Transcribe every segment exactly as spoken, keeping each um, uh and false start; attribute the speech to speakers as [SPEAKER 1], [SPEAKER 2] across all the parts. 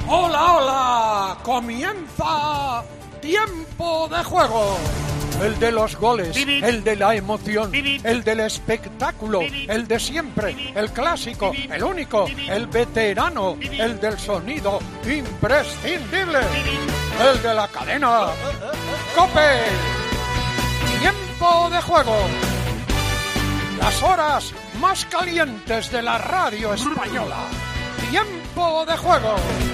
[SPEAKER 1] ¡Hola, hola! ¡Comienza Tiempo de Juego! El de los goles,
[SPEAKER 2] Vivid.
[SPEAKER 1] el de la emoción,
[SPEAKER 2] Vivid.
[SPEAKER 1] el del espectáculo,
[SPEAKER 2] Vivid.
[SPEAKER 1] el de siempre,
[SPEAKER 2] Vivid.
[SPEAKER 1] el clásico,
[SPEAKER 2] Vivid.
[SPEAKER 1] el único,
[SPEAKER 2] Vivid.
[SPEAKER 1] el veterano,
[SPEAKER 2] Vivid.
[SPEAKER 1] el del sonido imprescindible,
[SPEAKER 2] Vivid.
[SPEAKER 1] el de la cadena COPE. Tiempo de Juego. Las horas más calientes de la radio española. Tiempo de Juego.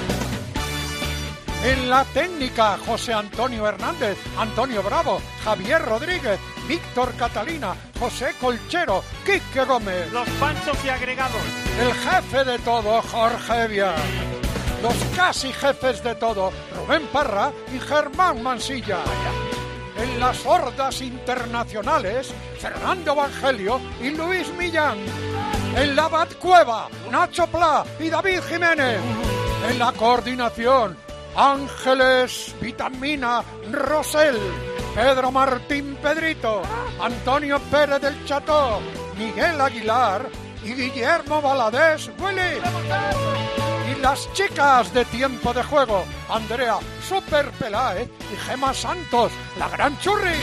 [SPEAKER 1] En la técnica, José Antonio Hernández, Antonio Bravo, Javier Rodríguez, Víctor Catalina, José Colchero, Quique Gómez.
[SPEAKER 2] Los panchos y agregados.
[SPEAKER 1] El jefe de todo, Jorge Evia. Los casi jefes de todo, Rubén Parra y Germán Mansilla. En las hordas internacionales, Fernando Evangelio y Luis Millán. En la Batcueva, Nacho Pla y David Jiménez. En la coordinación, Ángeles Vitamina Rosell, Pedro Martín Pedrito, Antonio Pérez del Cható, Miguel Aguilar y Guillermo Valadez Willy. Y las chicas de Tiempo de Juego, Andrea Super Peláez y Gema Santos, la gran churri.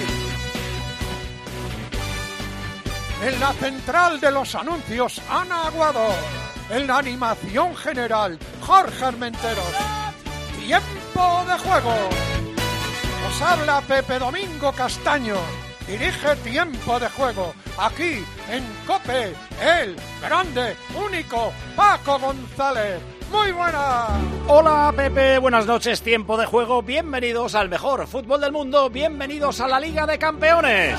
[SPEAKER 1] En la central de los anuncios, Ana Aguado. En la animación general, Jorge Armenteros. Tiempo de Juego. Os habla Pepe Domingo Castaño. Dirige Tiempo de Juego. Aquí en COPE, el grande, único Paco González. ¡Muy buenas!
[SPEAKER 3] Hola Pepe, buenas noches, Tiempo de Juego. Bienvenidos al mejor fútbol del mundo. Bienvenidos a la Liga de Campeones.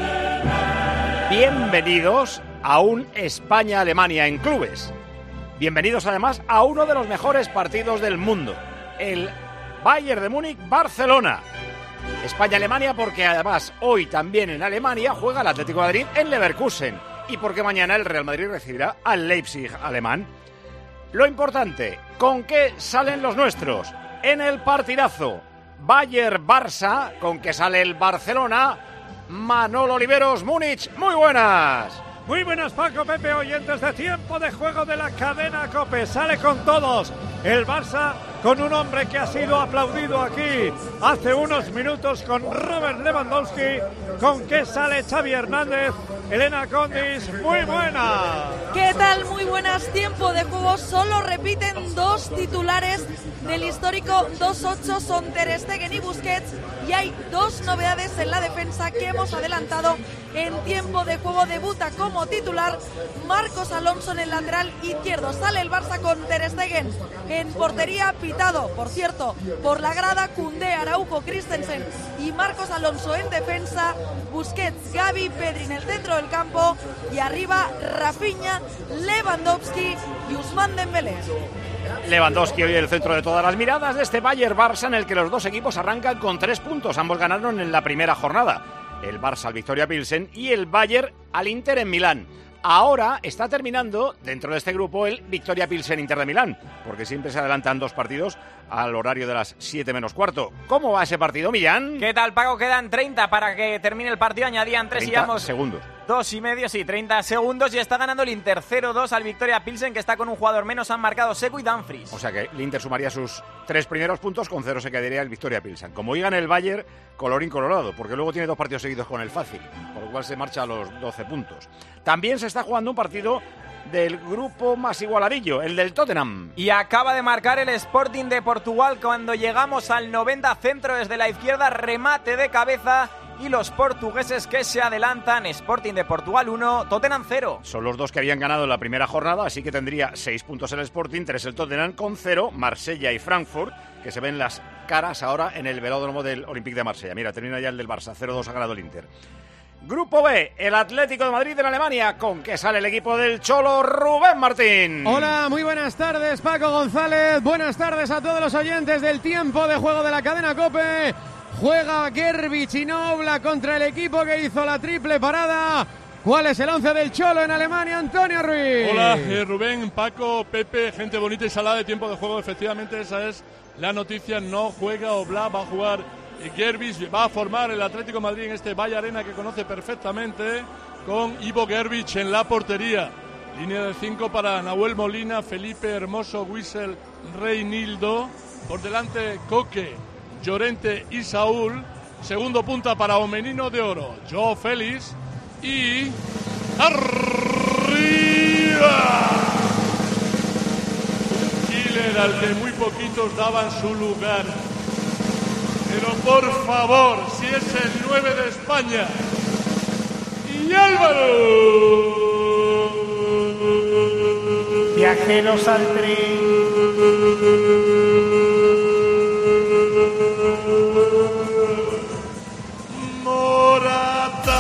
[SPEAKER 3] Bienvenidos a un España-Alemania en clubes. Bienvenidos además a uno de los mejores partidos del mundo. El Bayern de Múnich-Barcelona. España-Alemania porque además hoy también en Alemania juega el Atlético de Madrid en Leverkusen y porque mañana el Real Madrid recibirá al Leipzig alemán. Lo importante, ¿con qué salen los nuestros? En el partidazo Bayern-Barça, con que sale el Barcelona, Manolo Oliveros, Múnich. Muy buenas.
[SPEAKER 2] Muy buenas, Paco, Pepe, oyentes de Tiempo de Juego de la cadena COPE. Sale con todos el Barça, con un hombre que ha sido aplaudido aquí hace unos minutos, con Robert Lewandowski. ¿Con qué sale Xavi Hernández? Elena Condis, muy buena.
[SPEAKER 4] ¿Qué tal? Muy buenas. Tiempo de Juego. Solo repiten dos titulares del histórico dos ocho, son Ter Stegen y Busquets, y hay dos novedades en la defensa que hemos adelantado en Tiempo de Juego. Debuta como titular Marcos Alonso en el lateral izquierdo. Sale el Barça con Ter Stegen en portería, pitado, por cierto, por la grada. Koundé, Araujo, Christensen y Marcos Alonso en defensa. Busquets, Gavi, Pedri en el centro del campo, y arriba Rafinha, Lewandowski y Ousmane Dembélé.
[SPEAKER 3] Lewandowski hoy el centro de todas las miradas de este Bayern-Barça, en el que los dos equipos arrancan con tres puntos. Ambos ganaron en la primera jornada. El Barça al Victoria Pilsen y el Bayern al Inter en Milán. Ahora está terminando dentro de este grupo el Victoria Pilsen Inter de Milán, porque siempre se adelantan dos partidos al horario de las siete menos cuarto. ¿Cómo va ese partido, Millán?
[SPEAKER 5] ¿Qué tal, Paco? Quedan treinta para que termine el partido. Añadían tres y llevamos
[SPEAKER 3] segundos.
[SPEAKER 5] Dos y medio, sí, treinta segundos, y está ganando el Inter cero dos al Victoria Pilsen, que está con un jugador menos. Han marcado Seco y Dumfries.
[SPEAKER 3] O sea que el Inter sumaría sus tres primeros puntos, con cero se quedaría el Victoria Pilsen. Como hoy gana el Bayern, colorín colorado, porque luego tiene dos partidos seguidos con el fácil, por lo cual se marcha a los doce puntos. También se está jugando un partido del grupo más igualadillo, el del Tottenham.
[SPEAKER 5] Y acaba de marcar el Sporting de Portugal cuando llegamos al noventa, centro desde la izquierda, remate de cabeza, y los portugueses que se adelantan. Sporting de Portugal uno, Tottenham cero.
[SPEAKER 3] Son los dos que habían ganado en la primera jornada, así que tendría seis puntos el Sporting, tres el Tottenham, con cero Marsella y Frankfurt, que se ven las caras ahora en el velódromo del Olympique de Marsella. Mira, termina ya el del Barça, cero dos ha ganado el Inter. Grupo B, el Atlético de Madrid en Alemania, con que sale el equipo del Cholo, Rubén Martín.
[SPEAKER 6] Hola, muy buenas tardes, Paco González. Buenas tardes a todos los oyentes del Tiempo de Juego de la cadena COPE. Juega Gerbi Chinobla contra el equipo que hizo la triple parada. ¿Cuál es el once del Cholo en Alemania? Antonio Ruiz.
[SPEAKER 7] Hola, eh, Rubén, Paco, Pepe, gente bonita y salada de Tiempo de Juego. Efectivamente, esa es la noticia. No juega Oblak, va a jugar Gerbic, va a formar el Atlético de Madrid en este Valle Arena que conoce perfectamente, con Ivo Gerbic en la portería. Línea de cinco para Nahuel Molina, Felipe Hermoso, Wissel, Reinildo. Por delante Coque, Llorente y Saúl. Segundo punta para Omenino de Oro, Joao Félix. Y arriba un killer al que muy poquitos daban su lugar. Pero por favor, si es el nueve de España. Y Álvaro.
[SPEAKER 8] Viajeros al tren.
[SPEAKER 7] Morata.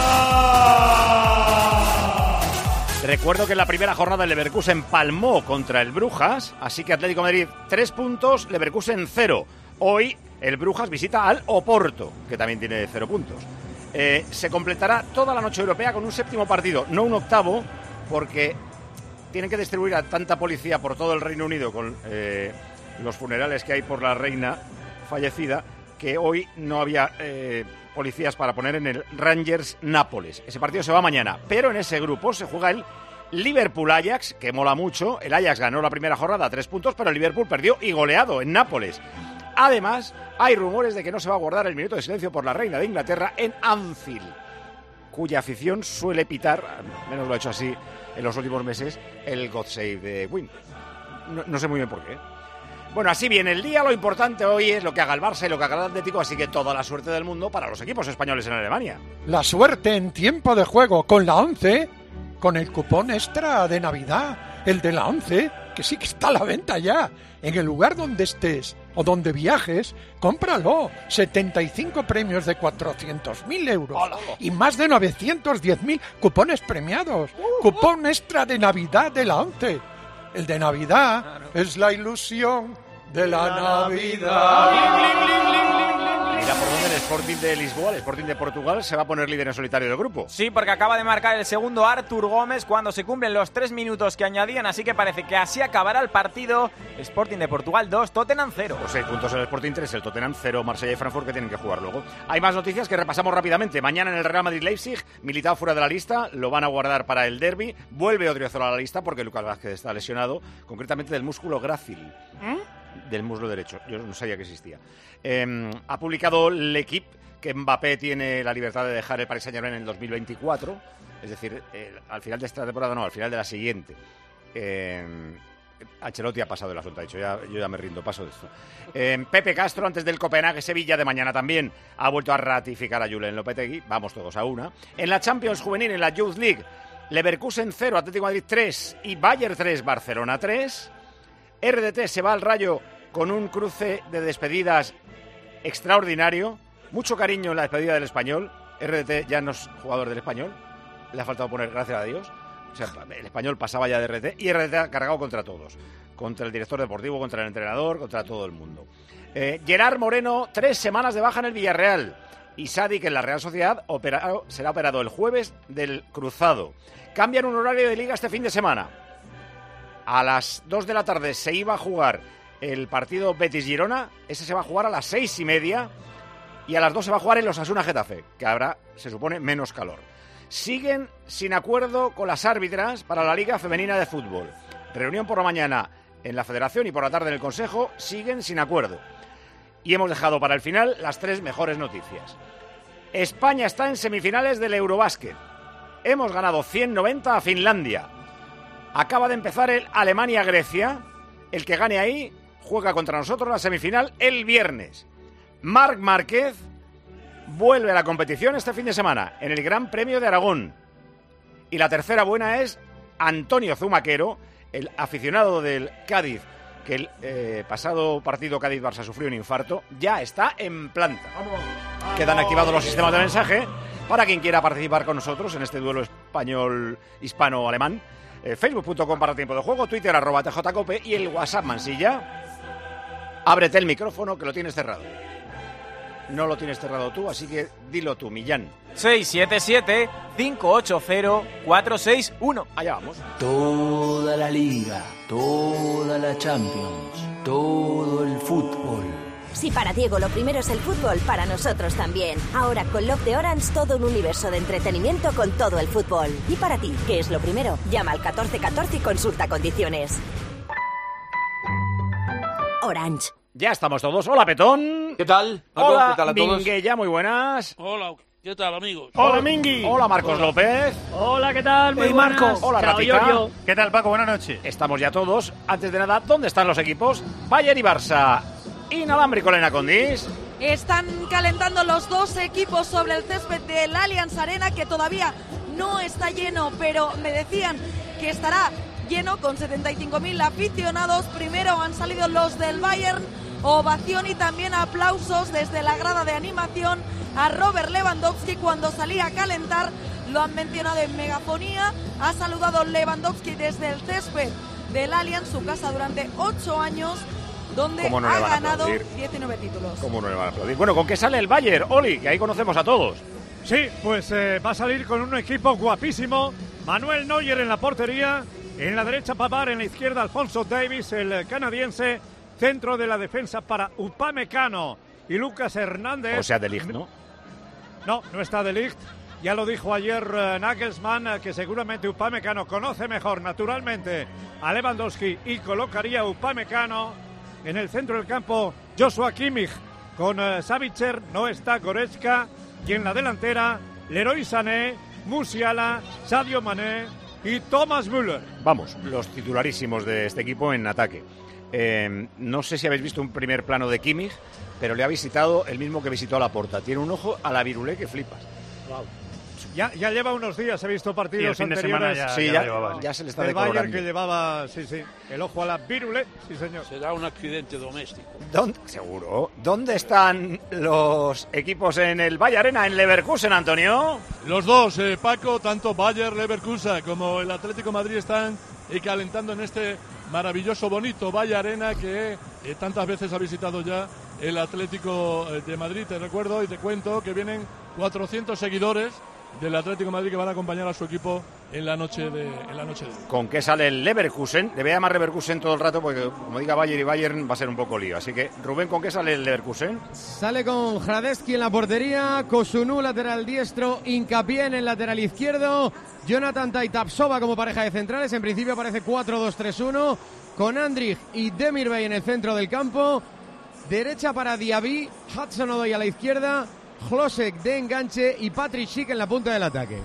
[SPEAKER 3] Recuerdo que en la primera jornada el Leverkusen palmó contra el Brujas, así que Atlético de Madrid tres puntos, Leverkusen cero. Hoy el Brujas visita al Oporto, que también tiene cero puntos. Eh, se completará toda la noche europea con un séptimo partido, no un octavo, porque tienen que distribuir a tanta policía por todo el Reino Unido con eh, los funerales que hay por la reina fallecida, que hoy no había eh, policías para poner en el Rangers Nápoles. Ese partido se va mañana, pero en ese grupo se juega el Liverpool-Ajax, que mola mucho. El Ajax ganó la primera jornada a tres puntos, pero el Liverpool perdió y goleado en Nápoles. Además, hay rumores de que no se va a guardar el minuto de silencio por la reina de Inglaterra en Anfield, cuya afición suele pitar, al menos lo ha hecho así en los últimos meses, el God Save the Queen. No, no sé muy bien por qué. Bueno, así viene el día. Lo importante hoy es lo que haga el Barça y lo que haga el Atlético, así que toda la suerte del mundo para los equipos españoles en Alemania.
[SPEAKER 1] La suerte en tiempo de juego con la ONCE, con el cupón extra de Navidad, el de la ONCE, que sí que está a la venta ya. En el lugar donde estés o donde viajes, cómpralo. setenta y cinco premios de cuatrocientos mil euros
[SPEAKER 3] ¡Hola!
[SPEAKER 1] Y más de novecientos diez mil cupones premiados. Uh, Cupón extra de Navidad de la ONCE. El de Navidad claro. Es la ilusión de la, la Navidad.
[SPEAKER 3] Mira por dónde el Sporting de Lisboa, el Sporting de Portugal, se va a poner líder en solitario del grupo.
[SPEAKER 5] Sí, porque acaba de marcar el segundo Artur Gómez cuando se cumplen los tres minutos que añadían, así que parece que así acabará el partido. Sporting de Portugal dos, Tottenham cero.
[SPEAKER 3] Pues seis puntos el Sporting tres, el Tottenham cero, Marsella y Frankfurt que tienen que jugar luego. Hay más noticias que repasamos rápidamente. Mañana en el Real Madrid-Leipzig, Militao fuera de la lista, lo van a guardar para el derbi. Vuelve Odriozola a la lista porque Lucas Vázquez está lesionado, concretamente del músculo grácil. ¿Eh? Del muslo derecho, yo no sabía que existía. Eh, ha publicado L'Equipe que Mbappé tiene la libertad de dejar el Paris Saint-Germain en el dos mil veinticuatro, es decir, eh, al final de esta temporada no, al final de la siguiente. Eh, Ancelotti ha pasado el asunto, ha dicho, ya, yo ya me rindo, paso de esto. Eh, Pepe Castro, antes del Copenhague-Sevilla de mañana también, ha vuelto a ratificar a Julen Lopetegui, vamos todos a una. En la Champions Juvenil, en la Youth League, Leverkusen cero, Atlético de Madrid tres y Bayern tres, Barcelona tres. R D T se va al Rayo con un cruce de despedidas extraordinario. Mucho cariño en la despedida del Español. R D T ya no es jugador del Español. Le ha faltado poner gracias a Dios. O sea, el Español pasaba ya de R D T y R D T ha cargado contra todos. Contra el director deportivo, contra el entrenador, contra todo el mundo. Eh, Gerard Moreno, tres semanas de baja en el Villarreal. Y Sadik en la Real Sociedad operado, será operado el jueves del cruzado. Cambian un horario de liga este fin de semana. A las dos de la tarde se iba a jugar el partido Betis-Girona. Ese se va a jugar a las seis y media. Y a las dos se va a jugar el Osasuna-Getafe, que habrá, se supone, menos calor. Siguen sin acuerdo con las árbitras para la Liga Femenina de Fútbol. Reunión por la mañana en la Federación y por la tarde en el Consejo. Siguen sin acuerdo. Y hemos dejado para el final las tres mejores noticias. España está en semifinales del Eurobásquet. Hemos ganado ciento noventa a Finlandia. Acaba de empezar el Alemania-Grecia. El que gane ahí juega contra nosotros la semifinal el viernes. Marc Márquez vuelve a la competición este fin de semana en el Gran Premio de Aragón. Y la tercera buena es Antonio Zumaquero, el aficionado del Cádiz, que el eh, pasado partido Cádiz-Barça sufrió un infarto, ya está en planta. Quedan activados los sistemas de mensaje para quien quiera participar con nosotros en este duelo español-hispano-alemán. Eh, Facebook punto com para tiempo de juego, Twitter arroba T J Cope y el WhatsApp Mansilla. Ábrete el micrófono que lo tienes cerrado. No lo tienes cerrado tú, así que dilo tú, Millán.
[SPEAKER 5] seis siete siete, cinco ocho cero, cuatro seis uno.
[SPEAKER 3] Allá vamos.
[SPEAKER 9] Toda la liga, toda la Champions, todo el fútbol, Si para Diego lo primero es el fútbol, para nosotros también. Ahora con Love de Orange todo un universo de entretenimiento con todo el fútbol. Y para ti, ¿qué es lo primero? Llama al catorce catorce y consulta condiciones. Orange.
[SPEAKER 3] Ya estamos todos. Hola, Petón.
[SPEAKER 10] ¿Qué tal?
[SPEAKER 3] Hola,
[SPEAKER 10] ¿Qué tal a todos?
[SPEAKER 3] Minguella, muy buenas.
[SPEAKER 10] Hola, ¿qué tal, amigos?
[SPEAKER 3] Hola, Mingui. Hola, Marcos
[SPEAKER 10] Hola.
[SPEAKER 3] López.
[SPEAKER 11] Hola, ¿qué tal? Muy
[SPEAKER 3] Hey,
[SPEAKER 11] buenas.
[SPEAKER 3] Marcos. Hola,
[SPEAKER 11] Chao,
[SPEAKER 3] Ratica.
[SPEAKER 11] Giorgio.
[SPEAKER 12] ¿Qué tal, Paco? Buenas noches.
[SPEAKER 3] Estamos ya todos. Antes de nada, ¿dónde están los equipos? Bayern y Barça. Inalámbrico, Elena Condis.
[SPEAKER 4] Están calentando los dos equipos sobre el césped del Allianz Arena, que todavía no está lleno, pero me decían que estará lleno con setenta y cinco mil aficionados. Primero han salido los del Bayern, ovación y también aplausos desde la grada de animación a Robert Lewandowski cuando salía a calentar. Lo han mencionado en megafonía. Ha saludado Lewandowski desde el césped del Allianz, su casa durante ocho años, donde
[SPEAKER 3] ¿Cómo no
[SPEAKER 4] ha
[SPEAKER 3] le van a
[SPEAKER 4] ganado
[SPEAKER 3] aplaudir?
[SPEAKER 4] diecinueve títulos.
[SPEAKER 3] ¿Cómo no le van a aplaudir? Bueno, ¿con qué sale el Bayern, Oli? Que ahí conocemos a todos.
[SPEAKER 2] Sí, pues eh, va a salir con un equipo guapísimo. Manuel Neuer en la portería, en la derecha Pavard, en la izquierda Alphonso Davies, el canadiense, centro de la defensa para Upamecano y Lucas Hernández.
[SPEAKER 3] O sea, De Ligt, ¿no?
[SPEAKER 2] No, no está De Ligt. Ya lo dijo ayer uh, Nagelsmann, uh, que seguramente Upamecano conoce mejor, naturalmente, a Lewandowski y colocaría a Upamecano en el centro del campo. Joshua Kimmich con uh, Savitzer, no está Goretzka, y en la delantera Leroy Sané, Musiala, Sadio Mané y Thomas Müller.
[SPEAKER 3] Vamos, los titularísimos de este equipo en ataque. Eh, no sé si habéis visto un primer plano de Kimmich, pero le ha visitado el mismo que visitó a Laporta. Tiene un ojo a la virulé que flipas.
[SPEAKER 2] Wow. Ya, ya lleva unos días, he visto partidos
[SPEAKER 12] Sí, el fin de
[SPEAKER 2] anteriores.
[SPEAKER 12] semana ya-
[SPEAKER 3] Sí,
[SPEAKER 12] ya
[SPEAKER 3] ya,
[SPEAKER 12] lo llevaba.
[SPEAKER 3] ya se le está
[SPEAKER 2] del Bayern,
[SPEAKER 3] decolorando.
[SPEAKER 2] que llevaba, sí, sí, el ojo a la virulé, sí señor.
[SPEAKER 10] Será un accidente doméstico.
[SPEAKER 3] ¿Dónde, seguro. ¿Dónde están los equipos en el Bayern Arena, en Leverkusen, Antonio?
[SPEAKER 7] Los dos, eh, Paco, tanto Bayer Leverkusen como el Atlético Madrid están eh, calentando en este maravilloso, bonito Valle Arena que eh, tantas veces ha visitado ya el Atlético de Madrid. Te recuerdo y te cuento que vienen cuatrocientos seguidores del Atlético de Madrid que van a acompañar a su equipo en la noche de en la noche de hoy.
[SPEAKER 3] ¿Con qué sale el Leverkusen? Le voy a llamar Leverkusen todo el rato porque, como diga Bayern y Bayern, va a ser un poco lío. Así que, Rubén, ¿con qué sale el Leverkusen?
[SPEAKER 6] Sale con Hradeski en la portería, Kosunu lateral diestro, Hincapié en el lateral izquierdo, Jonathan Taitapsova como pareja de centrales. En principio aparece cuatro dos tres uno, con Andrich y Demirbay en el centro del campo. Derecha para Diaby, Hudson Odoi a la izquierda, Hlosek de enganche y Patrick Schick en la punta del ataque.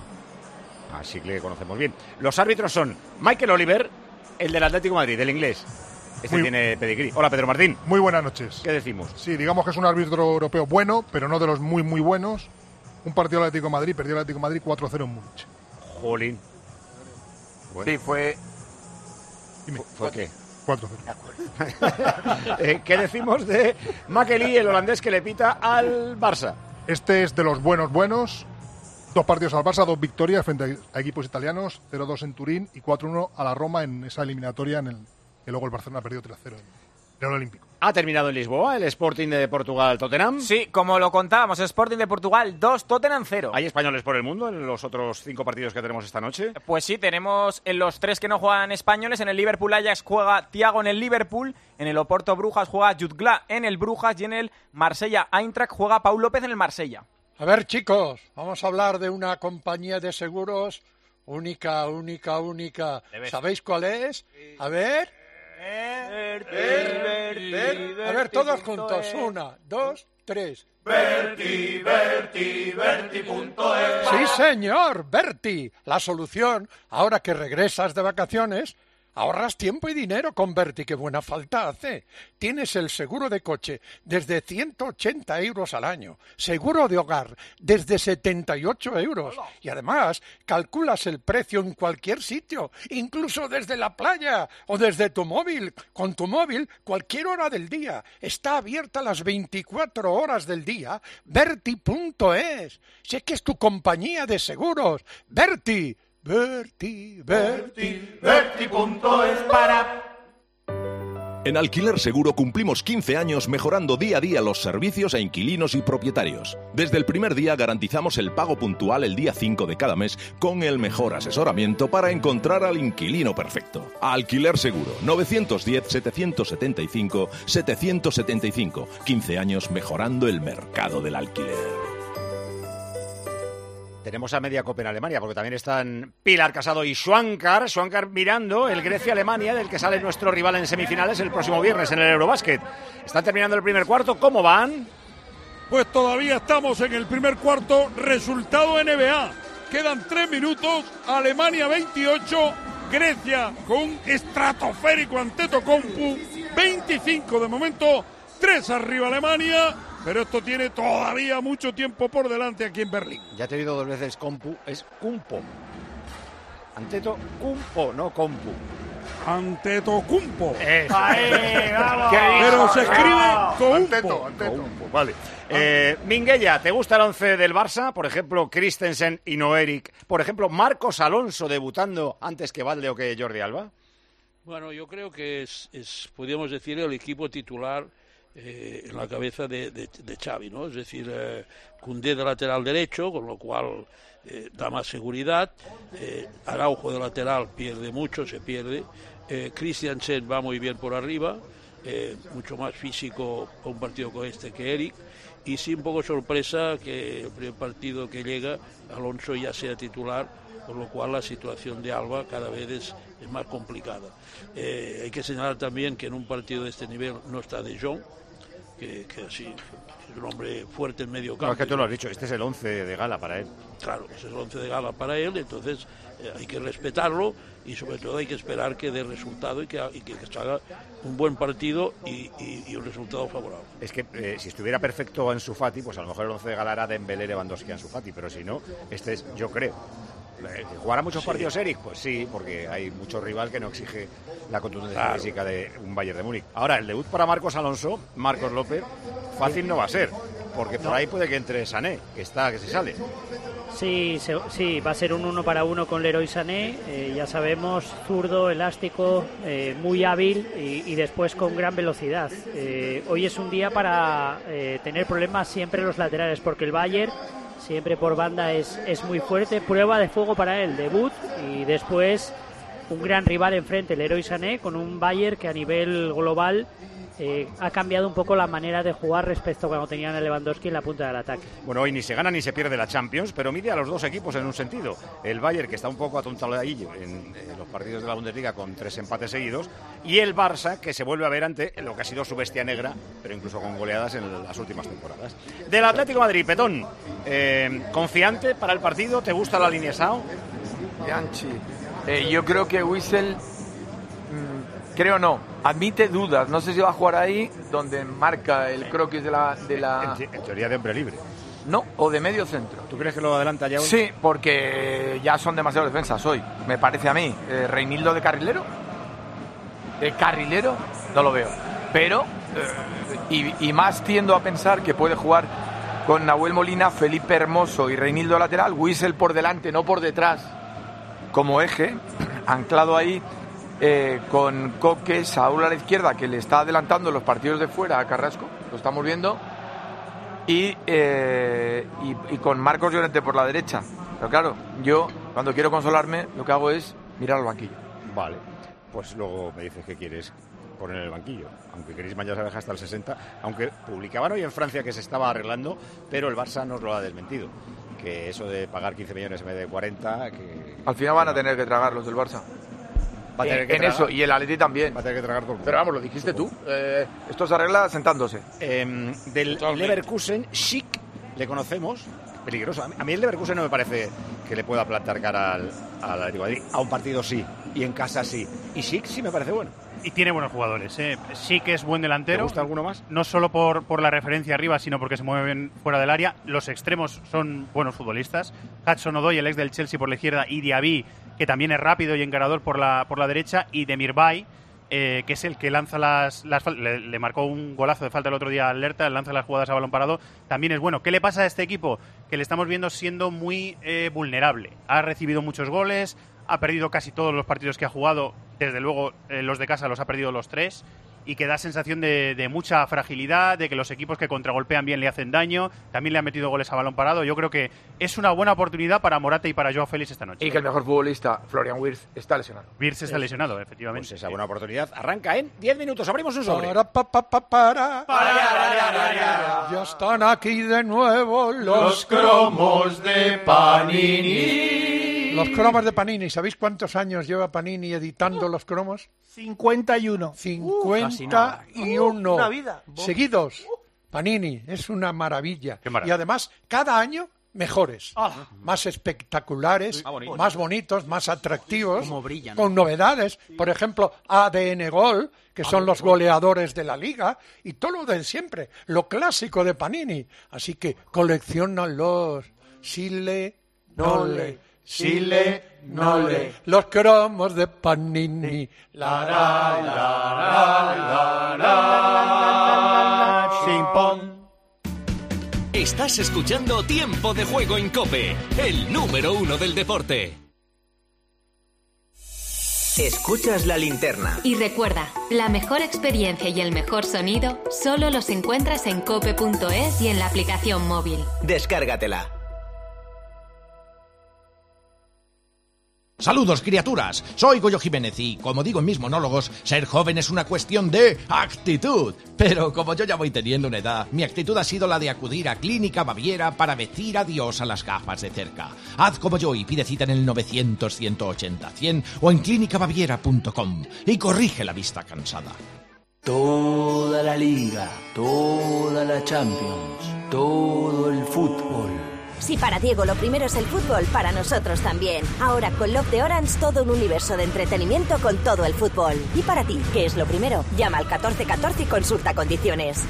[SPEAKER 3] Así que le conocemos bien. Los árbitros son Michael Oliver, el del Atlético de Madrid, del inglés. Este
[SPEAKER 13] Muy-
[SPEAKER 3] tiene pedigrí. Hola, Pedro Martín.
[SPEAKER 13] Muy buenas noches.
[SPEAKER 3] ¿Qué decimos?
[SPEAKER 13] Sí, digamos que es un árbitro europeo bueno, pero no de los muy, muy buenos. Un partido del Atlético de Madrid, perdió el Atlético de Madrid cuatro cero en Múnich.
[SPEAKER 3] Jolín. Bueno.
[SPEAKER 10] Sí, fue...
[SPEAKER 13] Dime.
[SPEAKER 3] ¿Fue qué?
[SPEAKER 13] cuatro cero.
[SPEAKER 3] Eh, ¿Qué decimos de Makeli, el holandés que le pita al Barça?
[SPEAKER 13] Este es de los buenos buenos. Dos partidos al Barça, dos victorias frente a equipos italianos, cero dos en Turín y cuatro uno a la Roma en esa eliminatoria en el que luego el Barcelona perdió tres cero en el Olímpico.
[SPEAKER 3] Ha terminado en Lisboa el Sporting de Portugal Tottenham.
[SPEAKER 5] Sí, como lo contábamos, Sporting de Portugal dos, Tottenham cero.
[SPEAKER 3] ¿Hay españoles por el mundo en los otros cinco partidos que tenemos esta noche?
[SPEAKER 5] Pues sí, tenemos en los tres que no juegan españoles. En el Liverpool Ajax juega Thiago en el Liverpool, en el Oporto Brujas juega Jutgla en el Brujas y en el Marsella Eintracht juega Paul López en el Marsella.
[SPEAKER 1] A ver, chicos, vamos a hablar de una compañía de seguros única, única, única. ¿Sabéis cuál es? A ver. A ver, todos juntos. Una, dos, tres.
[SPEAKER 8] Berti, Berti, Berti punto es.
[SPEAKER 1] Sí, señor, Berti. La solución, ahora que regresas de vacaciones, ahorras tiempo y dinero con Berti, que buena falta hace. Tienes el seguro de coche desde ciento ochenta euros al año, seguro de hogar desde setenta y ocho euros y además calculas el precio en cualquier sitio, incluso desde la playa o desde tu móvil. Con tu móvil, cualquier hora del día. Está abierta las veinticuatro horas del día. Berti punto es. Sé que es tu compañía de seguros. Berti. Berti, Berti,
[SPEAKER 8] Berti punto es para.
[SPEAKER 11] En Alquiler Seguro cumplimos quince años mejorando día a día los servicios a inquilinos y propietarios. Desde el primer día garantizamos el pago puntual el día cinco de cada mes con el mejor asesoramiento para encontrar al inquilino perfecto. Alquiler Seguro, nueve uno cero, siete siete cinco, siete siete cinco. quince años mejorando el mercado del alquiler.
[SPEAKER 3] Tenemos a media copa en Alemania, porque también están Pilar Casado y Schwankar. Schwankar mirando el Grecia-Alemania, del que sale nuestro rival en semifinales el próximo viernes en el Eurobasket. Están terminando el primer cuarto. ¿Cómo van?
[SPEAKER 7] Pues todavía estamos en el primer cuarto. Resultado N B A. Quedan tres minutos. Alemania veintiocho. Grecia con un estratosférico Antetokounmpo. veinticinco de momento. tres arriba Alemania. Pero esto tiene todavía mucho tiempo por delante aquí en Berlín.
[SPEAKER 3] Ya te he oído dos veces Compu, es Kumpo. Antetokounmpo, no Compu.
[SPEAKER 7] Antetokounmpo.
[SPEAKER 3] ¡Ahí, vamos!
[SPEAKER 7] Pero se escribe Compu.
[SPEAKER 13] Anteto, Anteto.
[SPEAKER 3] Vale. Eh, Minguella, ¿te gusta el once del Barça? Por ejemplo, Christensen y Noeric. Por ejemplo, Marcos Alonso debutando antes que Valde o que Jordi Alba.
[SPEAKER 10] Bueno, yo creo que es, es podríamos decir, el equipo titular Eh, en la cabeza de, de, de Xavi, ¿no? Es decir, eh, Koundé de lateral derecho, con lo cual eh, da más seguridad. eh, Araujo de lateral pierde mucho, se pierde. eh, Christiansen va muy bien por arriba, eh, mucho más físico para un partido con este que Eric, y sí un poco sorpresa que el primer partido que llega Alonso ya sea titular, con lo cual la situación de Alba cada vez es, es más complicada. Eh, hay que señalar también que en un partido de este nivel no está De Jong, que, que así es un hombre fuerte en medio campo.
[SPEAKER 3] No, es que tú lo has dicho, este es el once de gala para él.
[SPEAKER 10] Claro, ese es el once de gala para él, entonces eh, hay que respetarlo y sobre todo hay que esperar que dé resultado y que, y que, que se haga un buen partido y, y, y un resultado favorable.
[SPEAKER 3] Es que eh, si estuviera perfecto Ansu Fati, pues a lo mejor el once de gala era Dembélé, Lewandowski, Ansu Fati, pero si no, este es, yo creo. ¿Jugará muchos sí. partidos Eric? Pues sí, porque hay mucho rival que no exige la contundencia claro. física de un Bayern de Múnich. Ahora, el debut para Marcos Alonso, Marcos López, fácil no va a ser, porque por no. ahí puede que entre Sané, que está, que se sale.
[SPEAKER 12] Sí, se, sí, va a ser un uno para uno con Leroy Sané, eh, ya sabemos, zurdo, elástico, eh, muy hábil y, y después con gran velocidad. Eh, hoy es un día para eh, tener problemas siempre en los laterales, porque el Bayern siempre por banda es, es muy fuerte. Prueba de fuego para él, debut y después un gran rival enfrente, Leroy Sané, con un Bayern que a nivel global eh, ha cambiado un poco la manera de jugar respecto a cuando tenían a Lewandowski en la punta del ataque.
[SPEAKER 3] Bueno, hoy ni se gana ni se pierde la Champions, pero mide a los dos equipos en un sentido. El Bayern, que está un poco atontado ahí en, en los partidos de la Bundesliga con tres empates seguidos, y el Barça, que se vuelve a ver ante lo que ha sido su bestia negra, pero incluso con goleadas en las últimas temporadas. Del Atlético de Madrid, Petón, eh, ¿confiante para el partido? ¿Te gusta la línea Sao?
[SPEAKER 14] Bianchi, eh, yo creo que Wissel, mmm, creo no, admite dudas. No sé si va a jugar ahí donde marca el croquis de la... De la...
[SPEAKER 3] En, en teoría de hombre libre.
[SPEAKER 14] No, o de medio centro.
[SPEAKER 3] ¿Tú crees que lo adelanta ya hoy?
[SPEAKER 14] Sí, porque ya son demasiadas defensas hoy, me parece a mí. Eh, Reinildo de carrilero, de carrilero, no lo veo. Pero, eh, y, y más tiendo a pensar que puede jugar con Nahuel Molina, Felipe Hermoso y Reinildo lateral, Wissel por delante, no por detrás, como eje, anclado ahí, eh, con Coque, Saúl a la izquierda, que le está adelantando los partidos de fuera a Carrasco, lo estamos viendo, y, eh, y, y con Marcos Llorente por la derecha. Pero claro, yo cuando quiero consolarme lo que hago es mirar al banquillo.
[SPEAKER 3] Vale, pues luego me dices que quieres poner en el banquillo, aunque Griezmann ya se deja hasta el sesenta, aunque publicaban hoy en Francia que se estaba arreglando, pero el Barça nos lo ha desmentido, que eso de pagar quince millones en vez de cuarenta, que
[SPEAKER 14] al final van a tener que tragar los del Barça. Va a tener que en tragar. Eso, y el Atleti también.
[SPEAKER 3] Va a tener que tragar todo.
[SPEAKER 14] Pero vamos, lo dijiste tú. Eh, esto se arregla sentándose.
[SPEAKER 3] Eh, del Totalmente. Leverkusen, Schick, le conocemos, peligroso. A mí el Leverkusen no me parece que le pueda plantar cara al, al Atlético de Madrid. A un partido sí, y en casa sí. Y Schick sí me parece bueno.
[SPEAKER 15] Y tiene buenos jugadores, ¿eh? Sí que es buen delantero.
[SPEAKER 3] ¿Te gusta alguno más?
[SPEAKER 15] No solo por, por la referencia arriba, sino porque se mueven fuera del área. Los extremos son buenos futbolistas. Hudson-Odoi, el ex del Chelsea, por la izquierda, y Diaby, que también es rápido y encarador por la, por la derecha, y Demirbay, eh, que es el que lanza las... las le, le marcó un golazo de falta el otro día al Lerta, lanza las jugadas a balón parado, también es bueno. ¿Qué le pasa a este equipo? Que le estamos viendo siendo muy eh, vulnerable. Ha recibido muchos goles, ha perdido casi todos los partidos que ha jugado, desde luego eh, los de casa los ha perdido los tres, y que da sensación de, de mucha fragilidad, de que los equipos que contragolpean bien le hacen daño, también le han metido goles a balón parado. Yo creo que es una buena oportunidad para Morata y para Joao Félix esta noche.
[SPEAKER 14] Y que el mejor futbolista, Florian Wirtz, está lesionado.
[SPEAKER 15] Wirtz está lesionado, efectivamente.
[SPEAKER 3] Pues esa buena oportunidad arranca en diez minutos. Abrimos un sobre.
[SPEAKER 1] Para, pa, pa, pa, para. Ya están aquí de nuevo los,
[SPEAKER 8] los cromos de Panini.
[SPEAKER 1] Los cromos de Panini. ¿Sabéis cuántos años lleva Panini editando los cromos?
[SPEAKER 16] cincuenta y uno.
[SPEAKER 1] cincuenta y uno.
[SPEAKER 16] Uh, una vida.
[SPEAKER 1] Seguidos. Panini, es una maravilla.
[SPEAKER 15] Qué maravilla.
[SPEAKER 1] Y además, cada año mejores,
[SPEAKER 16] Ah.
[SPEAKER 1] más espectaculares,
[SPEAKER 3] Ah, bonito.
[SPEAKER 1] más bonitos, más atractivos,
[SPEAKER 16] Cómo brillan.
[SPEAKER 1] con novedades. Por ejemplo, A D N Gol, que son los goleadores de la liga, y todo lo de siempre, lo clásico de Panini. Así que colecciónalos. Sile, nole, sile, nole. Los cromos de Panini. La, la, la, la, la, la.
[SPEAKER 16] Sin pon.
[SPEAKER 17] Estás escuchando Tiempo de Juego en COPE, el número uno del deporte.
[SPEAKER 18] Escuchas la linterna.
[SPEAKER 19] Y recuerda, la mejor experiencia y el mejor sonido solo los encuentras en cope punto es y en la aplicación móvil.
[SPEAKER 18] Descárgatela.
[SPEAKER 20] Saludos, criaturas. Soy Goyo Jiménez y, como digo en mis monólogos, ser joven es una cuestión de actitud. Pero como yo ya voy teniendo una edad, mi actitud ha sido la de acudir a Clínica Baviera para decir adiós a las gafas de cerca. Haz como yo y pide cita en el novecientos, ciento ochenta, cien o en clínica baviera punto com y corrige la vista cansada.
[SPEAKER 21] Toda la liga, toda la Champions, todo el fútbol.
[SPEAKER 9] Si para Diego lo primero es el fútbol, para nosotros también. Ahora con Love de Orange todo un universo de entretenimiento con todo el fútbol. Y para ti, ¿qué es lo primero? Llama al catorce catorce y consulta condiciones.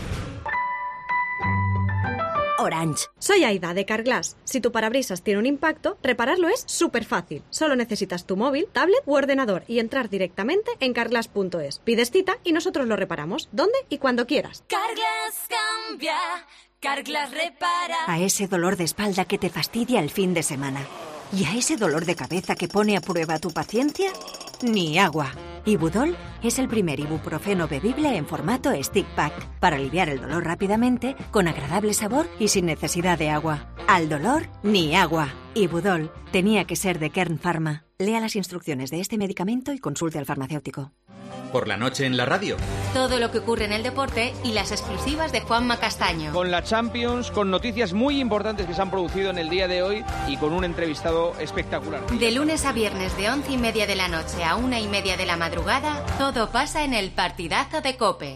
[SPEAKER 22] Orange. Soy Aida de Carglass. Si tu parabrisas tiene un impacto, repararlo es súper fácil. Solo necesitas tu móvil, tablet u ordenador y entrar directamente en carglass punto es. Pides cita y nosotros lo reparamos, donde y cuando quieras.
[SPEAKER 23] Carglass cambia, Carglass repara.
[SPEAKER 24] A ese dolor de espalda que te fastidia el fin de semana. ¿Y a ese dolor de cabeza que pone a prueba tu paciencia? Ni agua. Ibudol es el primer ibuprofeno bebible en formato stick pack para aliviar el dolor rápidamente, con agradable sabor y sin necesidad de agua. Al dolor, ni agua. Ibudol tenía que ser de Kern Pharma. Lea las instrucciones de este medicamento y consulte al farmacéutico.
[SPEAKER 17] Por la noche en la radio.
[SPEAKER 19] Todo lo que ocurre en el deporte y las exclusivas de Juanma Castaño.
[SPEAKER 25] Con la Champions, con noticias muy importantes que se han producido en el día de hoy y con un entrevistado espectacular.
[SPEAKER 19] De lunes a viernes de once y media de la noche a una y media de la madrugada, todo pasa en el partidazo de COPE.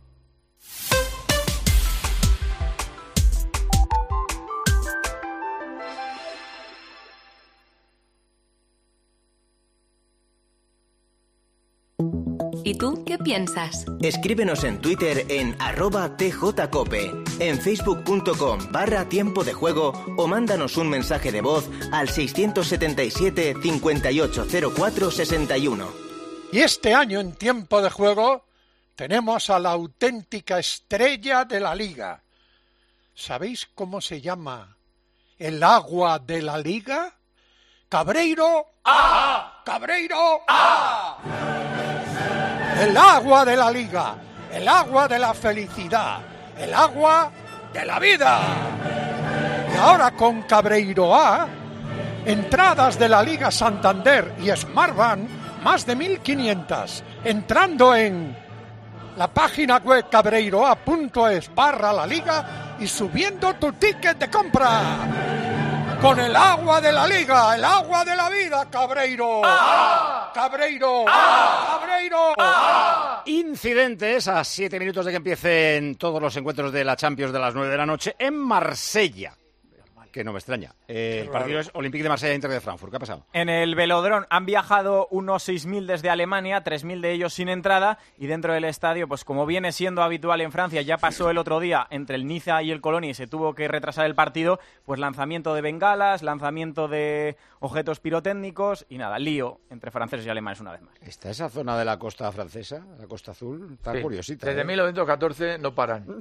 [SPEAKER 19] ¿Y tú qué piensas?
[SPEAKER 18] Escríbenos en Twitter en arroba tjcope, en facebook punto com barra tiempo de juego o mándanos un mensaje de voz al seiscientos setenta y siete, cincuenta y ocho cero cuatro, sesenta y uno.
[SPEAKER 1] Y este año en tiempo de juego tenemos a la auténtica estrella de la liga. ¿Sabéis cómo se llama el agua de la liga? Cabreiro A. Cabreiro A. El agua de la liga, el agua de la felicidad, el agua de la vida. Y ahora con Cabreiro A, entradas de la Liga Santander y Smartbank, más de mil quinientas. Entrando en la página web cabreiroa punto es barra la liga y subiendo tu ticket de compra. Con el agua de la liga, el agua de la vida, Cabreiro. ¡Ah! Cabreiro. ¡Ah! Cabreiro.
[SPEAKER 3] ¡Ah! Incidentes a siete minutos de que empiecen todos los encuentros de la Champions de las nueve de la noche en Marsella. Que no me extraña. Eh, el partido es Olympique de Marsella Inter de Frankfurt. ¿Qué ha pasado?
[SPEAKER 5] En el velódromo han viajado unos seis mil desde Alemania, tres mil de ellos sin entrada, y dentro del estadio, pues como viene siendo habitual en Francia, ya pasó el otro día entre el Niza y el Colonia y se tuvo que retrasar el partido, pues lanzamiento de bengalas, lanzamiento de objetos pirotécnicos y nada, lío entre franceses y alemanes una vez más.
[SPEAKER 3] ¿Está esa zona de la costa francesa, la costa azul? Está
[SPEAKER 14] Sí.
[SPEAKER 3] curiosita.
[SPEAKER 14] Desde
[SPEAKER 3] ¿eh?
[SPEAKER 14] mil novecientos catorce no paran.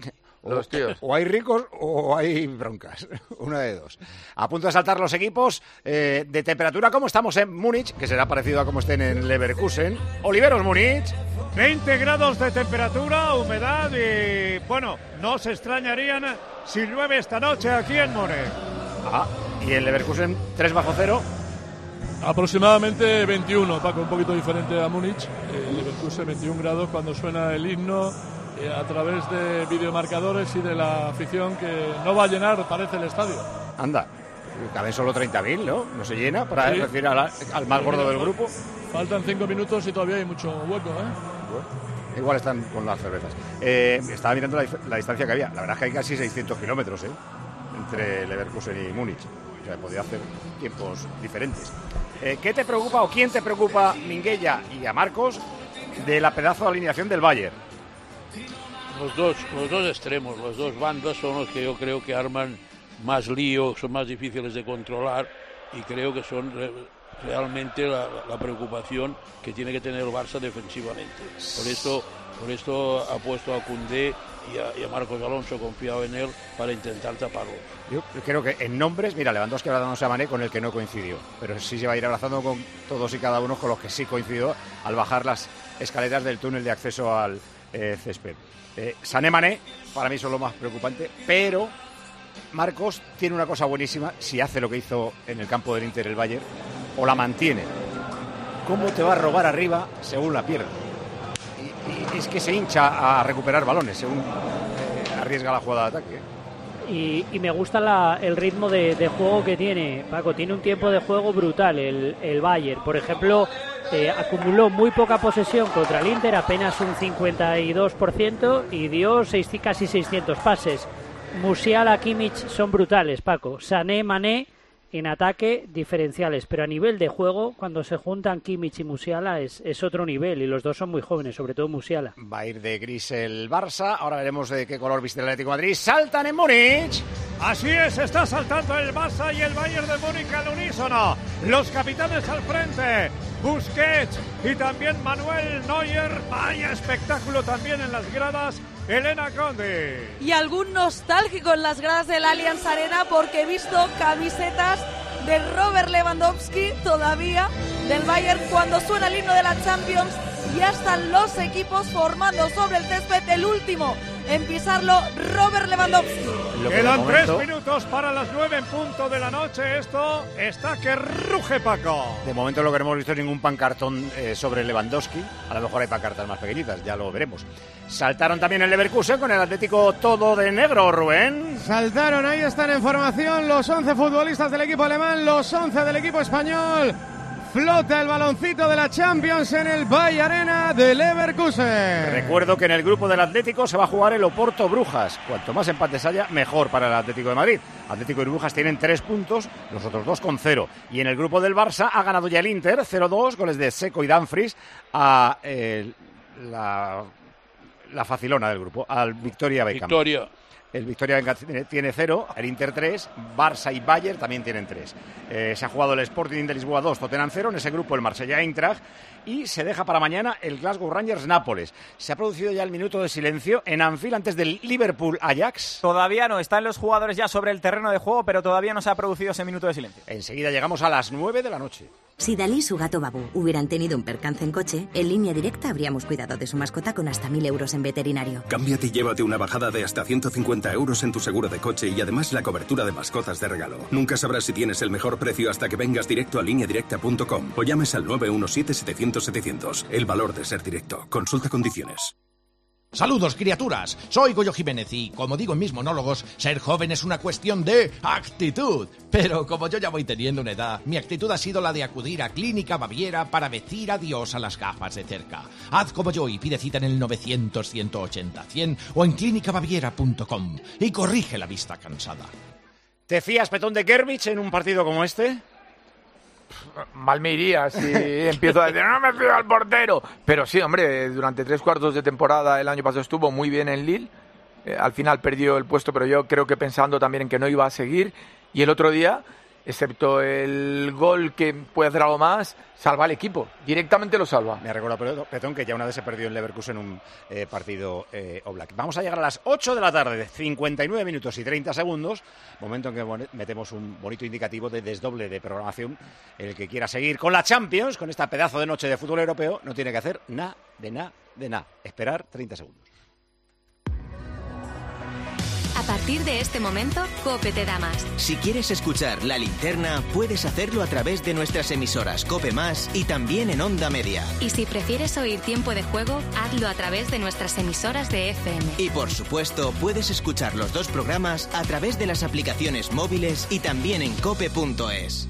[SPEAKER 14] los tíos.
[SPEAKER 3] O, o hay ricos o hay broncas, una de dos. A punto de saltar los equipos. Eh, de temperatura, ¿cómo estamos en Múnich? Que será parecido a como estén en Leverkusen. Oliveros, Múnich.
[SPEAKER 2] veinte grados de temperatura, humedad y, bueno, no se extrañarían si llueve esta noche aquí en Múnich.
[SPEAKER 3] Ah, y en Leverkusen tres bajo cero.
[SPEAKER 7] Aproximadamente veintiuno, Paco, un poquito diferente a Múnich. Eh, Leverkusen veintiún grados cuando suena el himno eh, a través de videomarcadores y de la afición que no va a llenar, parece, el estadio.
[SPEAKER 3] Anda, caben solo treinta mil, ¿no? No se llena para
[SPEAKER 7] Sí.
[SPEAKER 3] recibir al, al más gordo del grupo.
[SPEAKER 7] Faltan cinco minutos y todavía hay mucho hueco, ¿eh?
[SPEAKER 3] Bueno, igual están con las cervezas. Eh, estaba mirando la, la distancia que había. La verdad es que hay casi seiscientos kilómetros, ¿eh? Entre Leverkusen y Múnich. O sea, podía hacer tiempos diferentes. Eh, ¿Qué te preocupa o quién te preocupa, Minguella y a Marcos, de la pedazo de alineación del Bayern?
[SPEAKER 10] Los dos, los dos extremos, las dos bandas son los que yo creo que arman más lío, son más difíciles de controlar y creo que son re, realmente la, la preocupación que tiene que tener el Barça defensivamente. Por eso, por esto ha puesto a Koundé y a, y a Marcos Alonso, confiado en él para intentar taparlo.
[SPEAKER 3] Yo creo que en nombres, mira, Lewandowski abrazándose a Mané, con el que no coincidió, pero sí se va a ir abrazando con todos y cada uno con los que sí coincidió al bajar las escaleras del túnel de acceso al eh, césped. Eh, Sané, Mané, para mí son lo más preocupante, pero Marcos tiene una cosa buenísima, si hace lo que hizo en el campo del Inter el Bayern, o la mantiene. ¿Cómo te va a robar arriba según la pierda? Y, y es que se hincha a recuperar balones según eh, arriesga la jugada de ataque.
[SPEAKER 12] Y, y me gusta la, el ritmo de, de juego que tiene, Paco. Tiene un tiempo de juego brutal el, el Bayern. Por ejemplo, eh, acumuló muy poca posesión contra el Inter, apenas un cincuenta y dos por ciento, y dio seis, casi seiscientos pases. Musiala, Kimmich son brutales, Paco. Sané, Mané en ataque diferenciales, pero a nivel de juego, cuando se juntan Kimmich y Musiala es, es otro nivel, y los dos son muy jóvenes, sobre todo Musiala.
[SPEAKER 3] Va a ir de gris el Barça, ahora veremos de qué color viste el Atlético de Madrid. ¡Saltan en Múnich!
[SPEAKER 2] Así es, está saltando el Barça y el Bayern de Múnich al unísono. Los capitanes al frente, Busquets y también Manuel Neuer. Vaya espectáculo también en las gradas, Elena Conde.
[SPEAKER 4] Y algún nostálgico en las gradas del Allianz Arena, porque he visto camisetas de Robert Lewandowski todavía del Bayern cuando suena el himno de la Champions. Ya están los equipos formando sobre el césped, el último en pisarlo, Robert Lewandowski.
[SPEAKER 2] Quedan
[SPEAKER 3] momento,
[SPEAKER 2] tres minutos para las nueve en punto de la noche. Esto está que ruge, Paco.
[SPEAKER 3] De momento lo que no hemos visto es ningún pancartón eh, sobre Lewandowski. A lo mejor hay pancartas más pequeñitas, ya lo veremos. Saltaron también el Leverkusen con el Atlético todo de negro, Rubén.
[SPEAKER 6] Saltaron, ahí están en formación los once futbolistas del equipo alemán, los once del equipo español. Flota el baloncito de la Champions en el Bayern Arena de Leverkusen.
[SPEAKER 3] Recuerdo que en el grupo del Atlético se va a jugar el Oporto Brujas. Cuanto más empates haya, mejor para el Atlético de Madrid. Atlético y Brujas tienen tres puntos, los otros dos con cero. Y en el grupo del Barça ha ganado ya el Inter, cero dos, goles de Seco y Dumfries a eh, la, la facilona del grupo, al Victoria Beckham.
[SPEAKER 10] Victoria.
[SPEAKER 3] El Victoria Beckham tiene cero, el Inter tres, Barça y Bayern también tienen tres. Eh, se ha jugado el Sporting de Lisboa dos, Tottenham cero, en ese grupo el Marsella Eintracht, y se deja para mañana el Glasgow Rangers Nápoles. Se ha producido ya el minuto de silencio en Anfield antes del Liverpool Ajax.
[SPEAKER 5] Todavía no, están los jugadores ya sobre el terreno de juego, pero todavía no se ha producido ese minuto de silencio.
[SPEAKER 3] Enseguida llegamos a las nueve de la noche.
[SPEAKER 9] Si Dalí y su gato Babu hubieran tenido un percance en coche, en Línea Directa habríamos cuidado de su mascota con hasta mil euros en veterinario.
[SPEAKER 11] Cámbiate y llévate una bajada de hasta ciento cincuenta euros en tu seguro de coche y además la cobertura de mascotas de regalo. Nunca sabrás si tienes el mejor precio hasta que vengas directo a línea directa punto com o llames al nueve uno siete, setecientos, setecientos. El valor de ser directo. Consulta condiciones.
[SPEAKER 20] Saludos, criaturas. Soy Goyo Jiménez y, como digo en mis monólogos, ser joven es una cuestión de actitud. Pero como yo ya voy teniendo una edad, mi actitud ha sido la de acudir a Clínica Baviera para decir adiós a las gafas de cerca. Haz como yo y pide cita en el novecientos, ciento ochenta, cien o en clínica baviera punto com y corrige la vista cansada.
[SPEAKER 3] ¿Te fías, Petón, de Kermich en un partido como este?
[SPEAKER 14] Mal me iría si empiezo a decir, no me fío al portero. Pero sí, hombre, durante tres cuartos de temporada el año pasado estuvo muy bien en Lille. Eh, al final perdió el puesto, pero yo creo que pensando también en que no iba a seguir. Y el otro día excepto el gol que puede hacer algo más, salva al equipo, directamente lo salva.
[SPEAKER 3] Me recuerda, Petón, que ya una vez se perdió en Leverkusen un eh, partido eh, Oblak. Vamos a llegar a las ocho de la tarde, cincuenta y nueve minutos y treinta segundos, momento en que metemos un bonito indicativo de desdoble de programación. El que quiera seguir con la Champions, con esta pedazo de noche de fútbol europeo, no tiene que hacer nada, de nada, de nada. Esperar treinta segundos.
[SPEAKER 19] A partir de este momento, COPE te da más.
[SPEAKER 18] Si quieres escuchar La Linterna, puedes hacerlo a través de nuestras emisoras COPE Más y también en Onda Media.
[SPEAKER 19] Y si prefieres oír Tiempo de Juego, hazlo a través de nuestras emisoras de F M.
[SPEAKER 18] Y por supuesto, puedes escuchar los dos programas a través de las aplicaciones móviles y también en cope punto es.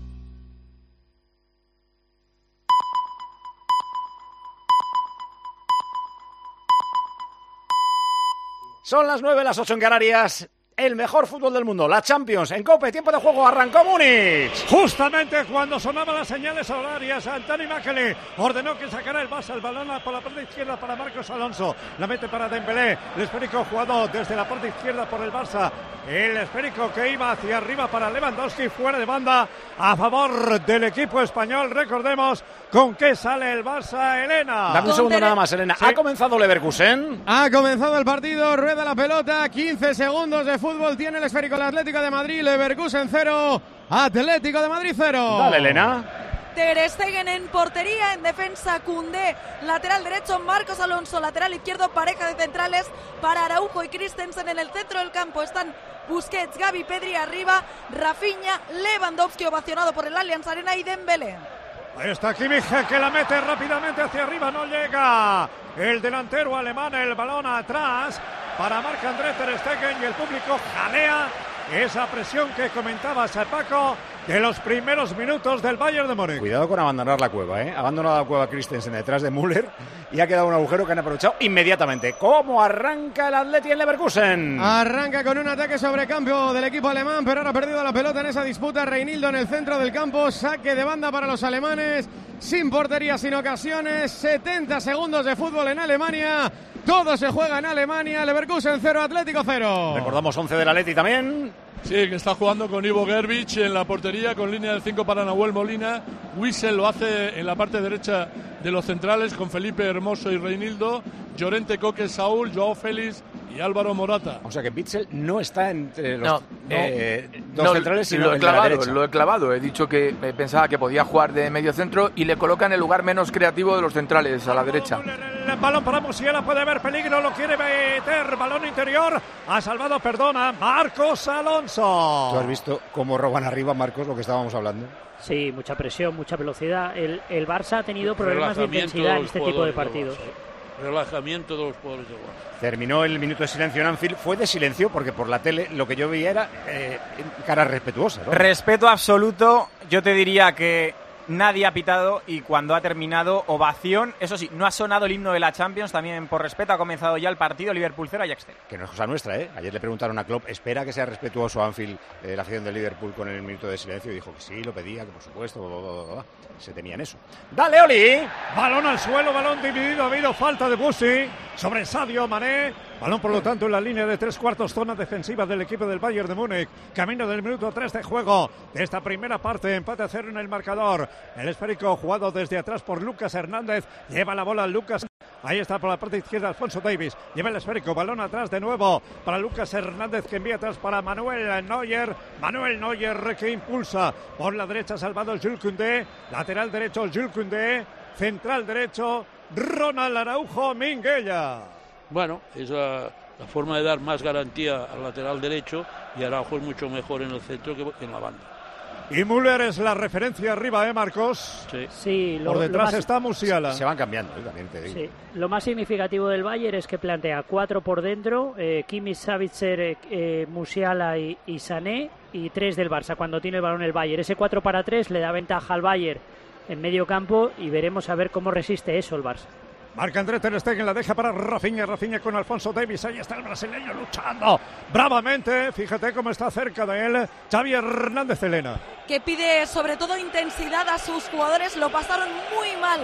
[SPEAKER 3] Son las nueve, las ocho en Canarias. El mejor fútbol del mundo, la Champions, en COPE, tiempo de juego, arrancó Múnich.
[SPEAKER 2] Justamente cuando sonaban las señales horarias, Antoni Mäkelä ordenó que sacara el Barça el balón por la parte izquierda para Marcos Alonso. La mete para Dembélé, el esférico jugado desde la parte izquierda por el Barça. El esférico que iba hacia arriba para Lewandowski, fuera de banda, a favor del equipo español. Recordemos con qué sale el Barça, Elena.
[SPEAKER 3] Dame un segundo nada más, Elena. Sí. ¿Ha comenzado Leverkusen?
[SPEAKER 6] Ha comenzado el partido, rueda la pelota, quince segundos de fútbol tiene el esférico el Atlético de Madrid. Leverkusen cero, Atlético de Madrid cero.
[SPEAKER 3] Dale, Elena.
[SPEAKER 4] Ter Stegen en portería, en defensa Koundé, lateral derecho Marcos Alonso, lateral izquierdo pareja de centrales para Araujo y Christensen. En el centro del campo están Busquets, Gavi, Pedri arriba, Rafinha, Lewandowski ovacionado por el Allianz Arena y Dembélé.
[SPEAKER 2] Ahí está Kimmich que la mete rápidamente hacia arriba, no llega el delantero alemán, el balón atrás para Marc-André Ter Stegen y el público jalea esa presión que comentabas, Paco, de los primeros minutos del Bayern de Múnich.
[SPEAKER 3] Cuidado con abandonar la cueva, ¿eh? Ha abandonado la cueva Christensen detrás de Müller y ha quedado un agujero que han aprovechado inmediatamente. ¿Cómo arranca el Atleti en Leverkusen?
[SPEAKER 6] Arranca con un ataque sobre campo del equipo alemán, pero ahora ha perdido la pelota en esa disputa. Reinildo en el centro del campo, saque de banda para los alemanes, sin portería, sin ocasiones. setenta segundos de fútbol en Alemania. Todo se juega en Alemania. Leverkusen cero, Atlético cero.
[SPEAKER 3] Recordamos once del Atleti también.
[SPEAKER 7] Sí, que está jugando con Ivo Gervich en la portería, con línea de cinco para Nahuel Molina. Wissel lo hace en la parte derecha de los centrales con Felipe Hermoso y Reinildo. Llorente, Coque, Saúl, Joao Félix y Álvaro Morata.
[SPEAKER 3] O sea que Witsel no está entre los
[SPEAKER 14] no,
[SPEAKER 3] eh,
[SPEAKER 14] no,
[SPEAKER 3] dos
[SPEAKER 14] no,
[SPEAKER 3] centrales, sino
[SPEAKER 14] lo he
[SPEAKER 3] en la
[SPEAKER 14] clavado,
[SPEAKER 3] derecha.
[SPEAKER 14] Lo he clavado, he dicho que eh, pensaba que podía jugar de medio centro y le coloca en el lugar menos creativo de los centrales, a la derecha.
[SPEAKER 2] El balón para Musiala, puede haber peligro, lo quiere meter, balón interior, ha salvado, perdona, Marcos Alonso.
[SPEAKER 3] ¿Tú has visto cómo roban arriba, Marcos, lo que estábamos hablando?
[SPEAKER 12] Sí, mucha presión, mucha velocidad. El, el Barça ha tenido problemas de intensidad en este tipo de partidos.
[SPEAKER 10] Relajamiento de los jugadores de Barça.
[SPEAKER 3] Terminó el minuto de silencio en Anfield. Fue de silencio porque por la tele lo que yo veía era eh, cara respetuosa, ¿no?
[SPEAKER 5] Respeto absoluto. Yo te diría que nadie ha pitado y cuando ha terminado, ovación. Eso sí, no ha sonado el himno de la Champions, también por respeto. Ha comenzado ya el partido, Liverpool cero, Ajax cero.
[SPEAKER 3] Que no es cosa nuestra, ¿eh? Ayer le preguntaron a Klopp, ¿espera que sea respetuoso Anfield eh, la afición de Liverpool con el minuto de silencio? Y dijo que sí, lo pedía, que por supuesto, bla, bla, bla, bla. Se tenían eso. ¡Dale, Oli!
[SPEAKER 2] Balón al suelo, balón dividido, ha habido falta de Bussi sobre Sadio Mané. Balón, por lo tanto, en la línea de tres cuartos, zona defensiva del equipo del Bayern de Múnich. Camino del minuto tres de juego de esta primera parte. Empate a cero en el marcador. El esférico jugado desde atrás por Lucas Hernández. Lleva la bola Lucas. Ahí está por la parte izquierda Alfonso Davies. Lleva el esférico. Balón atrás de nuevo para Lucas Hernández, que envía atrás para Manuel Neuer. Manuel Neuer que impulsa por la derecha, salvado Jules Koundé. Lateral derecho Jules Koundé. Central derecho Ronald Araujo Minguella.
[SPEAKER 10] Bueno, es la, la forma de dar más garantía al lateral derecho, y Araujo es mucho mejor en el centro que en la banda.
[SPEAKER 2] Y Müller es la referencia arriba, ¿eh, Marcos?
[SPEAKER 10] Sí.
[SPEAKER 12] Sí, lo,
[SPEAKER 2] por detrás
[SPEAKER 12] lo más,
[SPEAKER 2] está Musiala.
[SPEAKER 3] Se van cambiando, ¿eh? También te digo.
[SPEAKER 12] Sí. Lo más significativo del Bayern es que plantea cuatro por dentro, eh, Kimmich, Savitzer, eh, Musiala y, y Sané, y tres del Barça cuando tiene el balón el Bayern. Ese cuatro para tres le da ventaja al Bayern en medio campo y veremos a ver cómo resiste eso el Barça.
[SPEAKER 2] Marc-André Ter Stegen la deja para Rafinha, Rafinha con Alfonso Davies, ahí está el brasileño luchando bravamente, fíjate cómo está cerca de él Xavi Hernández, Elena.
[SPEAKER 4] Que pide sobre todo intensidad a sus jugadores, lo pasaron muy mal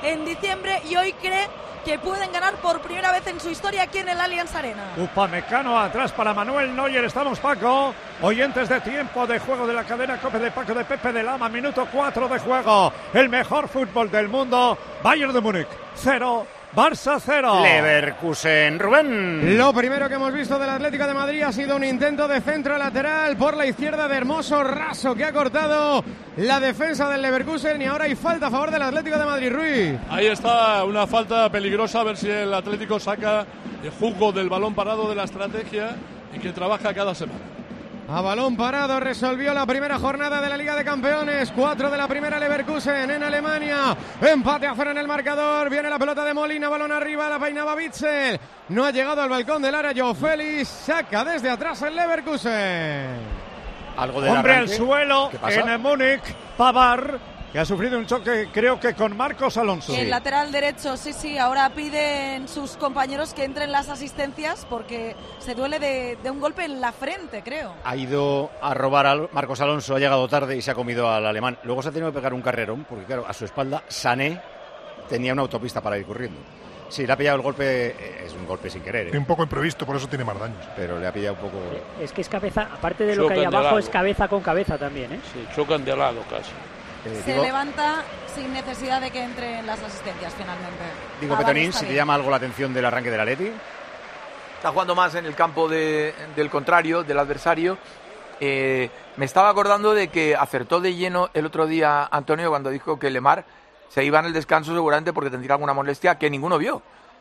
[SPEAKER 4] en diciembre y hoy cree que pueden ganar por primera vez en su historia aquí en el Allianz Arena.
[SPEAKER 2] Upamecano atrás para Manuel Neuer. Estamos, Paco, oyentes de tiempo de juego de la cadena COPE de Paco de Pepe de Lama. Minuto cuatro de juego. El mejor fútbol del mundo. Bayern de Múnich cero, Barça cero.
[SPEAKER 3] Leverkusen, Rubén.
[SPEAKER 6] Lo primero que hemos visto del Atlético de Madrid ha sido un intento de centro lateral por la izquierda de Hermoso Raso, que ha cortado la defensa del Leverkusen, y ahora hay falta a favor del Atlético de Madrid, Ruiz.
[SPEAKER 7] Ahí está una falta peligrosa, a ver si el Atlético saca el jugo del balón parado de la estrategia y que trabaja cada semana.
[SPEAKER 6] A balón parado resolvió la primera jornada de la Liga de Campeones. Cuatro de la primera Leverkusen en Alemania. Empate a cero en el marcador. Viene la pelota de Molina, balón arriba, la peinaba Witzel. No ha llegado al balcón del área Joao Félix. Saca desde atrás el Leverkusen.
[SPEAKER 3] Algo de
[SPEAKER 2] hombre al suelo en Múnich, Pavard, que ha sufrido un choque, creo que con Marcos Alonso.
[SPEAKER 4] El sí. lateral derecho, sí, sí, ahora piden sus compañeros que entren las asistencias porque se duele de, de un golpe en la frente, creo.
[SPEAKER 3] Ha ido a robar a Marcos Alonso, ha llegado tarde y se ha comido al alemán. Luego se ha tenido que pegar un carrerón porque, claro, a su espalda Sané tenía una autopista para ir corriendo. Sí, le ha pillado el golpe, es un golpe sin querer, ¿eh?
[SPEAKER 8] Un poco imprevisto, por eso tiene más daños.
[SPEAKER 3] Pero le ha pillado un poco...
[SPEAKER 12] Es que es cabeza, aparte de lo que hay abajo, es cabeza con cabeza también, ¿eh?
[SPEAKER 10] Sí, chocan de lado casi.
[SPEAKER 3] Eh,
[SPEAKER 4] se
[SPEAKER 3] digo,
[SPEAKER 4] levanta sin necesidad de que entren las asistencias finalmente.
[SPEAKER 3] Digo, Petonín, si te llama algo la atención del arranque del Atleti.
[SPEAKER 14] Está jugando más en el campo de, del contrario, del adversario. Eh, me estaba acordando de que acertó de lleno el otro día Antonio cuando dijo que Lemar se iba en el descanso seguramente porque tendría alguna molestia que ninguno vio.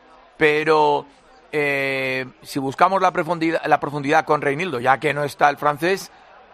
[SPEAKER 14] Pero eh, si buscamos la profundidad, la profundidad con Reinildo, ya que no está el francés,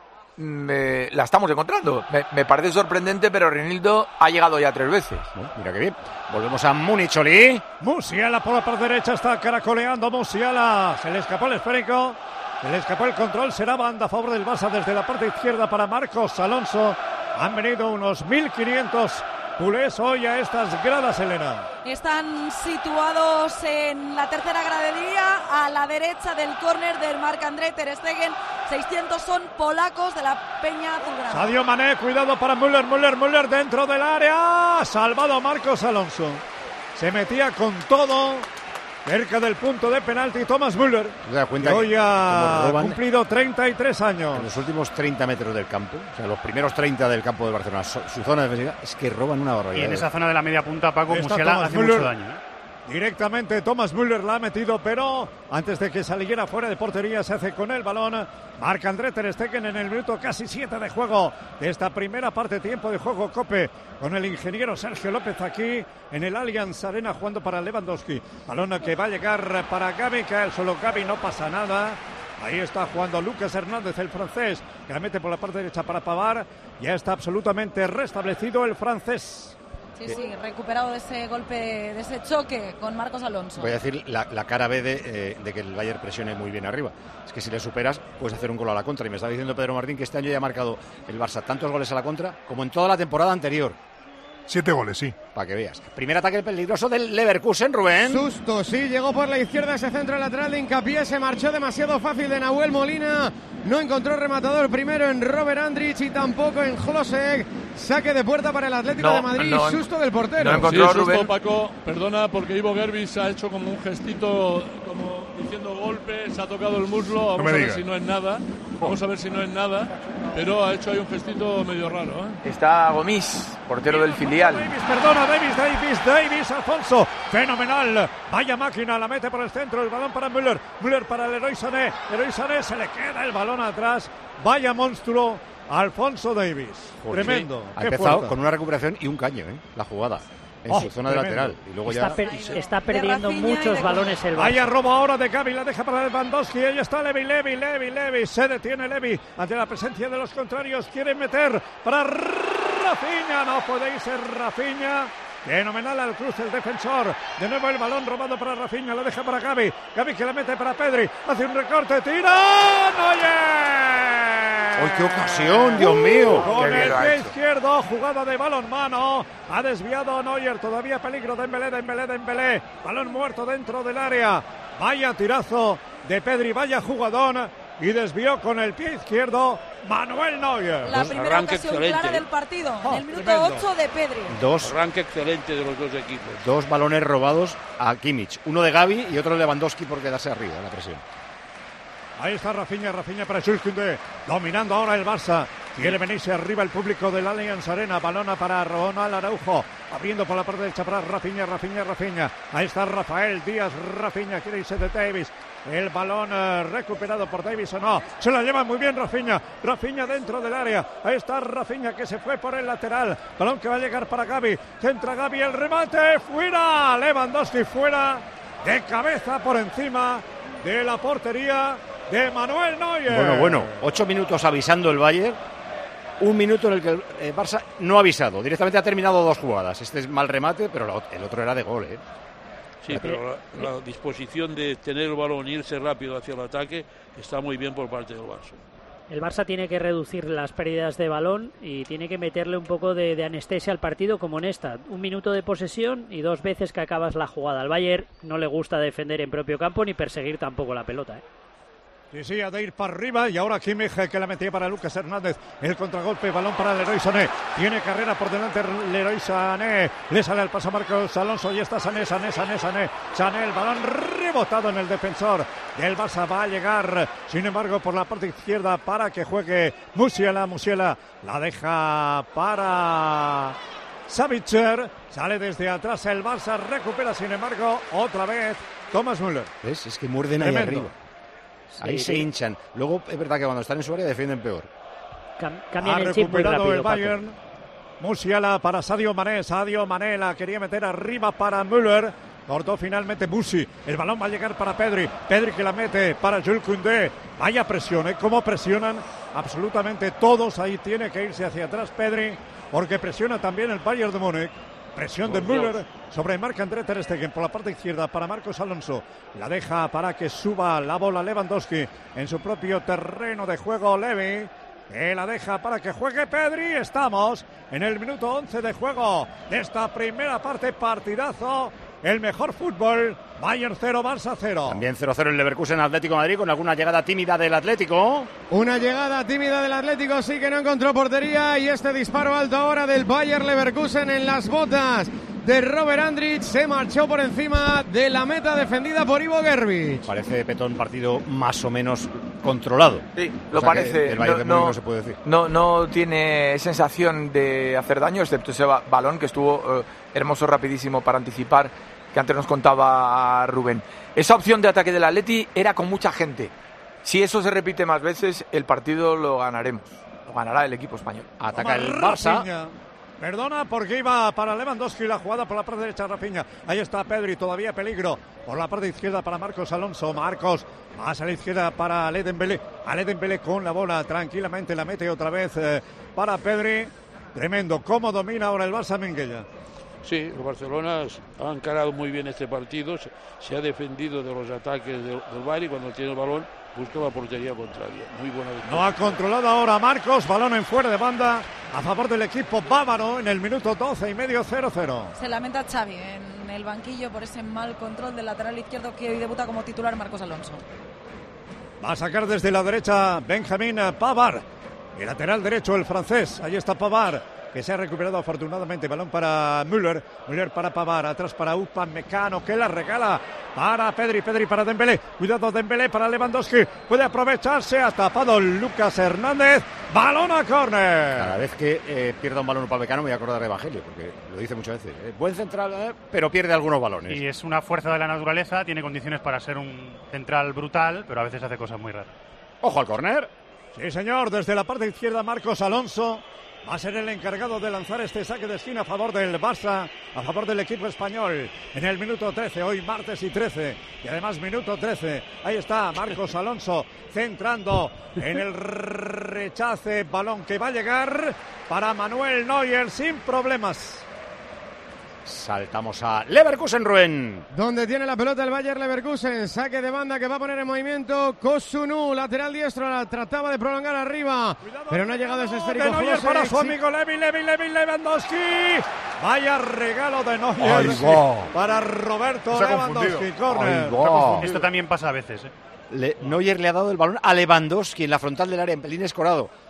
[SPEAKER 14] me, la estamos encontrando. Me, me parece sorprendente, pero Reinildo ha llegado ya tres veces.
[SPEAKER 3] Bueno, mira qué bien. Volvemos a Múnich, Oli.
[SPEAKER 2] Musiala por la parte derecha está caracoleando. Musiala, se le escapó el esférico. Se le escapó el control. Será banda a favor del Barça desde la parte izquierda para Marcos Alonso. Han venido unos mil quinientos culés hoy a estas gradas, Elena.
[SPEAKER 4] Están situados en la tercera gradería a la derecha del córner del Marc-André ter Stegen. seiscientos son polacos de la Peña Azulgrana.
[SPEAKER 2] Sadio Mané, cuidado para Müller, Müller, Müller dentro del área. Salvado Marcos Alonso. Se metía con todo cerca del punto de penalti Thomas Müller.
[SPEAKER 3] ¿Te das cuenta
[SPEAKER 2] que hoy ha cumplido treinta y tres años?
[SPEAKER 3] En los últimos treinta metros del campo, o sea, los primeros treinta del campo de Barcelona, su, su zona defensiva, es que roban una barbaridad.
[SPEAKER 13] Y en esa zona de la media punta, Paco,
[SPEAKER 2] Está
[SPEAKER 13] Musiala
[SPEAKER 2] Thomas
[SPEAKER 13] hace
[SPEAKER 2] Müller.
[SPEAKER 13] mucho daño, ¿eh?
[SPEAKER 2] Directamente Thomas Müller la ha metido, pero antes de que saliera fuera de portería se hace con el balón Marc-André ter Stegen en el minuto casi siete de juego de esta primera parte, tiempo de juego COPE, con el ingeniero Sergio López aquí en el Allianz Arena jugando para Lewandowski. Balón que va a llegar para Gavi, que solo Gavi, no pasa nada. Ahí está jugando Lucas Hernández, el francés, que la mete por la parte derecha para Pavard. Ya está absolutamente restablecido el francés.
[SPEAKER 4] Sí, sí, recuperado de ese golpe, de ese choque con Marcos Alonso.
[SPEAKER 3] Voy a decir la, la cara B de, eh, de que el Bayern presione muy bien arriba. Es que si le superas, puedes hacer un gol a la contra. Y me estaba diciendo Pedro Martín que este año ya ha marcado el Barça tantos goles a la contra como en toda la temporada anterior.
[SPEAKER 8] Siete goles, sí.
[SPEAKER 3] Para que veas. Primer ataque peligroso del Leverkusen, Rubén.
[SPEAKER 6] Susto, sí, llegó por la izquierda ese centro lateral de hincapié, se marchó demasiado fácil de Nahuel Molina. No encontró rematador primero en Robert Andrich y tampoco en Hlosek. Saque de puerta para el Atlético
[SPEAKER 14] no,
[SPEAKER 6] de Madrid,
[SPEAKER 14] no,
[SPEAKER 6] susto del portero.
[SPEAKER 14] No encontró
[SPEAKER 7] sí, susto,
[SPEAKER 14] Rubén.
[SPEAKER 7] Paco, perdona, porque Ivo Gervis ha hecho como un gestito, como diciendo golpe, se ha tocado el muslo, vamos
[SPEAKER 8] no
[SPEAKER 7] a ver
[SPEAKER 8] digas.
[SPEAKER 7] si no es nada, vamos a ver si no es nada, pero ha hecho ahí un gestito medio raro, ¿eh?
[SPEAKER 14] Está Gomis, portero del filial.
[SPEAKER 2] Davis, perdona, Davis, Davis, Davis, Alfonso, fenomenal, vaya máquina, la mete por el centro, el balón para Müller, Müller para Leroy Sané, Leroy Sané, se le queda el balón atrás, vaya monstruo, Alfonso Davis,
[SPEAKER 3] Joder,
[SPEAKER 2] tremendo.
[SPEAKER 3] Ha empezado fuerza. Con una recuperación y un caño, ¿eh? La jugada. En
[SPEAKER 2] oh,
[SPEAKER 3] su zona tremendo. De lateral. Y luego
[SPEAKER 12] está,
[SPEAKER 3] ya...
[SPEAKER 12] per está perdiendo muchos balones el Barça.
[SPEAKER 2] Vaya robo ahora de Gavi, la deja para Lewandowski. Ahí está Levi, Levi, Levi, Levi. Se detiene Levi ante la presencia de los contrarios. Quieren meter para Rafinha. No puede irse Rafinha. Fenomenal al cruce el defensor. De nuevo el balón robado para Rafinha. Lo deja para Gavi. Gavi que la mete para Pedri. Hace un recorte. ¡Tira! ¡Neuer!
[SPEAKER 3] ¡Uy, qué ocasión, Dios mío!
[SPEAKER 2] Con el pie izquierdo, jugada de balonmano. Ha desviado Neuer. Todavía peligro. Dembélé, Dembélé, Dembélé. Balón muerto dentro del área. Vaya tirazo de Pedri. Vaya jugadón. Y desvió con el pie izquierdo Manuel Neuer.
[SPEAKER 4] La primera ocasión clara del partido, en el minuto ocho de Pedri.
[SPEAKER 3] Dos.
[SPEAKER 10] Arranque excelente de los dos equipos.
[SPEAKER 3] Dos balones robados a Kimmich. Uno de Gavi y otro de Lewandowski por quedarse arriba en la presión.
[SPEAKER 2] Ahí está Rafinha, Rafinha para Jules Koundé, dominando ahora el Barça. Quiere venirse arriba el público del Allianz Arena. Balona para Ronald Araujo, abriendo por la parte derecha para Rafinha, Rafinha, Rafinha. Ahí está Rafael Díaz, Rafinha, quiere irse de Davis. El balón eh, recuperado por Davis o no. Se la lleva muy bien Rafinha. Rafinha dentro del área. Ahí está Rafinha que se fue por el lateral. Balón que va a llegar para Gavi. Centra Gavi, el remate. Fuera. Lewandowski fuera. De cabeza por encima de la portería de Manuel Neuer.
[SPEAKER 3] Bueno, bueno. Ocho minutos avisando el Bayern. Un minuto en el que el eh, Barça no ha avisado. Directamente ha terminado dos jugadas. Este es mal remate, pero la, el otro era de gol, ¿eh?
[SPEAKER 10] Sí, pero la, la disposición de tener el balón e irse rápido hacia el ataque está muy bien por parte del Barça.
[SPEAKER 12] El Barça tiene que reducir las pérdidas de balón y tiene que meterle un poco de, de anestesia al partido como en esta. Un minuto de posesión y dos veces que acabas la jugada. Al Bayern no le gusta defender en propio campo ni perseguir tampoco la pelota, ¿eh?
[SPEAKER 2] Sí, sí, ha de ir para arriba y ahora Kimmich que la metía para Lucas Hernández. El contragolpe, balón para Leroy Sané. Tiene carrera por delante Leroy Sané. Le sale el paso a Marcos Alonso y está Sané, Sané, Sané, Sané. Sané, el balón rebotado en el defensor del Barça. Va a llegar, sin embargo, por la parte izquierda para que juegue Musiala. Musiala la deja para Savitzer. Sale desde atrás el Barça, recupera, sin embargo, otra vez Thomas Müller.
[SPEAKER 3] ¿Ves? Es que muerden ahí arriba. Ahí sí, se hinchan. Luego es verdad que cuando están en su área defienden peor.
[SPEAKER 12] Cam cambian
[SPEAKER 2] ha
[SPEAKER 12] el chip muy
[SPEAKER 2] recuperado
[SPEAKER 12] rápido,
[SPEAKER 2] el Bayern. Paco. Musiala para Sadio Mané. Sadio Mané la quería meter arriba para Müller. Cortó finalmente Musi. El balón va a llegar para Pedri. Pedri que la mete para Jules Koundé. Vaya presión, ¿eh? Cómo presionan absolutamente todos. Ahí tiene que irse hacia atrás Pedri, porque presiona también el Bayern de Múnich. Presión de Müller sobre Marc-André ter Stegen por la parte izquierda para Marcos Alonso. La deja para que suba la bola Lewandowski en su propio terreno de juego. Levi que la deja para que juegue Pedri. Estamos en el minuto once de juego de esta primera parte. Partidazo. El mejor fútbol. Bayern cero, Barça cero.
[SPEAKER 3] También cero cero el Leverkusen Atlético de Madrid con alguna llegada tímida del Atlético.
[SPEAKER 6] Una llegada tímida del Atlético, sí que no encontró portería. Y este disparo alto ahora del Bayern Leverkusen en las botas de Robert Andrich. Se marchó por encima de la meta defendida por Ivo Gervich.
[SPEAKER 3] Parece, Petón, partido más o menos controlado.
[SPEAKER 14] Sí, lo
[SPEAKER 3] o sea
[SPEAKER 14] parece.
[SPEAKER 3] El Bayern
[SPEAKER 14] no,
[SPEAKER 3] de Múnich
[SPEAKER 14] no,
[SPEAKER 3] no se puede decir.
[SPEAKER 14] No, no tiene sensación de hacer daño, excepto ese ba balón que estuvo eh, hermoso, rapidísimo para anticipar, que antes nos contaba Rubén. Esa opción de ataque del Atleti era con mucha gente. Si eso se repite más veces, el partido lo ganaremos. Lo ganará el equipo español.
[SPEAKER 3] Ataca el Barça.
[SPEAKER 2] Rafinha. Perdona, porque iba para Lewandowski la jugada por la parte derecha Rafinha. Ahí está Pedri, todavía peligro. Por la parte izquierda para Marcos Alonso. Marcos, más a la izquierda para Ale Dembélé. Ale Dembélé con la bola, tranquilamente la mete otra vez eh, para Pedri. Tremendo, cómo domina ahora el Barça Minguella.
[SPEAKER 10] Sí, el Barcelona ha encarado muy bien este partido, se, se ha defendido de los ataques del, del Bayern y cuando tiene el balón busca la portería contraria. Muy buena victoria.
[SPEAKER 2] No ha controlado ahora Marcos, balón en fuera de banda a favor del equipo bávaro en el minuto doce y medio, cero cero.
[SPEAKER 4] Se lamenta Xavi en el banquillo por ese mal control del lateral izquierdo que hoy debuta como titular Marcos Alonso.
[SPEAKER 2] Va a sacar desde la derecha Benjamín Pavard, el lateral derecho el francés, ahí está Pavard, que se ha recuperado afortunadamente. Balón para Müller, Müller para Pavard, atrás para Upamecano, que la regala para Pedri, Pedri para Dembélé, cuidado Dembélé para Lewandowski, puede aprovecharse, ha tapado Lucas Hernández, balón a córner.
[SPEAKER 3] Cada vez que eh, pierda un balón Upamecano me voy a acordar de Evangelio, porque lo dice muchas veces, eh, buen central, eh, pero pierde algunos balones.
[SPEAKER 13] Y es una fuerza de la naturaleza, tiene condiciones para ser un central brutal, pero a veces hace cosas muy raras.
[SPEAKER 3] Ojo al córner.
[SPEAKER 2] Sí señor, desde la parte izquierda Marcos Alonso va a ser el encargado de lanzar este saque de esquina a favor del Barça, a favor del equipo español. En el minuto trece, hoy martes y trece, y además minuto trece. Ahí está Marcos Alonso centrando en el rechace, balón que va a llegar para Manuel Neuer sin problemas.
[SPEAKER 3] Saltamos a Leverkusen, Rubén.
[SPEAKER 6] Donde tiene la pelota el Bayer Leverkusen. Saque de banda que va a poner en movimiento Kosunu, lateral diestro. La trataba de prolongar arriba, cuidado, pero no ha llegado ese esférico.
[SPEAKER 2] De Neuer para su amigo Levi, Levi, Levi, Lewandowski. Vaya regalo de Neuer para Roberto Lewandowski. Corner.
[SPEAKER 13] Esto también pasa a veces, ¿eh?
[SPEAKER 3] Le, Neuer le ha dado el balón a Lewandowski en la frontal del área, en pelín escorado.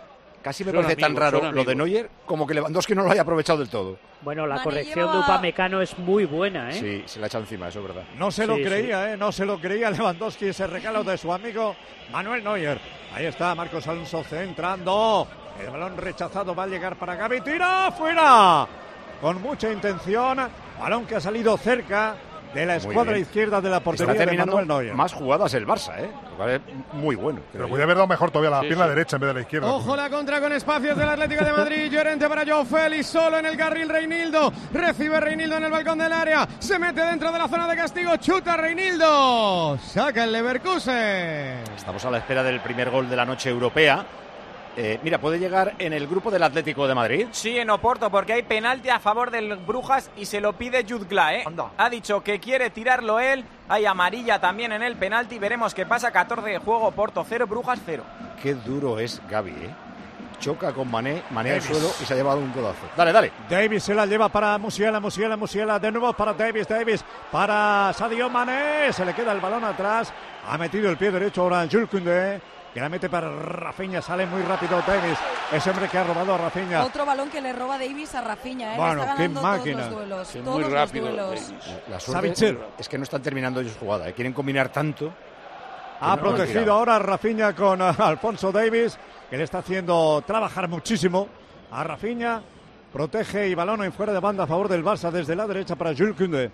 [SPEAKER 3] Casi me
[SPEAKER 10] Son
[SPEAKER 3] parece tan
[SPEAKER 10] amigos,
[SPEAKER 3] raro
[SPEAKER 10] son
[SPEAKER 3] lo de
[SPEAKER 10] amigos.
[SPEAKER 3] Neuer como que Lewandowski no lo haya aprovechado del todo.
[SPEAKER 12] Bueno, la
[SPEAKER 4] Mane
[SPEAKER 12] corrección
[SPEAKER 4] lleva-
[SPEAKER 12] de Upamecano es muy buena, ¿eh?
[SPEAKER 3] Sí, se la ha echado encima, eso es verdad.
[SPEAKER 2] No se lo
[SPEAKER 12] Sí,
[SPEAKER 2] creía, ¿eh? No se lo creía Lewandowski, ese regalo de su amigo Manuel Neuer. Ahí está Marcos Alonso centrando. El balón rechazado va a llegar para Gavi. ¡Tira! ¡Fuera! Con mucha intención. Balón que ha salido cerca de la escuadra
[SPEAKER 3] bien.
[SPEAKER 2] izquierda de la
[SPEAKER 3] Está
[SPEAKER 2] portería de
[SPEAKER 3] terminando
[SPEAKER 2] Manuel Neuer.
[SPEAKER 3] más jugadas el Barça, ¿eh? Lo cual es muy bueno.
[SPEAKER 8] Pero podría haber dado mejor todavía la
[SPEAKER 10] Sí,
[SPEAKER 8] pierna
[SPEAKER 10] sí.
[SPEAKER 8] derecha en vez de la izquierda.
[SPEAKER 6] Ojo la contra con espacios del Atlético de Madrid. Llorente para Joao Félix, solo en el carril Reinildo. Recibe Reinildo en el balcón del área. Se mete dentro de la zona de castigo. Chuta Reinildo. Saca el Leverkusen.
[SPEAKER 3] Estamos a la espera del primer gol de la noche europea. Eh, mira, puede llegar en el grupo del Atlético de Madrid.
[SPEAKER 5] Sí, en Oporto, porque hay penalti a favor del Brujas y se lo pide Jude Gla, ¿eh? Ha dicho que quiere tirarlo él. Hay amarilla también en el penalti. Veremos qué pasa. catorce de juego, Oporto cero, Brujas cero.
[SPEAKER 3] Qué duro es Gavi, ¿eh? Choca con Mané, Mané al suelo y se ha llevado un codazo. Dale, dale.
[SPEAKER 2] Davis se la lleva para Musiala, Musiala, Musiala, de nuevo para Davis, Davis, para Sadio Mané, se le queda el balón atrás, ha metido el pie derecho ahora Jules Koundé, que la mete para Rafinha, sale muy rápido Davis, ese hombre que ha robado a Rafinha.
[SPEAKER 4] Otro balón que le roba Davis a Rafinha, ¿eh?
[SPEAKER 2] Bueno,
[SPEAKER 4] Le está
[SPEAKER 2] qué
[SPEAKER 4] ganando
[SPEAKER 2] máquina.
[SPEAKER 4] todos los duelos.
[SPEAKER 10] Sí,
[SPEAKER 4] todos
[SPEAKER 10] muy
[SPEAKER 4] los
[SPEAKER 10] rápido,
[SPEAKER 4] duelos.
[SPEAKER 10] Davis.
[SPEAKER 3] La suerte
[SPEAKER 2] Savitzer.
[SPEAKER 3] es que no están terminando ellos jugada, ¿eh? Quieren combinar tanto.
[SPEAKER 2] Ha
[SPEAKER 3] no lo han
[SPEAKER 2] protegido
[SPEAKER 3] tirado.
[SPEAKER 2] ahora a Rafinha con uh, Alfonso Davis, que le está haciendo trabajar muchísimo a Rafinha. Protege y balón en fuera de banda a favor del Barça desde la derecha para Jules Koundé.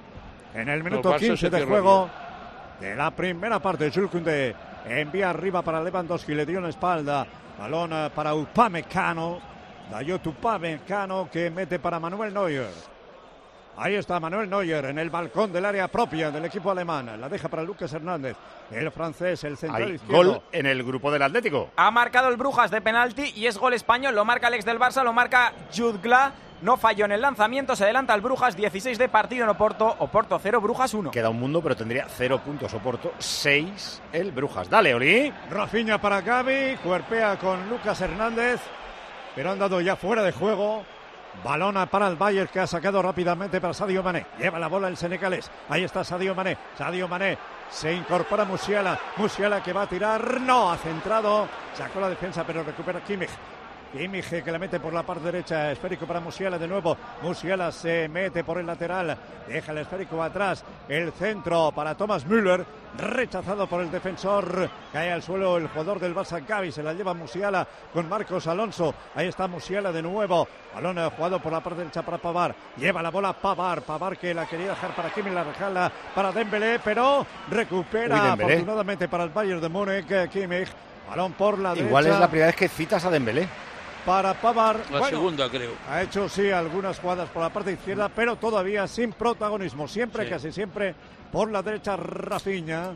[SPEAKER 2] En el minuto
[SPEAKER 10] Barça
[SPEAKER 2] quince
[SPEAKER 10] se
[SPEAKER 2] de
[SPEAKER 10] cierra
[SPEAKER 2] juego de la primera parte, Jules Koundé envía arriba para Lewandowski, le dio en la espalda. Balón uh, para Upamecano. Dayot Upamecano que mete para Manuel Neuer. Ahí está Manuel Neuer en el balcón del área propia del equipo alemán. La deja para Lucas Hernández, el francés, el central
[SPEAKER 3] Hay
[SPEAKER 2] izquierdo.
[SPEAKER 3] gol en el grupo del Atlético.
[SPEAKER 5] Ha marcado el Brujas de penalti y es gol español. Lo marca el ex del Barça, lo marca Jude Gla. No falló en el lanzamiento, se adelanta el Brujas, dieciséis de partido en Oporto. Oporto cero, Brujas uno.
[SPEAKER 3] Queda un mundo, pero tendría cero puntos Oporto, seis el Brujas. Dale, Oli.
[SPEAKER 2] Rafinha para Gavi, cuerpea con Lucas Hernández, pero han dado ya fuera de juego. Balona para el Bayern que ha sacado rápidamente para Sadio Mané. Lleva la bola el senegalés. Ahí está Sadio Mané. Sadio Mané. Se incorpora Musiala. Musiala que va a tirar. No, ha centrado. Sacó la defensa pero recupera Kimmich. Kimmich que la mete por la parte derecha. Esférico para Musiala de nuevo. Musiala se mete por el lateral. Deja el esférico atrás. El centro para Thomas Müller. Rechazado por el defensor. Cae al suelo el jugador del Barça, Gavi. Se la lleva Musiala con Marcos Alonso. Ahí está Musiala de nuevo. Balón jugado por la parte derecha para Pavard. Lleva la bola Pavard. Pavard que la quería dejar para Kimmich. La regala para Dembélé. Pero recupera
[SPEAKER 3] Uy, Dembélé.
[SPEAKER 2] afortunadamente para el Bayern de Múnich. Kimmich. Balón por la
[SPEAKER 3] Igual
[SPEAKER 2] derecha.
[SPEAKER 3] es la primera vez que citas a Dembélé.
[SPEAKER 2] Para Pavard.
[SPEAKER 10] La
[SPEAKER 2] Bueno,
[SPEAKER 10] segunda, creo.
[SPEAKER 2] ha hecho sí algunas jugadas por la parte izquierda, pero todavía sin protagonismo. Siempre,
[SPEAKER 10] Sí.
[SPEAKER 2] casi siempre, por la derecha Rafinha.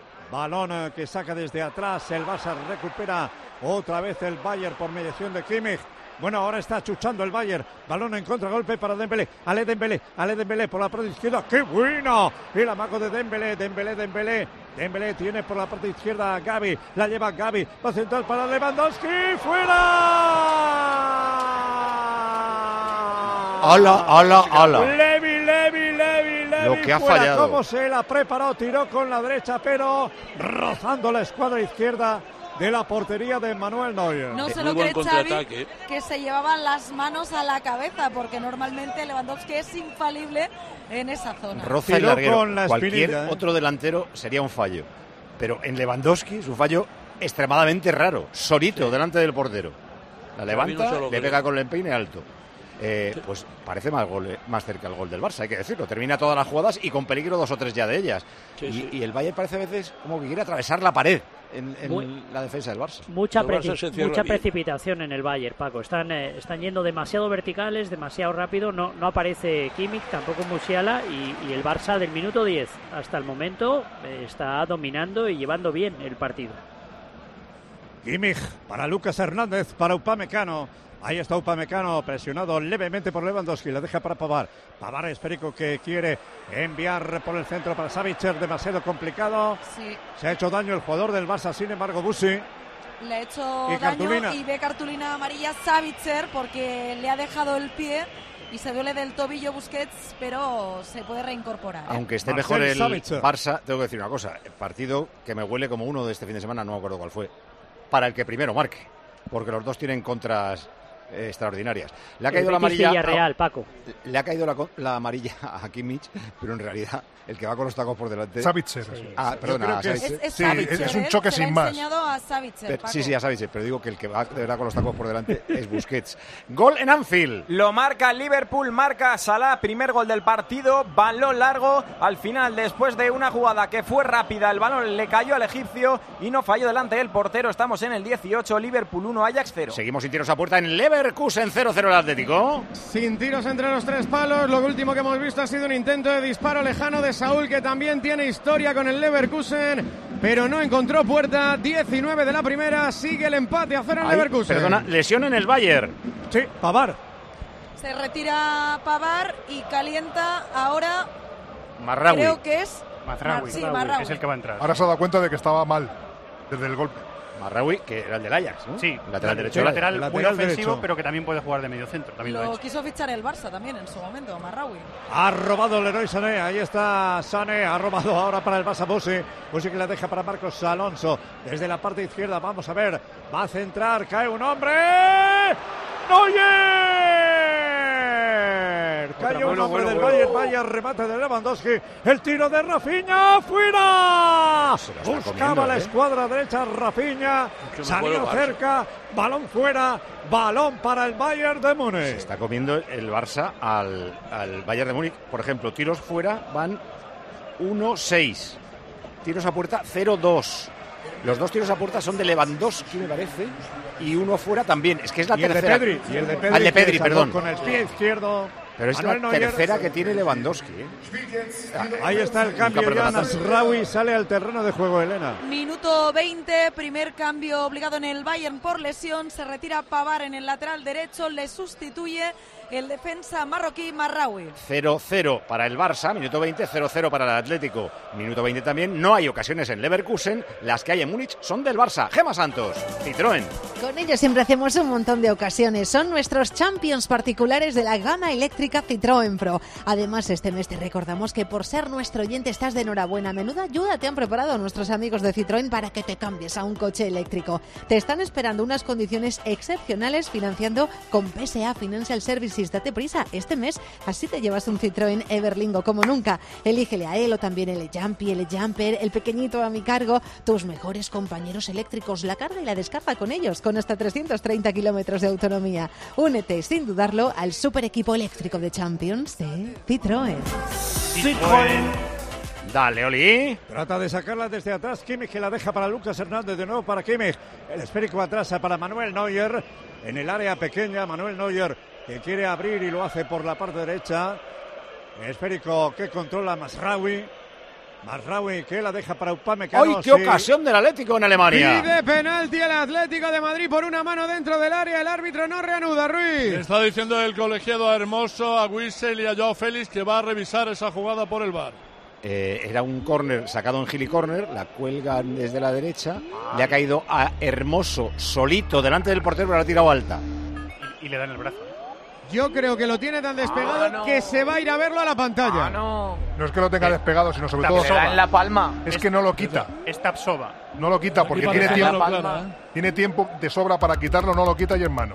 [SPEAKER 2] Balón eh, que saca desde atrás. El Barça recupera otra vez el Bayern por mediación de Kimmich. Bueno, ahora está chuchando el Bayern. Balón en contragolpe para Dembélé. Ale Dembélé, Ale Dembélé por la parte izquierda. ¡Qué bueno! El amago de Dembélé, Dembélé, Dembélé. Dembélé tiene por la parte izquierda a Gavi. La lleva Gavi. Va a centrar para Lewandowski. ¡Fuera!
[SPEAKER 3] ¡Hala, hala, hala!
[SPEAKER 2] Levi, Levi, Levi, Levi.
[SPEAKER 3] Lo que ha
[SPEAKER 2] fuera.
[SPEAKER 3] fallado.
[SPEAKER 2] Cómo se la preparó, tiró con la derecha, pero rozando la escuadra izquierda de la portería de Manuel Neuer.
[SPEAKER 4] No se
[SPEAKER 10] Muy
[SPEAKER 4] lo
[SPEAKER 10] buen
[SPEAKER 4] cree Xavi,
[SPEAKER 10] contraataque.
[SPEAKER 4] que se llevaban las manos a la cabeza, porque normalmente Lewandowski es infalible en esa zona.
[SPEAKER 3] Roza el
[SPEAKER 2] Tiró
[SPEAKER 3] larguero.
[SPEAKER 2] con la
[SPEAKER 3] Cualquier
[SPEAKER 2] espinilla, ¿eh?
[SPEAKER 3] otro delantero sería un fallo. Pero en Lewandowski es un fallo extremadamente raro. Solito delante del portero. La
[SPEAKER 10] A mí no
[SPEAKER 3] levanta,
[SPEAKER 10] se lo
[SPEAKER 3] le
[SPEAKER 10] creo.
[SPEAKER 3] pega con el empeine alto. Eh, pues parece más, gol, más cerca el gol del Barça, hay que decirlo. Termina todas las jugadas y con peligro dos o tres ya de ellas.
[SPEAKER 10] Sí,
[SPEAKER 3] y,
[SPEAKER 10] sí.
[SPEAKER 3] y el Bayern parece a veces como que quiere atravesar la pared en, en
[SPEAKER 12] Muy-
[SPEAKER 3] la defensa del Barça.
[SPEAKER 12] Mucha,
[SPEAKER 10] El Barça
[SPEAKER 12] preci-
[SPEAKER 10] se cierra
[SPEAKER 12] mucha
[SPEAKER 10] bien.
[SPEAKER 12] precipitación en el Bayern, Paco. Están, eh, están yendo demasiado verticales, demasiado rápido. No, no aparece Kimmich, tampoco Musiala. Y, y el Barça del minuto diez hasta el momento eh, está dominando y llevando bien el partido.
[SPEAKER 2] Kimmich para Lucas Hernández, para Upamecano. Ahí está Upamecano, presionado levemente por Lewandowski. La deja para Pavard. Pavard esférico que quiere enviar por el centro para Savitzer. Demasiado complicado.
[SPEAKER 4] Sí,
[SPEAKER 2] Se ha hecho daño el jugador del Barça, sin embargo, Busi.
[SPEAKER 4] le ha hecho
[SPEAKER 2] Y
[SPEAKER 4] daño
[SPEAKER 2] cartulina.
[SPEAKER 4] y ve cartulina amarilla Savitzer porque le ha dejado el pie y se duele del tobillo Busquets, pero se puede reincorporar, ¿eh?
[SPEAKER 3] Aunque esté
[SPEAKER 2] Marcel
[SPEAKER 3] mejor el
[SPEAKER 2] Savitzer.
[SPEAKER 3] Barça, tengo que decir una cosa. El partido que me huele como uno de este fin de semana, no me acuerdo cuál fue. Para el que primero marque. porque los dos tienen contras eh, extraordinarias. Le ha
[SPEAKER 12] El
[SPEAKER 3] caído la
[SPEAKER 12] Betis
[SPEAKER 3] amarilla.
[SPEAKER 12] Villarreal, Paco.
[SPEAKER 3] Le ha caído la, la amarilla a Kimmich, pero en realidad el que va con los tacos por delante.
[SPEAKER 8] Savitzer.
[SPEAKER 3] Sí. Ah, perdona, a Savitzer.
[SPEAKER 4] Es, es,
[SPEAKER 8] Sí,
[SPEAKER 4] Savitzer,
[SPEAKER 8] es un
[SPEAKER 4] ¿eh?
[SPEAKER 8] choque
[SPEAKER 4] Se le
[SPEAKER 8] sin
[SPEAKER 4] ha
[SPEAKER 8] más.
[SPEAKER 4] enseñado a Savitzer,
[SPEAKER 3] Pero-
[SPEAKER 4] Paco.
[SPEAKER 3] sí, sí, ya sabéis, pero digo que el que va de verdad con los tacos por delante es Busquets. Gol en Anfield.
[SPEAKER 5] Lo marca Liverpool, marca Salah, primer gol del partido, balón largo, al final después de una jugada que fue rápida, el balón le cayó al egipcio y no falló delante del portero, estamos en el dieciocho, Liverpool uno, Ajax cero.
[SPEAKER 3] Seguimos sin tiros a puerta en Leverkusen cero cero el Atlético.
[SPEAKER 6] Sin tiros entre los tres palos, lo último que hemos visto ha sido un intento de disparo lejano de Saúl, que también tiene historia con el Leverkusen, pero no encontró puerta. Diecinueve de la primera, sigue el empate a cero en
[SPEAKER 3] Ay,
[SPEAKER 6] Leverkusen.
[SPEAKER 3] Perdona, lesión en el Bayern.
[SPEAKER 2] Sí, Pavard.
[SPEAKER 4] Se retira Pavard y calienta ahora.
[SPEAKER 3] Marraoui.
[SPEAKER 4] Creo que es
[SPEAKER 13] Mazraoui.
[SPEAKER 4] Sí, Marraoui.
[SPEAKER 13] Es el que va a entrar.
[SPEAKER 8] Ahora se ha dado cuenta de que estaba mal desde el golpe.
[SPEAKER 3] Marraoui, que era el del Ajax, ¿no?
[SPEAKER 13] Sí,
[SPEAKER 3] lateral derecho.
[SPEAKER 13] un lateral,
[SPEAKER 8] lateral
[SPEAKER 13] muy ofensivo,
[SPEAKER 8] derecho.
[SPEAKER 13] pero que también puede jugar de medio centro. También lo, ha
[SPEAKER 4] Lo
[SPEAKER 13] hecho.
[SPEAKER 4] quiso fichar el Barça también en su momento, Marraoui.
[SPEAKER 2] Ha robado Leroy Sané, ahí está Sané, ha robado ahora para el Barça Busi, Busi que la deja para Marcos Alonso, desde la parte izquierda, vamos a ver, va a centrar, cae un hombre, Neuer, cae un
[SPEAKER 13] bueno,
[SPEAKER 2] hombre
[SPEAKER 13] bueno,
[SPEAKER 2] del
[SPEAKER 13] bueno.
[SPEAKER 2] Bayern, Bayern, remate de Lewandowski, el tiro de Rafinha, fuera,
[SPEAKER 3] Se lo está
[SPEAKER 2] buscaba
[SPEAKER 3] comiendo,
[SPEAKER 2] la
[SPEAKER 3] ¿eh?
[SPEAKER 2] escuadra derecha Rafinha,
[SPEAKER 10] Mucho
[SPEAKER 2] salió
[SPEAKER 10] mejor el Barça.
[SPEAKER 2] cerca, balón fuera, balón para el Bayern de Múnich.
[SPEAKER 3] Se está comiendo el Barça al, al Bayern de Múnich. Por ejemplo, tiros fuera van uno seis. Tiros a puerta cero dos. Los dos tiros a puerta son de Lewandowski, me parece, y uno fuera también. Es que es la
[SPEAKER 2] y el de
[SPEAKER 3] tercera.
[SPEAKER 2] Pedri, y el de Pedri,
[SPEAKER 3] Al de
[SPEAKER 2] que
[SPEAKER 3] Pedri,
[SPEAKER 2] salvó
[SPEAKER 3] perdón.
[SPEAKER 2] con el pie izquierdo.
[SPEAKER 3] Pero es
[SPEAKER 2] Manuel
[SPEAKER 3] la
[SPEAKER 2] Neuer.
[SPEAKER 3] tercera que tiene Lewandowski, ¿eh?
[SPEAKER 2] Ahí está el cambio,
[SPEAKER 3] Nunca
[SPEAKER 2] ya
[SPEAKER 3] perdona tanto.
[SPEAKER 2] Nasraoui sale al terreno de juego, Elena.
[SPEAKER 4] Minuto veinte, primer cambio obligado en el Bayern por lesión. Se retira Pavard en el lateral derecho, le sustituye el defensa marroquí Marraoui.
[SPEAKER 3] cero cero para el Barça, minuto veinte, cero cero para el Atlético. Minuto veinte también, no hay ocasiones en Leverkusen, las que hay en Múnich son del Barça. Gema Santos, Citroën.
[SPEAKER 15] Con ellos siempre hacemos un montón de ocasiones. Son nuestros champions particulares de la gama eléctrica Citroën Pro. Además, este mes te recordamos que por ser nuestro oyente estás de enhorabuena. Menuda ayuda te han preparado nuestros amigos de Citroën para que te cambies a un coche eléctrico. Te están esperando unas condiciones excepcionales financiando con P S A Financial Services. Date prisa, este mes así te llevas un Citroën Everlingo como nunca. Elígele a él o también el Jumpy, el Jumper, el pequeñito a mi cargo, tus mejores compañeros eléctricos, la carga y la descarga con ellos, con hasta trescientos treinta kilómetros de autonomía. Únete, sin dudarlo, al super equipo eléctrico de Champions de Citroën.
[SPEAKER 2] Citroën.
[SPEAKER 3] Dale, Oli.
[SPEAKER 2] Trata de sacarla desde atrás, Kimmich que la deja para Lucas Hernández, de nuevo para Kimmich. El esférico atrás para Manuel Neuer, en el área pequeña, Manuel Neuer que quiere abrir y lo hace por la parte derecha. El esférico que controla Mazraoui. Mazraoui que la deja para Upamecano.
[SPEAKER 3] ¡Ay, qué
[SPEAKER 2] sí.
[SPEAKER 3] ocasión del Atlético en Alemania!
[SPEAKER 6] Pide penalti el Atlético de Madrid por una mano dentro del área. El árbitro no reanuda, Ruiz.
[SPEAKER 7] Le está diciendo el colegiado a Hermoso, a Wissel y a Joao Félix que va a revisar esa jugada por el V A R.
[SPEAKER 3] Eh, era un córner sacado en Gili Corner, la cuelgan desde la derecha, le ha caído a Hermoso solito delante del portero, pero la ha tirado alta.
[SPEAKER 13] Y, y le dan el brazo.
[SPEAKER 6] Yo creo que lo tiene tan despegado
[SPEAKER 14] Ah, no.
[SPEAKER 6] que se va a ir a verlo a la pantalla.
[SPEAKER 14] Ah, no.
[SPEAKER 8] No es que lo tenga despegado, sino sobre todo
[SPEAKER 14] Le da en la palma.
[SPEAKER 8] es que no lo quita.
[SPEAKER 13] Es Tapsova.
[SPEAKER 8] No lo quita porque
[SPEAKER 7] Aquí
[SPEAKER 8] tiene
[SPEAKER 7] parece
[SPEAKER 8] tiempo,
[SPEAKER 7] mano clara, ¿eh?
[SPEAKER 8] tiene tiempo de sobra para quitarlo, no lo quita y en mano.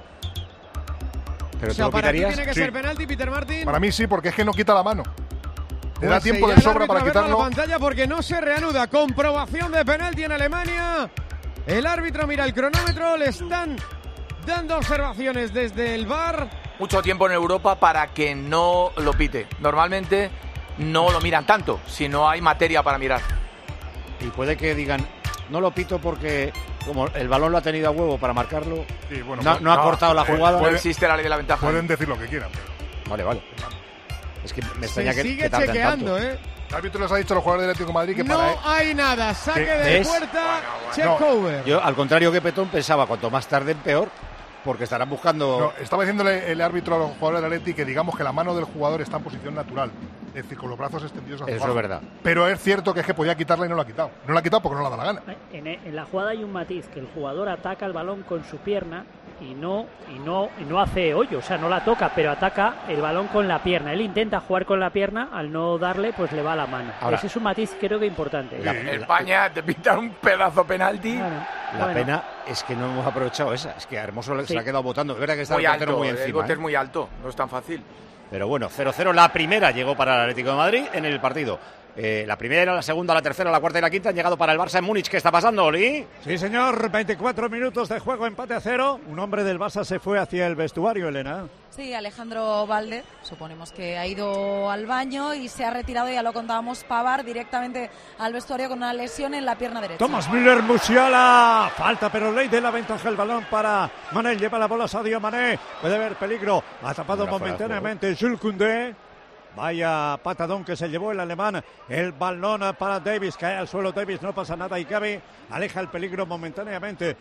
[SPEAKER 3] Pero
[SPEAKER 6] O
[SPEAKER 3] tú
[SPEAKER 6] sea,
[SPEAKER 3] lo
[SPEAKER 6] para ti
[SPEAKER 3] quitarías.
[SPEAKER 6] tiene que
[SPEAKER 8] Sí.
[SPEAKER 6] ser penalti, Peter Martin.
[SPEAKER 8] Para mí sí, porque es que no quita la mano. Le da
[SPEAKER 6] Pues
[SPEAKER 8] tiempo
[SPEAKER 6] se
[SPEAKER 8] de
[SPEAKER 6] irá el
[SPEAKER 8] sobra para
[SPEAKER 6] árbitro a verlo a
[SPEAKER 8] quitarlo.
[SPEAKER 6] la pantalla porque no se reanuda. Comprobación de penalti en Alemania. El árbitro mira el cronómetro, le están dando observaciones desde el V A R.
[SPEAKER 14] Mucho tiempo en Europa para que no lo pite. Normalmente no lo miran tanto si no hay materia para mirar.
[SPEAKER 3] Y puede que digan, no lo pito porque como el balón lo ha tenido a huevo para marcarlo,
[SPEAKER 8] Sí, bueno,
[SPEAKER 3] no,
[SPEAKER 8] pues-
[SPEAKER 3] no ha
[SPEAKER 14] no,
[SPEAKER 3] cortado la
[SPEAKER 8] eh,
[SPEAKER 3] jugada.
[SPEAKER 14] No existe la ley de la ventaja.
[SPEAKER 8] Pueden decir lo que quieran.
[SPEAKER 3] Vale, vale. Es que me
[SPEAKER 6] Se
[SPEAKER 3] extraña que,
[SPEAKER 6] sigue
[SPEAKER 3] que tarden
[SPEAKER 6] chequeando,
[SPEAKER 3] tanto.
[SPEAKER 6] ¿eh?
[SPEAKER 8] El árbitro les ha dicho a los jugadores del Atlético de Madrid que
[SPEAKER 6] No
[SPEAKER 8] para él-
[SPEAKER 6] hay nada. Saque
[SPEAKER 8] ¿Qué?
[SPEAKER 6] de
[SPEAKER 3] ¿Ves?
[SPEAKER 6] puerta.
[SPEAKER 8] bueno.
[SPEAKER 6] Check over.
[SPEAKER 3] Yo, al contrario que Petón, pensaba cuanto más tarde peor, porque estarán buscando...
[SPEAKER 8] No, estaba diciéndole el árbitro a los jugadores del Atleti que digamos que la mano del jugador está en posición natural, es decir, con los brazos extendidos hacia
[SPEAKER 3] Eso
[SPEAKER 8] abajo.
[SPEAKER 3] es verdad.
[SPEAKER 8] Pero es cierto que es que podía quitarla y no la ha quitado. No la ha quitado porque no le da la gana.
[SPEAKER 12] En, en la jugada hay un matiz, que el jugador ataca el balón con su pierna y no, y no, y no hace hoyo, o sea, no la toca, pero ataca el balón con la pierna. Él intenta jugar con la pierna, al no darle, pues le va la mano.
[SPEAKER 3] Ahora,
[SPEAKER 12] Ese es un matiz creo que importante.
[SPEAKER 3] La-
[SPEAKER 14] En España te pintan un pedazo penalti.
[SPEAKER 12] Claro.
[SPEAKER 3] La
[SPEAKER 12] Bueno.
[SPEAKER 3] pena Es que no hemos aprovechado esa. Es que a Hermoso
[SPEAKER 14] Sí.
[SPEAKER 3] se ha quedado votando. Es verdad que está
[SPEAKER 14] Muy
[SPEAKER 3] el portero
[SPEAKER 14] alto,
[SPEAKER 3] muy
[SPEAKER 14] el
[SPEAKER 3] encima.
[SPEAKER 14] bote
[SPEAKER 3] ¿eh?
[SPEAKER 14] es muy alto, no es tan fácil.
[SPEAKER 3] Pero bueno, cero cero la primera llegó para el Atlético de Madrid en el partido. Eh, la primera, la segunda, la tercera, la cuarta y la quinta han llegado para el Barça en Múnich. ¿Qué está pasando, Oli?
[SPEAKER 2] Sí, señor, veinticuatro minutos de juego, empate a cero. Un hombre del Barça se fue hacia el vestuario, Elena.
[SPEAKER 4] Sí, Alejandro Valde, suponemos que ha ido al baño y se ha retirado, ya lo contábamos, Pavard directamente al vestuario con una lesión en la pierna derecha.
[SPEAKER 2] Thomas Müller, Musiala, falta pero ley de la ventaja, el balón para Mané, lleva la bola Sadio Mané, puede haber peligro, ha tapado
[SPEAKER 3] Fuera, fuera,
[SPEAKER 2] momentáneamente Jules Koundé. Vaya patadón que se llevó el alemán, el balón para Davis, cae al suelo Davis, no pasa nada y Gavi aleja el peligro momentáneamente,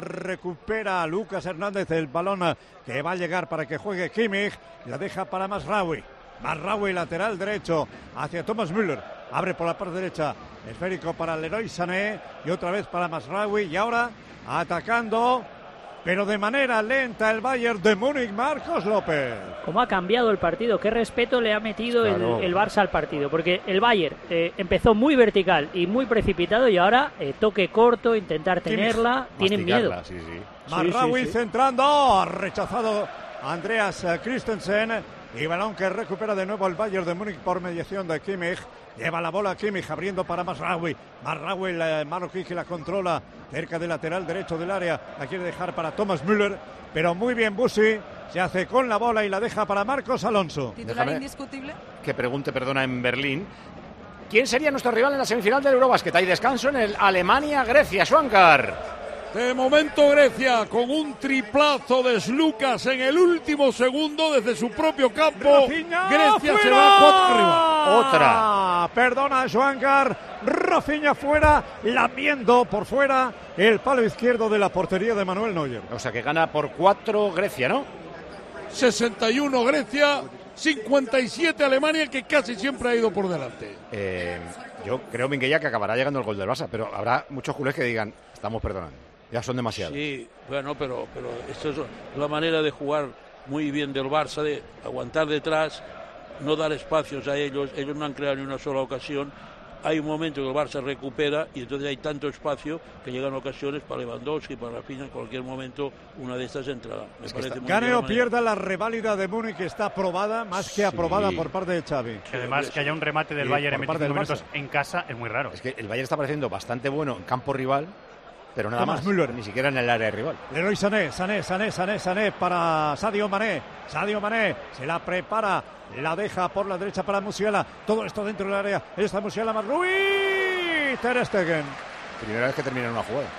[SPEAKER 2] recupera Lucas Hernández el balón que va a llegar para que juegue Kimmich, la deja para Mazraoui, Mazraoui lateral derecho hacia Thomas Müller, abre por la parte derecha, esférico para Leroy Sané y otra vez para Mazraoui y ahora atacando, pero de manera lenta el Bayern de Múnich, Marcos López.
[SPEAKER 12] ¿Cómo ha cambiado el partido? ¿Qué respeto le ha metido
[SPEAKER 2] Claro.
[SPEAKER 12] el, el Barça al partido? Porque el Bayern eh, empezó muy vertical y muy precipitado y ahora eh, toque corto, intentar tenerla, tienen miedo.
[SPEAKER 3] Sí, sí.
[SPEAKER 2] Mazraoui
[SPEAKER 12] Sí, sí, sí.
[SPEAKER 2] centrando, ha rechazado Andreas Christensen y balón que recupera de nuevo el Bayern de Múnich por mediación de Kimmich. Lleva la bola Kimmich abriendo para Mazraoui. Mazraoui, el marroquí que la controla cerca del lateral derecho del área. La quiere dejar para Thomas Müller, pero muy bien Busi. Se hace con la bola y la deja para Marcos Alonso.
[SPEAKER 4] Titular
[SPEAKER 3] Déjame-
[SPEAKER 4] indiscutible.
[SPEAKER 3] Que pregunte, perdona, en Berlín. ¿Quién sería nuestro rival en la semifinal del Eurobasket? Hay descanso en el Alemania-Grecia, Schwankar.
[SPEAKER 7] De momento Grecia con un triplazo de Slucas en el último segundo desde su propio campo.
[SPEAKER 2] Rafinha,
[SPEAKER 7] Grecia se
[SPEAKER 2] fuera.
[SPEAKER 7] va cuatro arriba.
[SPEAKER 3] Otra.
[SPEAKER 2] Perdona, Schwankar. Rafinha fuera, lamiendo por fuera el palo izquierdo de la portería de Manuel Neuer.
[SPEAKER 3] O sea que gana por cuatro Grecia, ¿no?
[SPEAKER 7] sesenta y uno Grecia, cincuenta y siete Alemania, que casi siempre ha ido por delante.
[SPEAKER 3] Eh, yo creo, Minguella, que acabará llegando el gol del Barça, pero habrá muchos culés que digan, estamos perdonando. Ya son demasiados.
[SPEAKER 10] Sí, bueno, pero, pero esto es la manera de jugar muy bien del Barça, de aguantar detrás, no dar espacios a ellos. Ellos no han creado ni una sola ocasión. Hay un momento que el Barça recupera y entonces hay tanto espacio que llegan ocasiones para Lewandowski, para Rafinha, en cualquier momento una de estas entrará. Me
[SPEAKER 2] Es que
[SPEAKER 10] parece
[SPEAKER 2] está-
[SPEAKER 10] muy
[SPEAKER 2] Gane
[SPEAKER 10] bien
[SPEAKER 2] o
[SPEAKER 10] la manera.
[SPEAKER 2] pierda, la reválida de Múnich está aprobada, más que aprobada por parte de Xavi.
[SPEAKER 13] Que además que haya un remate del
[SPEAKER 2] Sí,
[SPEAKER 13] Bayern
[SPEAKER 2] por
[SPEAKER 13] en
[SPEAKER 2] parte del
[SPEAKER 13] veinticinco minutos
[SPEAKER 2] Barça.
[SPEAKER 13] en casa es muy raro.
[SPEAKER 3] Es que el Bayern está pareciendo bastante bueno en campo rival, pero nada
[SPEAKER 2] Thomas
[SPEAKER 3] más.
[SPEAKER 2] Müller.
[SPEAKER 3] Ni siquiera en el área rival.
[SPEAKER 2] Leroy Sané, Sané, Sané, Sané, Sané para Sadio Mané. Sadio Mané se la prepara, la deja por la derecha para Musiala. Todo esto dentro del área. Está Musiala, Mazraoui, Ter Stegen.
[SPEAKER 3] Primera vez que termina una jugada.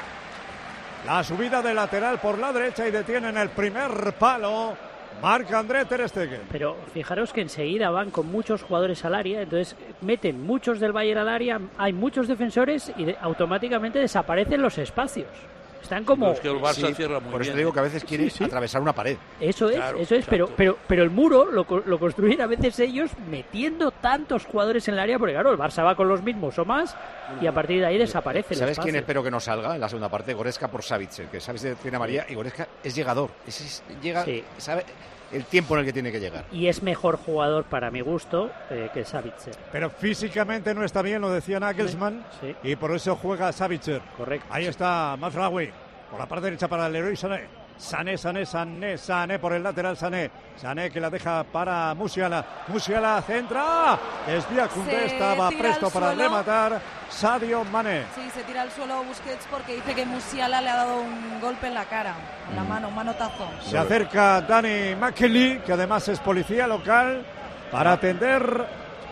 [SPEAKER 2] La subida de lateral por la derecha y detienen el primer palo. Marca André Ter Stegen.
[SPEAKER 12] Pero fijaros que enseguida van con muchos jugadores al área, entonces meten muchos del Bayern al área, hay muchos defensores y de- automáticamente desaparecen los espacios. Están como...
[SPEAKER 10] Pero es que el Barça
[SPEAKER 3] Sí,
[SPEAKER 10] cierra muy
[SPEAKER 3] por eso
[SPEAKER 10] bien.
[SPEAKER 3] te digo que a veces quiere
[SPEAKER 12] Sí, sí.
[SPEAKER 3] atravesar una pared.
[SPEAKER 12] Eso es,
[SPEAKER 10] Claro,
[SPEAKER 12] eso es, pero,
[SPEAKER 10] exacto.
[SPEAKER 12] pero, pero el muro lo, co- lo construyen a veces ellos metiendo tantos jugadores en el área, porque claro, el Barça va con los mismos o más y a partir de ahí desaparece el
[SPEAKER 3] ¿Sabes
[SPEAKER 12] espacio.
[SPEAKER 3] quién espero que no salga en la segunda parte? Goretzka por Savitzer, que Savitzer tiene amarilla y Goretzka es llegador. Es, es- llega,
[SPEAKER 12] Sí.
[SPEAKER 3] sabe el tiempo en el que tiene que llegar.
[SPEAKER 12] Y es mejor jugador para mi gusto eh, que Savitzer.
[SPEAKER 2] Pero físicamente no está bien, lo decía Nagelsmann.
[SPEAKER 12] Sí.
[SPEAKER 2] Y por eso juega Savitzer.
[SPEAKER 12] Correcto.
[SPEAKER 2] Ahí está Mazraoui. Por la parte derecha para Leroy Sané. Sané, Sané, Sané, Sané por el lateral Sané. Sané que la deja para Musiala. Musiala centra. Desvía Koundé,
[SPEAKER 4] Se
[SPEAKER 2] estaba
[SPEAKER 4] tira
[SPEAKER 2] presto
[SPEAKER 4] al
[SPEAKER 2] para
[SPEAKER 4] suelo.
[SPEAKER 2] rematar. Sadio Mané.
[SPEAKER 4] Sí, se tira al suelo Busquets porque dice que Musiala le ha dado un golpe en la cara, en la mano, un manotazo.
[SPEAKER 2] Se acerca Dani Makeli, que además es policía local, para atender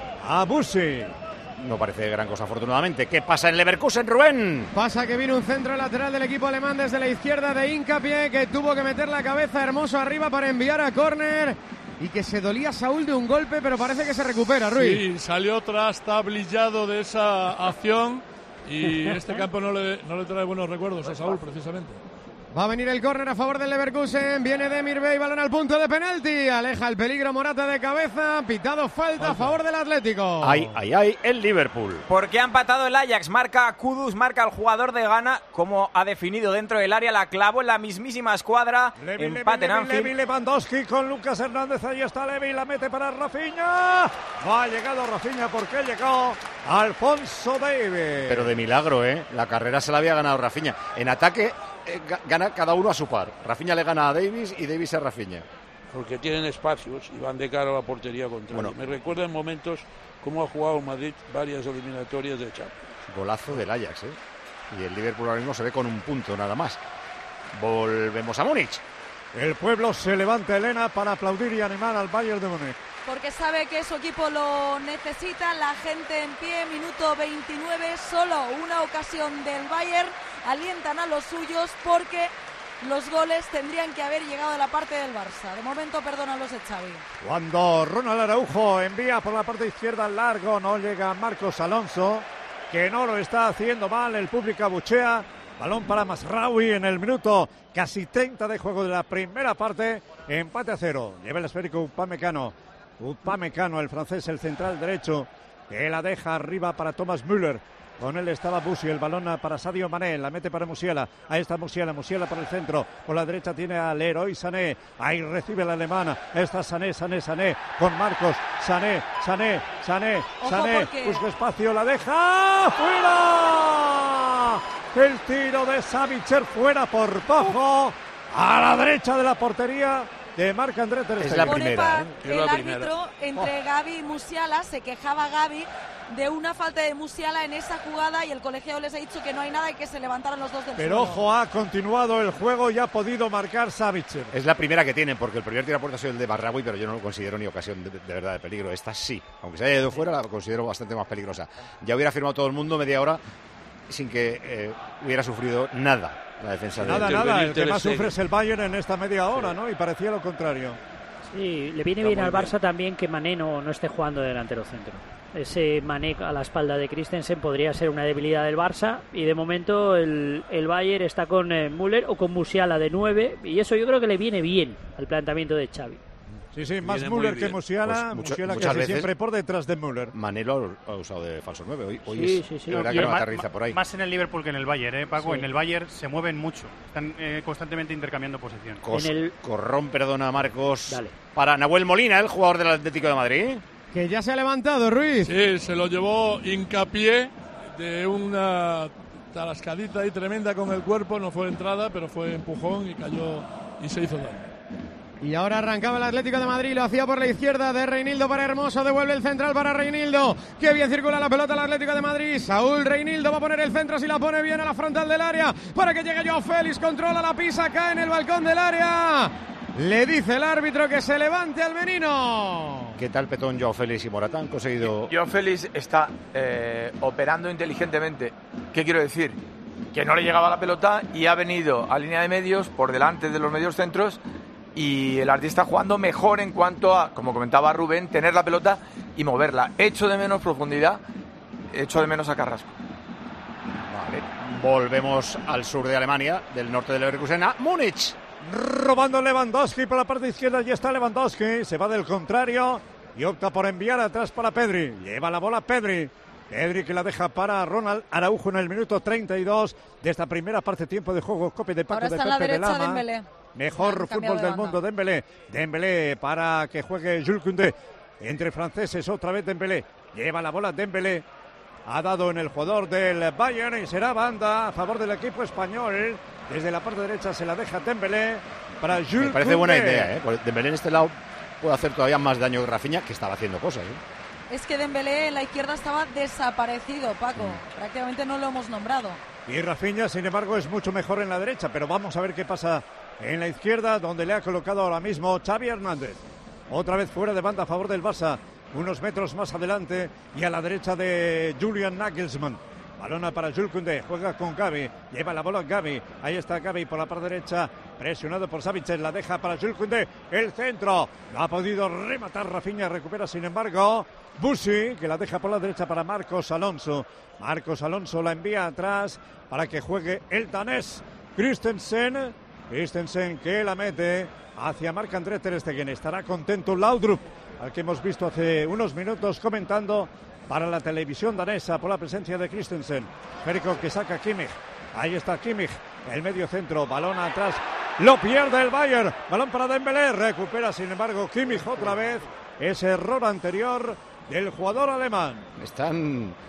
[SPEAKER 2] a Busi.
[SPEAKER 3] No parece gran cosa, afortunadamente. ¿Qué pasa en Leverkusen, Rubén?
[SPEAKER 6] Pasa que viene un centro lateral del equipo alemán desde la izquierda de Hincapié, que tuvo que meter la cabeza Hermoso arriba para enviar a córner y que se dolía Saúl de un golpe, pero parece que se recupera, Ruiz.
[SPEAKER 7] Sí, salió trastablillado de esa acción y este campo no le, no le trae buenos recuerdos a Saúl, precisamente.
[SPEAKER 6] Va a venir el córner a favor del Leverkusen, viene Demir Bey, balón al punto de penalti, aleja el peligro Morata de cabeza, pitado falta a favor del Atlético.
[SPEAKER 3] Ay, ay, ay, el Liverpool.
[SPEAKER 5] Porque ha empatado el Ajax, marca Kudus, marca el jugador de Ghana, como ha definido dentro del área, la clavó en la mismísima escuadra,
[SPEAKER 2] Levi,
[SPEAKER 5] empate en
[SPEAKER 2] Levi,
[SPEAKER 5] Anfield.
[SPEAKER 2] Levi, Lewandowski con Lucas Hernández, ahí está Levi, la mete para Rafinha. No ha llegado Rafinha porque llegó Alfonso Davies.
[SPEAKER 3] Pero de milagro, ¿eh? La carrera se la había ganado Rafinha. En ataque, eh, gana cada uno a su par. Rafinha le gana a Davis y Davis a Rafinha.
[SPEAKER 10] Porque tienen espacios y van de cara a la portería contraria. Bueno, me recuerda en momentos cómo ha jugado Madrid varias eliminatorias de Champions.
[SPEAKER 3] Golazo del Ajax, ¿eh? Y el Liverpool ahora mismo se ve con un punto nada más. Volvemos a Múnich.
[SPEAKER 2] El pueblo se levanta, Elena, para aplaudir y animar al Bayern de Múnich.
[SPEAKER 4] Porque sabe que su equipo lo necesita. La gente en pie, minuto veintinueve, solo una ocasión del Bayern. Alientan a los suyos porque los goles tendrían que haber llegado de la parte del Barça. De momento, perdona los de Xavi.
[SPEAKER 2] Cuando Ronald Araujo envía por la parte izquierda al largo, no llega Marcos Alonso, que no lo está haciendo mal, el público abuchea. Balón para Masraoui en el minuto casi treinta de juego de la primera parte. Empate a cero. Lleva el esférico Upamecano. Upamecano, el francés, el central derecho, que la deja arriba para Thomas Müller. Con él estaba Busi, el balón para Sadio Mané, la mete para Musiala. Ahí está Musiala, Musiala para el centro. Por la derecha tiene a Leroy Sané. Ahí recibe la alemana. Está Sané, Sané, Sané. Con Marcos. Sané, Sané, Sané, Sané. Porque... busca espacio, la deja. ¡Fuera! El tiro de Savitzer fuera por poco. A la derecha de la portería de Marc-André ter Stegen.
[SPEAKER 3] Es la primera, ¿eh?
[SPEAKER 4] El
[SPEAKER 3] la
[SPEAKER 4] árbitro
[SPEAKER 3] primera.
[SPEAKER 4] entre
[SPEAKER 3] oh.
[SPEAKER 4] Gavi y Musiala, se quejaba Gavi de una falta de Musiala en esa jugada y el colegiado les ha dicho que no hay nada y que se levantaran los dos del
[SPEAKER 2] Pero
[SPEAKER 4] suelo.
[SPEAKER 2] ojo, ha continuado el juego y ha podido marcar Savitzer.
[SPEAKER 3] Es la primera que tienen, porque el primer tiro a puerta ha sido el de Barraoui, pero yo no lo considero ni ocasión de, de verdad de peligro. Esta sí, aunque se haya ido fuera, la considero bastante más peligrosa. Ya hubiera firmado todo el mundo media hora sin que eh, hubiera sufrido nada la defensa de
[SPEAKER 2] Nada, nada, el que más sufre es el Bayern en esta media hora, ¿no? Y parecía lo contrario.
[SPEAKER 12] Sí, le viene bien al Barça también que Mané no, no esté jugando de delantero centro. Ese Mané a la espalda de Christensen podría ser una debilidad del Barça y de momento el, el Bayern está con eh, Müller o con Musiala de nueve y eso yo creo que le viene bien al planteamiento de Xavi.
[SPEAKER 2] Sí, sí, más Viene Müller que Musiala, pues mucho, Musiala casi siempre por detrás de Müller.
[SPEAKER 3] Mané lo ha usado de falso nueve, hoy, hoy
[SPEAKER 12] sí,
[SPEAKER 3] es,
[SPEAKER 12] sí, sí.
[SPEAKER 3] verdad que no aterriza por ahí.
[SPEAKER 13] Más en el Liverpool que en el Bayern, ¿eh, Paco? Sí. En el Bayern se mueven mucho, están eh, constantemente intercambiando posición.
[SPEAKER 3] Cos,
[SPEAKER 12] en el...
[SPEAKER 3] Corrón, perdona Marcos,
[SPEAKER 12] Dale.
[SPEAKER 3] para Nahuel Molina, el jugador del Atlético de Madrid.
[SPEAKER 6] Que ya se ha levantado, Ruiz.
[SPEAKER 7] Sí, se lo llevó Hincapié de una tarascadita ahí tremenda con el cuerpo, no fue entrada, pero fue empujón y cayó y se hizo daño.
[SPEAKER 6] Y ahora arrancaba el Atlético de Madrid, lo hacía por la izquierda de Reinildo para Hermoso, devuelve el central para Reinildo, que bien circula la pelota el Atlético de Madrid. Saúl Reinildo va a poner el centro, si la pone bien a la frontal del área, para que llegue Joao Félix, controla la pisa, cae en el balcón del área. Le dice el árbitro que se levante al menino.
[SPEAKER 3] ¿Qué tal Petón, Joao Félix y Morata? Han conseguido...
[SPEAKER 14] Joao Félix está eh, operando inteligentemente. ¿Qué quiero decir? Que no le llegaba la pelota y ha venido a línea de medios, por delante de los medios centros, y el artista jugando mejor en cuanto a, como comentaba Rubén, tener la pelota y moverla. Echo de menos profundidad, echo de menos a Carrasco.
[SPEAKER 3] Vale, volvemos al sur de Alemania, del norte de Leverkusen, a Múnich.
[SPEAKER 2] Robando Lewandowski por la parte izquierda, y está Lewandowski, se va del contrario y opta por enviar atrás para Pedri. Lleva la bola Pedri. Pedri que la deja para Ronald Araujo en el minuto treinta y dos de esta primera parte, tiempo de juego, copia de Paco
[SPEAKER 4] Ahora
[SPEAKER 2] de
[SPEAKER 4] está
[SPEAKER 2] Pepe
[SPEAKER 4] en la derecha
[SPEAKER 2] de Lama.
[SPEAKER 4] Dembélé.
[SPEAKER 2] Mejor fútbol
[SPEAKER 4] de
[SPEAKER 2] del mundo, Dembélé. Dembélé para que juegue Jules Koundé. Entre franceses, otra vez Dembélé. Lleva la bola Dembélé. Ha dado en el jugador del Bayern y será banda a favor del equipo español. Desde la parte derecha se la deja Dembélé para Jules Koundé.
[SPEAKER 3] Me parece buena idea, ¿eh? Porque Dembélé en este lado puede hacer todavía más daño que Rafinha, que estaba haciendo cosas, ¿eh?
[SPEAKER 4] Es que Dembélé en la izquierda estaba desaparecido, Paco. Mm. Prácticamente no lo hemos nombrado.
[SPEAKER 2] Y Rafinha, sin embargo, es mucho mejor en la derecha. Pero vamos a ver qué pasa en la izquierda, donde le ha colocado ahora mismo Xavi Hernández. Otra vez fuera de banda a favor del Barça. Unos metros más adelante y a la derecha de Julian Nagelsmann. Balona para Jules Koundé, juega con Gavi, lleva la bola Gavi, ahí está Gavi por la parte derecha, presionado por Savitzer, la deja para Jules Koundé, el centro, no ha podido rematar Rafinha, recupera sin embargo Busi, que la deja por la derecha para Marcos Alonso. Marcos Alonso la envía atrás para que juegue el danés Christensen, Christensen que la mete hacia Marc-André ter Stegen. Estará contento Laudrup, al que hemos visto hace unos minutos comentando para la televisión danesa por la presencia de Christensen. Esférico que saca Kimmich. Ahí está Kimmich, el medio centro, balón atrás. Lo pierde el Bayern. Balón para Dembélé. Recupera, sin embargo, Kimmich otra vez. Ese error anterior del jugador alemán.
[SPEAKER 3] Están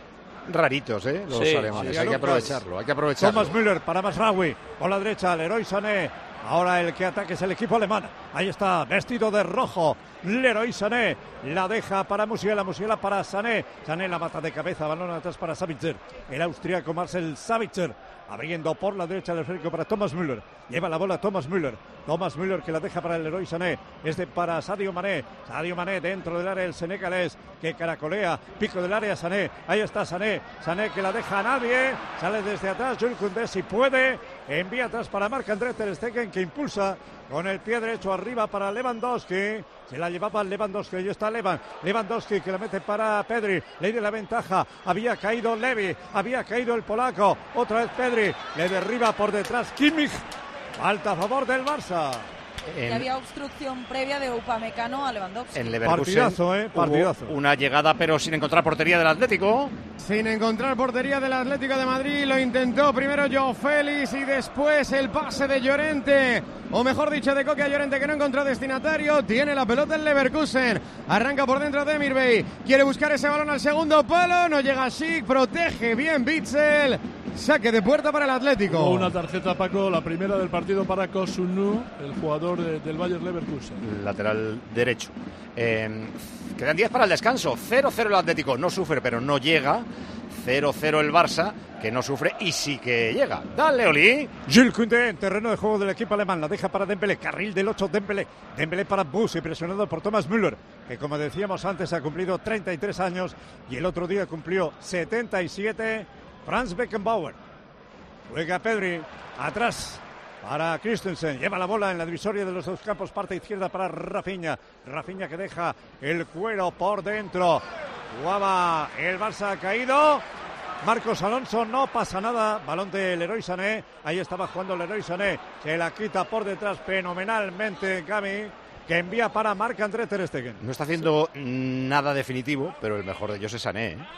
[SPEAKER 3] raritos, ¿eh? Los
[SPEAKER 10] Sí,
[SPEAKER 3] alemanes.
[SPEAKER 10] sí,
[SPEAKER 3] hay que
[SPEAKER 10] Lucas.
[SPEAKER 3] aprovecharlo, hay que aprovecharlo.
[SPEAKER 2] Thomas Müller para Mazraoui. Por la derecha, Leroy Sané. Ahora el que ataque es el equipo alemán. Ahí está, vestido de rojo. Leroy Sané. La deja para Musiala. Musiala para Sané. Sané la mata de cabeza. Balón atrás para Sabitzer. El austríaco Marcel Sabitzer. Abriendo por la derecha del esférico para Thomas Müller. Lleva la bola Thomas Müller. Thomas Müller que la deja para el Leroy Sané. Este para Sadio Mané. Sadio Mané dentro del área el senegalés que caracolea. Pico del área Sané. Ahí está Sané. Sané que la deja a nadie. Sale desde atrás Jules Koundé si puede. Envía atrás para Marc-André ter Stegen que impulsa con el pie derecho arriba para Lewandowski. Se la llevaba Lewandowski. Ahí está Levan. Lewandowski que la mete para Pedri. Le dio la ventaja. Había caído Levi. Había caído el polaco. Otra vez Pedri. Le derriba por detrás Kimmich. Falta a favor del Barça.
[SPEAKER 4] Y había obstrucción previa de Upamecano a Lewandowski.
[SPEAKER 3] En Leverkusen
[SPEAKER 2] Partidazo, ¿eh? Partidazo.
[SPEAKER 3] hubo una llegada pero sin encontrar portería del Atlético.
[SPEAKER 6] Sin encontrar portería del Atlético de Madrid, lo intentó primero Joao Félix y después el pase de Llorente, o mejor dicho de Coque a Llorente, que no encontró destinatario. Tiene la pelota el Leverkusen, arranca por dentro de Demirbey, quiere buscar ese balón al segundo palo, no llega Schick, protege bien Witsel, saque de puerta para el Atlético.
[SPEAKER 7] O una tarjeta, Paco, la primera del partido para Kosunu, el jugador de, del Bayer Leverkusen.
[SPEAKER 3] Lateral derecho. Eh, quedan diez para el descanso. cero cero el Atlético, no sufre pero no llega. cero cero el Barça, que no sufre y sí que llega. Dale, Oli.
[SPEAKER 2] Jules Koundé en terreno de juego del equipo alemán. La deja para Dembélé. Carril del ocho, Dembélé. Dembélé para Busi, presionado por Thomas Müller, que como decíamos antes ha cumplido treinta y tres años y el otro día cumplió setenta y siete. Franz Beckenbauer. Juega Pedri. Atrás para Christensen. Lleva la bola en la divisoria de los dos campos. Parte izquierda para Rafinha. Rafinha que deja el cuero por dentro. Jugaba el Barça, ha caído. Marcos Alonso, no pasa nada. Balón de Leroy Sané. Ahí estaba jugando Leroy Sané. Se la quita por detrás fenomenalmente Gavi, que envía para Marc-André ter Stegen.
[SPEAKER 3] No está haciendo nada definitivo, pero el mejor de ellos es Sané, ¿eh?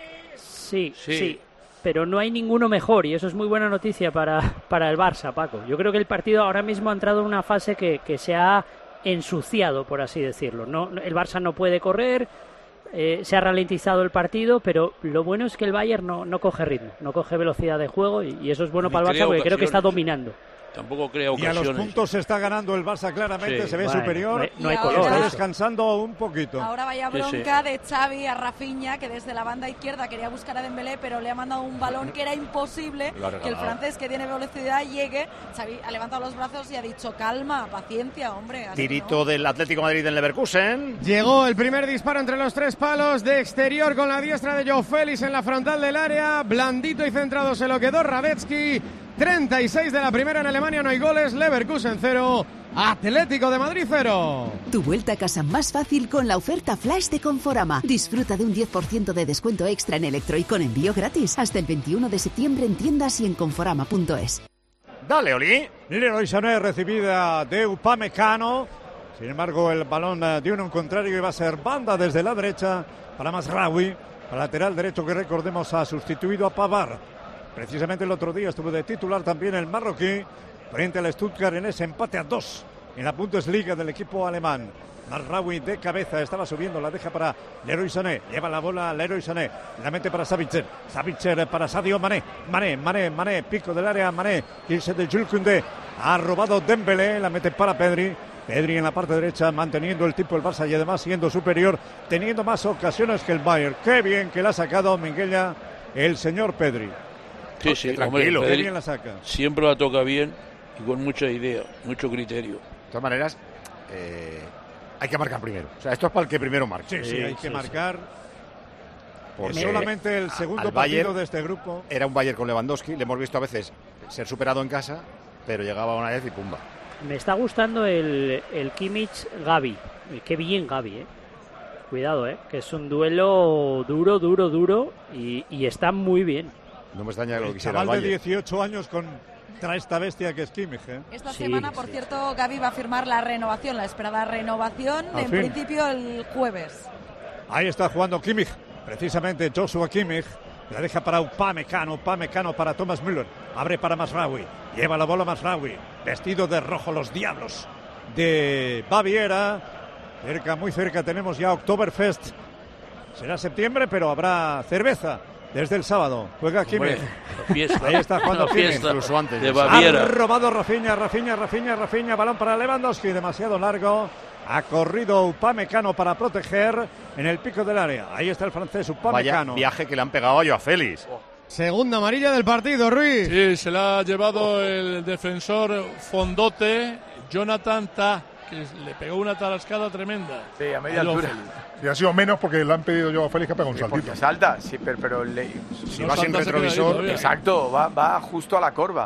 [SPEAKER 12] Sí, sí, sí, pero no hay ninguno mejor y eso es muy buena noticia para, para el Barça, Paco. Yo creo que el partido ahora mismo ha entrado en una fase que, que se ha ensuciado, por así decirlo. No, el Barça no puede correr, eh, se ha ralentizado el partido, pero lo bueno es que el Bayern no, no coge ritmo, no coge velocidad de juego y, y eso es bueno
[SPEAKER 10] Ni
[SPEAKER 12] para el Barça porque creo que está
[SPEAKER 10] ocasiones.
[SPEAKER 12] dominando.
[SPEAKER 10] Tampoco crea
[SPEAKER 2] Y a
[SPEAKER 10] ocasiones.
[SPEAKER 2] los puntos se está ganando el Barça claramente,
[SPEAKER 10] Sí.
[SPEAKER 2] se ve
[SPEAKER 12] Bueno,
[SPEAKER 2] superior.
[SPEAKER 12] no hay- no hay
[SPEAKER 2] y
[SPEAKER 12] color,
[SPEAKER 2] está
[SPEAKER 12] eso.
[SPEAKER 2] descansando un poquito.
[SPEAKER 4] Ahora vaya
[SPEAKER 10] Sí, sí.
[SPEAKER 4] bronca de Xavi a Rafinha, que desde la banda izquierda quería buscar a Dembélé, pero le ha mandado un balón que era imposible
[SPEAKER 3] Lo ha
[SPEAKER 4] que el
[SPEAKER 3] regalado.
[SPEAKER 4] francés, que tiene velocidad, llegue. Xavi ha levantado los brazos y ha dicho, calma, paciencia, hombre. así
[SPEAKER 3] Tirito
[SPEAKER 4] no.
[SPEAKER 3] del Atlético de Madrid en Leverkusen.
[SPEAKER 6] Llegó el primer disparo entre los tres palos de exterior con la diestra de Joao Félix en la frontal del área. Blandito y centrado se lo quedó Radetzky. treinta y seis de la primera en Alemania, no hay goles. Leverkusen cero, Atlético de Madrid cero.
[SPEAKER 16] Tu vuelta a casa más fácil con la oferta flash de Conforama. Disfruta de un diez por ciento de descuento extra en electro y con envío gratis hasta el veintiuno de septiembre en tiendas y en conforama punto es.
[SPEAKER 3] Dale, Oli.
[SPEAKER 2] Leroy Sané recibida de Upamecano. Sin embargo, el balón eh, dio un contrario y va a ser banda desde la derecha para Mazraoui, para lateral derecho que recordemos ha sustituido a Pavard. Precisamente el otro día estuvo de titular también el marroquí frente al Stuttgart en ese empate a dos en la Bundesliga del equipo alemán. Mazraoui de cabeza estaba subiendo, la deja para Leroy Sané, lleva la bola a Leroy Sané, la mete para Sabitzer, Sabitzer para Sadio Mané, Mané, Mané, Mané, pico del área, Mané, irse de Jules Koundé, ha robado Dembélé, la mete para Pedri, Pedri en la parte derecha manteniendo el tipo del Barça y además siendo superior, teniendo más ocasiones que el Bayern. Qué bien que la ha sacado Minguella el señor Pedri.
[SPEAKER 10] Sí, sí,
[SPEAKER 3] tranquilo.
[SPEAKER 10] hombre,
[SPEAKER 2] Qué
[SPEAKER 10] Pedri
[SPEAKER 2] bien la saca.
[SPEAKER 10] siempre la toca bien y con mucha idea, mucho criterio.
[SPEAKER 3] De todas maneras, eh, hay que marcar primero. O sea, esto es para el que primero marque.
[SPEAKER 2] Sí, sí, hay que marcar.
[SPEAKER 3] Porque
[SPEAKER 2] Solamente el segundo
[SPEAKER 3] al
[SPEAKER 2] partido
[SPEAKER 3] Bayern
[SPEAKER 2] de este grupo.
[SPEAKER 3] era un Bayern con Lewandowski. Le hemos visto a veces ser superado en casa, pero llegaba una vez y pumba.
[SPEAKER 12] Me está gustando el, el Kimmich Gavi. Qué bien Gavi, eh. Cuidado, eh, que es un duelo duro, duro, duro y, y está muy bien.
[SPEAKER 3] No me extraña que lo
[SPEAKER 2] El
[SPEAKER 3] quisiera el
[SPEAKER 2] chaval de
[SPEAKER 3] Bayern.
[SPEAKER 2] dieciocho años contra esta bestia que es Kimmich, ¿eh?
[SPEAKER 4] Esta
[SPEAKER 12] Sí,
[SPEAKER 4] semana, por
[SPEAKER 12] sí.
[SPEAKER 4] cierto, Gavi va a firmar la renovación, la esperada renovación,
[SPEAKER 2] Al
[SPEAKER 4] en
[SPEAKER 2] fin.
[SPEAKER 4] principio el jueves.
[SPEAKER 2] Ahí está jugando Kimmich, precisamente Joshua Kimmich. La deja para Upamecano, Upamecano para Thomas Müller. Abre para Mazraoui. Lleva la bola Mazraoui. Vestido de rojo los diablos de Baviera. Cerca, muy cerca tenemos ya Oktoberfest. Será septiembre, pero habrá cerveza desde el sábado. Juega Kimmich.
[SPEAKER 10] Fiesta.
[SPEAKER 2] Ahí está jugando Kimmich.
[SPEAKER 10] Incluso antes de Baviera.
[SPEAKER 2] Ha robado Rafinha, Rafinha, Rafinha, Rafinha. Balón para Lewandowski, demasiado largo. Ha corrido Upamecano para proteger en el pico del área. Ahí está el francés Upamecano.
[SPEAKER 3] Vaya viaje que le han pegado a Joao Félix.
[SPEAKER 6] Segunda amarilla del partido, Ruiz.
[SPEAKER 7] Sí, se la ha llevado el defensor fondote, Jonathan Tah, que le pegó una tarascada tremenda.
[SPEAKER 14] Sí, a media altura.
[SPEAKER 8] Sí, ha sido menos porque le han pedido yo a Félix que pegue un
[SPEAKER 14] Sí,
[SPEAKER 8] saltito.
[SPEAKER 14] porque salta, sí, pero, pero le,
[SPEAKER 8] Si no va sin retrovisor.
[SPEAKER 14] Exacto, va, va justo a la corva.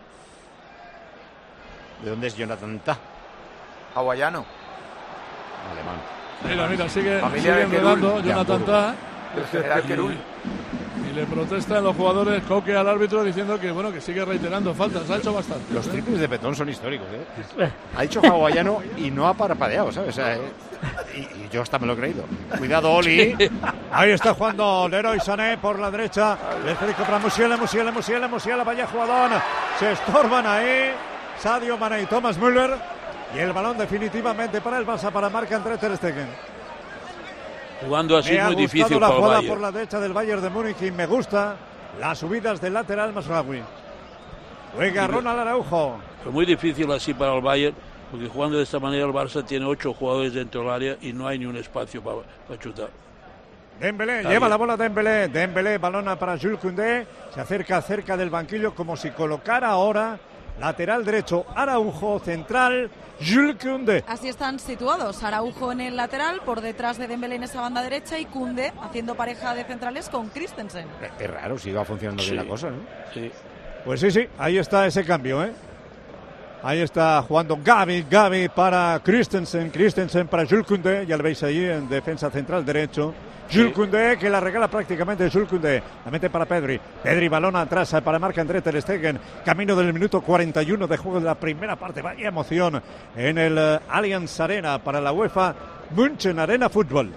[SPEAKER 3] ¿De dónde es Jonathan Tah?
[SPEAKER 14] Hawaiano.
[SPEAKER 3] Alemán.
[SPEAKER 7] Mira, mira, sigue,
[SPEAKER 14] Familia
[SPEAKER 7] sigue
[SPEAKER 14] de Kerul.
[SPEAKER 7] enredando Jonathan Tah.
[SPEAKER 14] Del general Kerul.
[SPEAKER 7] Y le protestan los jugadores Coque al árbitro diciendo que bueno que sigue reiterando faltas. Ha hecho bastante.
[SPEAKER 3] Los triples de Petón son históricos, ¿eh? Ha dicho hawaiano y no ha parpadeado, ¿sabes? O sea, ¿eh? y, y yo hasta me lo he creído. Cuidado, Oli.
[SPEAKER 2] Ahí está jugando Leroy Sané por la derecha. El esférico para Musiala, Musiala, Musiala, Musiala. Vaya jugador. Se estorban ahí Sadio Mané y Thomas Müller. Y el balón definitivamente para el Barça, para Marc-André ter Stegen.
[SPEAKER 10] Jugando así
[SPEAKER 2] me
[SPEAKER 10] es muy
[SPEAKER 2] ha
[SPEAKER 10] difícil
[SPEAKER 2] gustado la
[SPEAKER 10] para el
[SPEAKER 2] jugada
[SPEAKER 10] Bayern.
[SPEAKER 2] por la derecha del Bayern de Múnich y me gusta las subidas del lateral Masraoui. Juega Ronald Araujo.
[SPEAKER 10] Es muy difícil así para el Bayern, porque jugando de esta manera el Barça tiene ocho jugadores dentro del área y no hay ni un espacio para, para chutar.
[SPEAKER 2] Dembélé,
[SPEAKER 10] Está
[SPEAKER 2] lleva
[SPEAKER 10] bien.
[SPEAKER 2] la bola Dembélé. Dembélé, balona para Jules Koundé. Se acerca cerca del banquillo como si colocara ahora lateral derecho Araujo, central Jules Koundé.
[SPEAKER 4] Así están situados, Araujo en el lateral, por detrás de Dembélé en esa banda derecha y Koundé haciendo pareja de centrales con Christensen.
[SPEAKER 3] Es raro, si va funcionando
[SPEAKER 10] Sí.
[SPEAKER 3] bien la cosa, ¿no?
[SPEAKER 10] Sí.
[SPEAKER 2] Pues sí, sí, ahí está ese cambio, ¿eh? Ahí está jugando Gavi, Gavi para Christensen, Christensen para Jules Koundé, ya lo veis ahí en defensa central derecho. Jules Koundé, que la regala prácticamente Jules Koundé. La mete para Pedri. Pedri, balón atrás para Marc-André ter Stegen. Camino del minuto cuarenta y uno de juego de la primera parte. Vaya emoción en el uh, Allianz Arena para la UEFA München Arena Fútbol.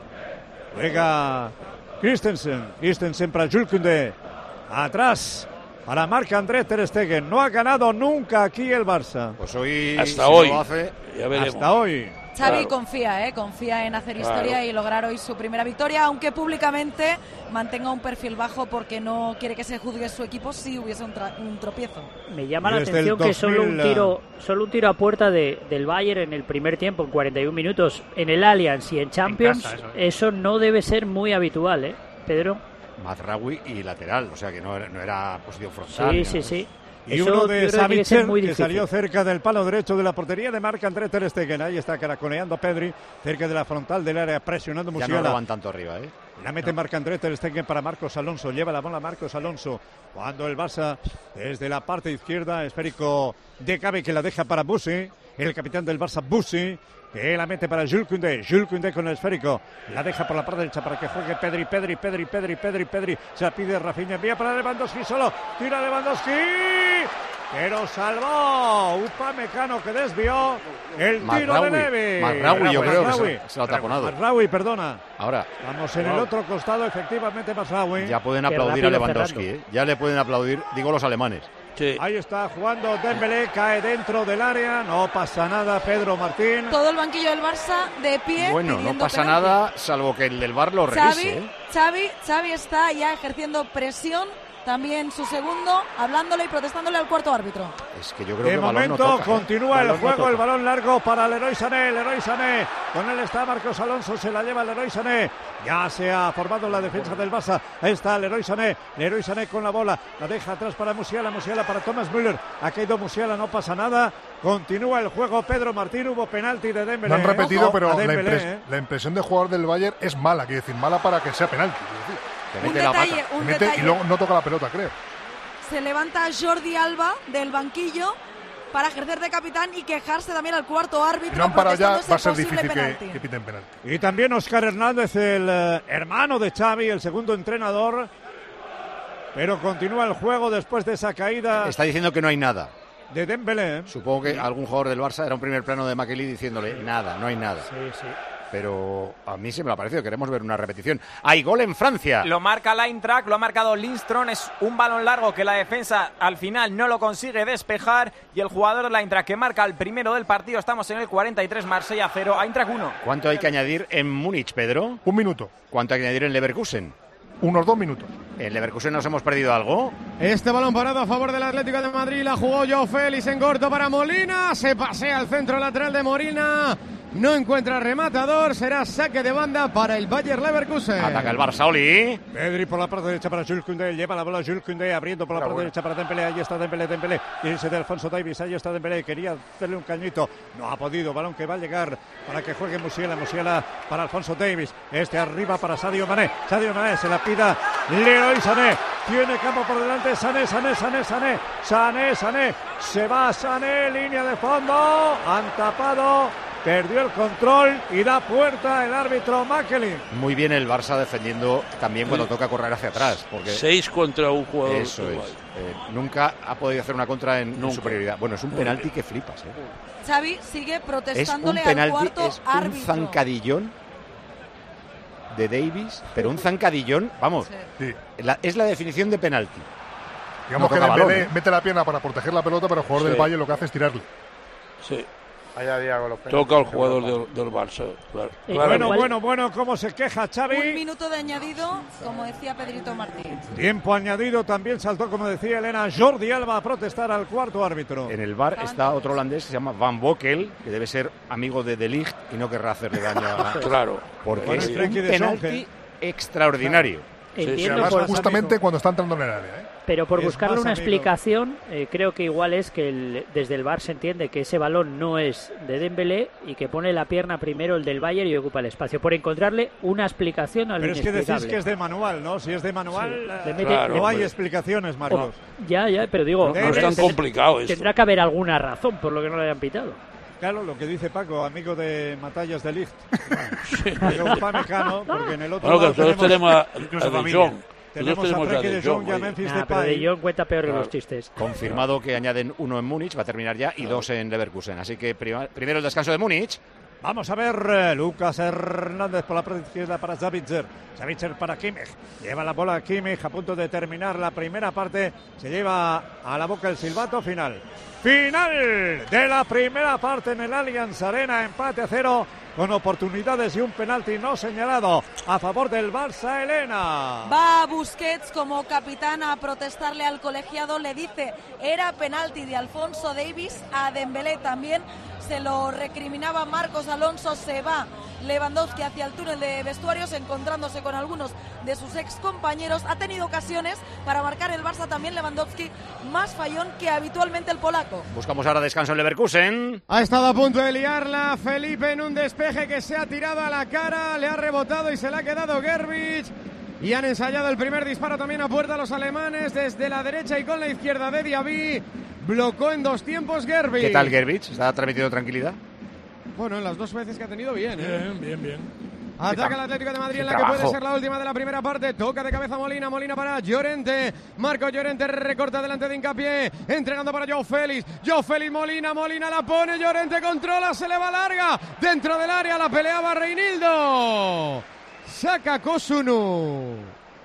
[SPEAKER 2] Juega Christensen. Christensen para Jules Koundé. Atrás para Marc-André ter Stegen. No ha ganado nunca aquí el Barça.
[SPEAKER 3] Pues hoy,
[SPEAKER 10] Hasta
[SPEAKER 3] si
[SPEAKER 10] hoy.
[SPEAKER 3] lo hace,
[SPEAKER 10] Ya veremos.
[SPEAKER 2] Hasta hoy.
[SPEAKER 4] Xavi
[SPEAKER 10] Claro.
[SPEAKER 4] confía, ¿eh? confía en hacer
[SPEAKER 10] Claro.
[SPEAKER 4] historia y lograr hoy su primera victoria, aunque públicamente mantenga un perfil bajo porque no quiere que se juzgue su equipo si hubiese un, tra- un tropiezo.
[SPEAKER 12] Me llama la
[SPEAKER 2] Desde
[SPEAKER 12] atención
[SPEAKER 2] el
[SPEAKER 12] que solo un
[SPEAKER 2] dos mil,
[SPEAKER 12] tiro, solo un tiro a puerta de, del Bayern en el primer tiempo, en cuarenta y un minutos, en el Allianz y en Champions,
[SPEAKER 13] casa, eso,
[SPEAKER 12] eso,
[SPEAKER 13] ¿eh?
[SPEAKER 12] no debe ser muy habitual, ¿eh, Pedro?
[SPEAKER 3] Mazraoui y lateral, o sea que no era, no era posición frontal.
[SPEAKER 12] Sí,
[SPEAKER 3] ni
[SPEAKER 12] sí,
[SPEAKER 3] nada.
[SPEAKER 12] sí.
[SPEAKER 2] Y
[SPEAKER 12] Eso
[SPEAKER 2] uno
[SPEAKER 12] yo
[SPEAKER 2] de
[SPEAKER 12] creo que tiene que ser
[SPEAKER 2] Savitzer,
[SPEAKER 12] muy
[SPEAKER 2] que
[SPEAKER 12] difícil.
[SPEAKER 2] salió cerca del palo derecho de la portería de Marc-André ter Stegen. Ahí está caracoleando Pedri, cerca de la frontal del área, presionando
[SPEAKER 3] Ya
[SPEAKER 2] Musiala.
[SPEAKER 3] no roban tanto arriba, ¿eh?
[SPEAKER 2] La mete Marc-André ter Stegen para Marcos Alonso. Lleva la bola Marcos Alonso. Cuando el Barça, desde la parte izquierda, esférico de Gavi, que la deja para Busi. El capitán del Barça, Busi, que la mete para Jules Koundé. Jules Koundé con el esférico. La deja por la parte derecha para que juegue Pedri, Pedri, Pedri, Pedri, Pedri, Pedri. Se la pide Rafinha. Envía para Lewandowski solo. Tira Lewandowski. Pero salvó Upamecano, que desvió el tiro
[SPEAKER 3] Mazraoui.
[SPEAKER 2] de Neves.
[SPEAKER 3] Mazraoui, yo creo que se-
[SPEAKER 2] Mazraoui.
[SPEAKER 3] se lo ha taponado.
[SPEAKER 2] Mazraoui, perdona.
[SPEAKER 3] Ahora,
[SPEAKER 2] Vamos en el otro costado, efectivamente, Mazraoui.
[SPEAKER 3] ya pueden
[SPEAKER 12] Qué
[SPEAKER 3] aplaudir a
[SPEAKER 12] rápido
[SPEAKER 3] Lewandowski, ¿eh? Ya le pueden aplaudir, digo, los alemanes.
[SPEAKER 10] Sí.
[SPEAKER 2] Ahí está jugando Dembélé, cae dentro del área, no pasa nada, Pedro Martín.
[SPEAKER 4] Todo el banquillo del Barça de pie.
[SPEAKER 3] Bueno, no
[SPEAKER 4] pidiendo
[SPEAKER 3] pasa
[SPEAKER 4] penalti.
[SPEAKER 3] nada, salvo que el del bar lo
[SPEAKER 4] Xavi,
[SPEAKER 3] revise, ¿eh?
[SPEAKER 4] Xavi, Xavi está ya ejerciendo presión, también su segundo, hablándole y protestándole al cuarto árbitro.
[SPEAKER 3] Es que yo creo
[SPEAKER 2] De
[SPEAKER 3] que el balón
[SPEAKER 2] momento
[SPEAKER 3] no toca, ¿eh?
[SPEAKER 2] continúa el
[SPEAKER 3] Balón no
[SPEAKER 2] juego,
[SPEAKER 3] toca.
[SPEAKER 2] el balón largo para Leroy Sané, Leroy Sané. Con él está Marcos Alonso, se la lleva Leroy Sané. Ya se ha formado la defensa del Barça. Ahí está Leroy Sané, Leroy Sané con la bola. La deja atrás para Musiala, Musiala para Thomas Müller. Ha caído Musiala, no pasa nada. Continúa el juego, Pedro Martín, hubo penalti de Dembélé.
[SPEAKER 8] Lo han repetido,
[SPEAKER 2] Ojo
[SPEAKER 8] pero
[SPEAKER 2] a
[SPEAKER 8] la,
[SPEAKER 2] Dembélé,
[SPEAKER 8] impres-
[SPEAKER 2] ¿eh?
[SPEAKER 8] la impresión de jugador del Bayern es mala, quiero decir, mala para que sea penalti. quiero decir.
[SPEAKER 3] Te
[SPEAKER 4] Un
[SPEAKER 3] mete la
[SPEAKER 4] detalle,
[SPEAKER 3] pata.
[SPEAKER 4] un
[SPEAKER 8] Mete
[SPEAKER 4] detalle.
[SPEAKER 8] y luego no toca la pelota, creo.
[SPEAKER 4] Se levanta Jordi Alba del banquillo para ejercer de capitán y quejarse también al cuarto árbitro.
[SPEAKER 8] Si no han parado ya,
[SPEAKER 4] protestando
[SPEAKER 8] va a
[SPEAKER 4] ese
[SPEAKER 8] ser
[SPEAKER 4] posible
[SPEAKER 8] difícil que,
[SPEAKER 4] penalti.
[SPEAKER 8] que piten penalti.
[SPEAKER 2] Y también Óscar Hernández, el eh, hermano de Xavi, el segundo entrenador. Pero continúa el juego después de esa caída
[SPEAKER 3] Está diciendo que no hay nada.
[SPEAKER 2] de Dembélé.
[SPEAKER 3] Supongo que algún jugador del Barça era un primer plano de Makelele diciéndole nada, no hay nada.
[SPEAKER 12] Sí, sí.
[SPEAKER 3] Pero a mí se me ha parecido, queremos ver una repetición. Hay gol en Francia.
[SPEAKER 5] Lo marca la Eintracht, lo ha marcado Lindström, es un balón largo que la defensa al final no lo consigue despejar y el jugador de la Eintracht que marca el primero del partido, estamos en el cuarenta y tres, Marsella cero, Eintracht uno.
[SPEAKER 3] ¿Cuánto hay que añadir en Múnich, Pedro?
[SPEAKER 8] Un minuto.
[SPEAKER 3] ¿Cuánto hay que añadir en Leverkusen?
[SPEAKER 8] unos dos minutos.
[SPEAKER 3] ¿En Leverkusen nos hemos perdido algo?
[SPEAKER 6] Este balón parado a favor del Atlético de Madrid, la jugó Joao Félix en corto para Molina, se pasea al centro lateral de Molina, no encuentra rematador, será saque de banda para el Bayer Leverkusen.
[SPEAKER 3] Ataca el Barça, Oli.
[SPEAKER 2] Pedri por la parte derecha para Jules Koundé, lleva la bola Jules Koundé abriendo por la parte derecha para Dembélé, ahí está Dembélé, Dembélé, y ese de Alfonso Davies, ahí está Dembélé, quería hacerle un cañito, no ha podido, balón que va a llegar para que juegue Musiala, Musiala para Alfonso Davies, este arriba para Sadio Mané, Sadio Mané se la pida Leroy Sané, tiene campo por delante, Sané, Sané, Sané, Sané, Sané, Sané, se va Sané, línea de fondo, han tapado, perdió el control y da puerta el árbitro Makelin.
[SPEAKER 3] Muy bien el Barça defendiendo también cuando toca correr hacia atrás. Porque
[SPEAKER 10] Seis contra un jugador.
[SPEAKER 3] Eso es. Eh, nunca ha podido hacer una contra en, en superioridad. Bueno, es un penalti que flipas. ¿eh?
[SPEAKER 4] Xavi sigue
[SPEAKER 3] Es un
[SPEAKER 4] protestándole al
[SPEAKER 3] penalti,
[SPEAKER 4] cuarto
[SPEAKER 3] es un
[SPEAKER 4] árbitro.
[SPEAKER 3] zancadillón de Davies, pero un zancadillón, vamos,
[SPEAKER 8] Sí.
[SPEAKER 3] la- es la definición de penalti.
[SPEAKER 8] Digamos
[SPEAKER 3] No
[SPEAKER 8] que
[SPEAKER 3] toca
[SPEAKER 8] Dembélé
[SPEAKER 3] balón, ¿eh?
[SPEAKER 8] mete la pierna para proteger la pelota, pero el jugador
[SPEAKER 10] Sí.
[SPEAKER 8] del Valle lo que hace es tirarle.
[SPEAKER 10] Sí.
[SPEAKER 14] Vaya día con los
[SPEAKER 10] Toca al jugador del, del Barça. Claro.
[SPEAKER 2] Eh,
[SPEAKER 10] Claro.
[SPEAKER 2] bueno, bueno, bueno, cómo se queja Xavi.
[SPEAKER 4] Un minuto de añadido, como decía Pedrito Martín.
[SPEAKER 2] Tiempo añadido, también saltó, como decía Elena, Jordi Alba a protestar al cuarto árbitro.
[SPEAKER 3] En el bar está otro holandés que se llama Van Bokel, que debe ser amigo de De Ligt y no querrá hacerle daño a...
[SPEAKER 10] Claro.
[SPEAKER 3] Porque
[SPEAKER 2] Bueno,
[SPEAKER 3] es
[SPEAKER 2] Frenkie
[SPEAKER 3] un
[SPEAKER 2] de Jong,
[SPEAKER 3] penalti
[SPEAKER 2] ¿eh?
[SPEAKER 3] extraordinario.
[SPEAKER 12] Entiendo
[SPEAKER 8] Y además,
[SPEAKER 12] por-
[SPEAKER 8] justamente cuando está entrando en el área. ¿eh?
[SPEAKER 12] Pero por
[SPEAKER 2] Es
[SPEAKER 12] buscarle
[SPEAKER 2] más
[SPEAKER 12] una
[SPEAKER 2] amigo.
[SPEAKER 12] explicación, eh, creo que igual es que el- desde el V A R se entiende que ese balón no es de Dembélé y que pone la pierna primero el del Bayern y ocupa el espacio. Por encontrarle una explicación a lo
[SPEAKER 2] Pero es que decís
[SPEAKER 12] inexplicable.
[SPEAKER 2] que es de manual, ¿no? Si es de manual,
[SPEAKER 12] Sí.
[SPEAKER 2] eh,
[SPEAKER 12] Le mete-
[SPEAKER 10] Claro,
[SPEAKER 2] no hay
[SPEAKER 10] hombre.
[SPEAKER 2] explicaciones, Marcos.
[SPEAKER 12] Ya, ya, pero digo,
[SPEAKER 2] No, no
[SPEAKER 12] tendrá-
[SPEAKER 2] es tan
[SPEAKER 10] complicado esto.
[SPEAKER 12] Tendrá que haber alguna razón por lo que no le hayan pitado.
[SPEAKER 2] Claro, lo que dice Paco, amigo de Matallas de Ligt. Amigo pamecano, porque en el otro
[SPEAKER 10] Bueno, que
[SPEAKER 2] lado
[SPEAKER 10] nosotros tenemos a,
[SPEAKER 2] incluso
[SPEAKER 10] a De
[SPEAKER 2] familia.
[SPEAKER 10] Jong.
[SPEAKER 2] Tenemos
[SPEAKER 10] Nosotros
[SPEAKER 2] a
[SPEAKER 10] tenemos a
[SPEAKER 2] Frenkie
[SPEAKER 10] De
[SPEAKER 2] de Jong
[SPEAKER 10] Jong.
[SPEAKER 2] y a
[SPEAKER 10] ahí.
[SPEAKER 2] Memphis
[SPEAKER 12] Nah, pero
[SPEAKER 2] Depay.
[SPEAKER 12] de Jong cuenta peor que
[SPEAKER 10] Claro.
[SPEAKER 12] los chistes.
[SPEAKER 3] Confirmado que añaden uno en Múnich, va a terminar ya, y dos en Leverkusen. Así que prima- primero el descanso de Múnich.
[SPEAKER 2] Vamos a ver, eh, Lucas Hernández por la parte izquierda para Savitzer. Savitzer para Kimmich. Lleva la bola Kimmich a punto de terminar la primera parte. Se lleva a la boca el silbato final. Final de la primera parte en el Allianz Arena. Empate a cero con oportunidades y un penalti no señalado a favor del Barça, Elena.
[SPEAKER 4] Va Busquets como capitán a protestarle al colegiado, le dice era penalti de Alfonso Davies, a Dembélé también se lo recriminaba Marcos Alonso, se va Lewandowski hacia el túnel de vestuarios encontrándose con algunos de sus ex compañeros, ha tenido ocasiones para marcar el Barça también Lewandowski, más fallón que habitualmente el polaco.
[SPEAKER 3] Buscamos ahora descanso en Leverkusen.
[SPEAKER 6] Ha estado a punto de liarla Felipe en un despeje que se ha tirado a la cara, le ha rebotado y se le ha quedado Gerwich. Y han ensayado el primer disparo también a puerta los alemanes desde la derecha y con la izquierda de Diaby. Blocó en dos tiempos Gerwich.
[SPEAKER 3] ¿Qué tal Gerwich? ¿Está transmitiendo tranquilidad?
[SPEAKER 6] Bueno, en las dos veces que ha tenido bien, ¿eh?
[SPEAKER 7] Bien, bien, bien.
[SPEAKER 6] Ataca el Atlético de Madrid en la que
[SPEAKER 3] trabajo.
[SPEAKER 6] puede ser la última de la primera parte. Toca de cabeza Molina, Molina para Llorente. Marco Llorente recorta delante de Hincapié. Entregando para Joao Félix. Joao Félix, Molina, Molina la pone. Llorente controla, se le va larga. Dentro del área la peleaba Reinildo. Saca Kosunu.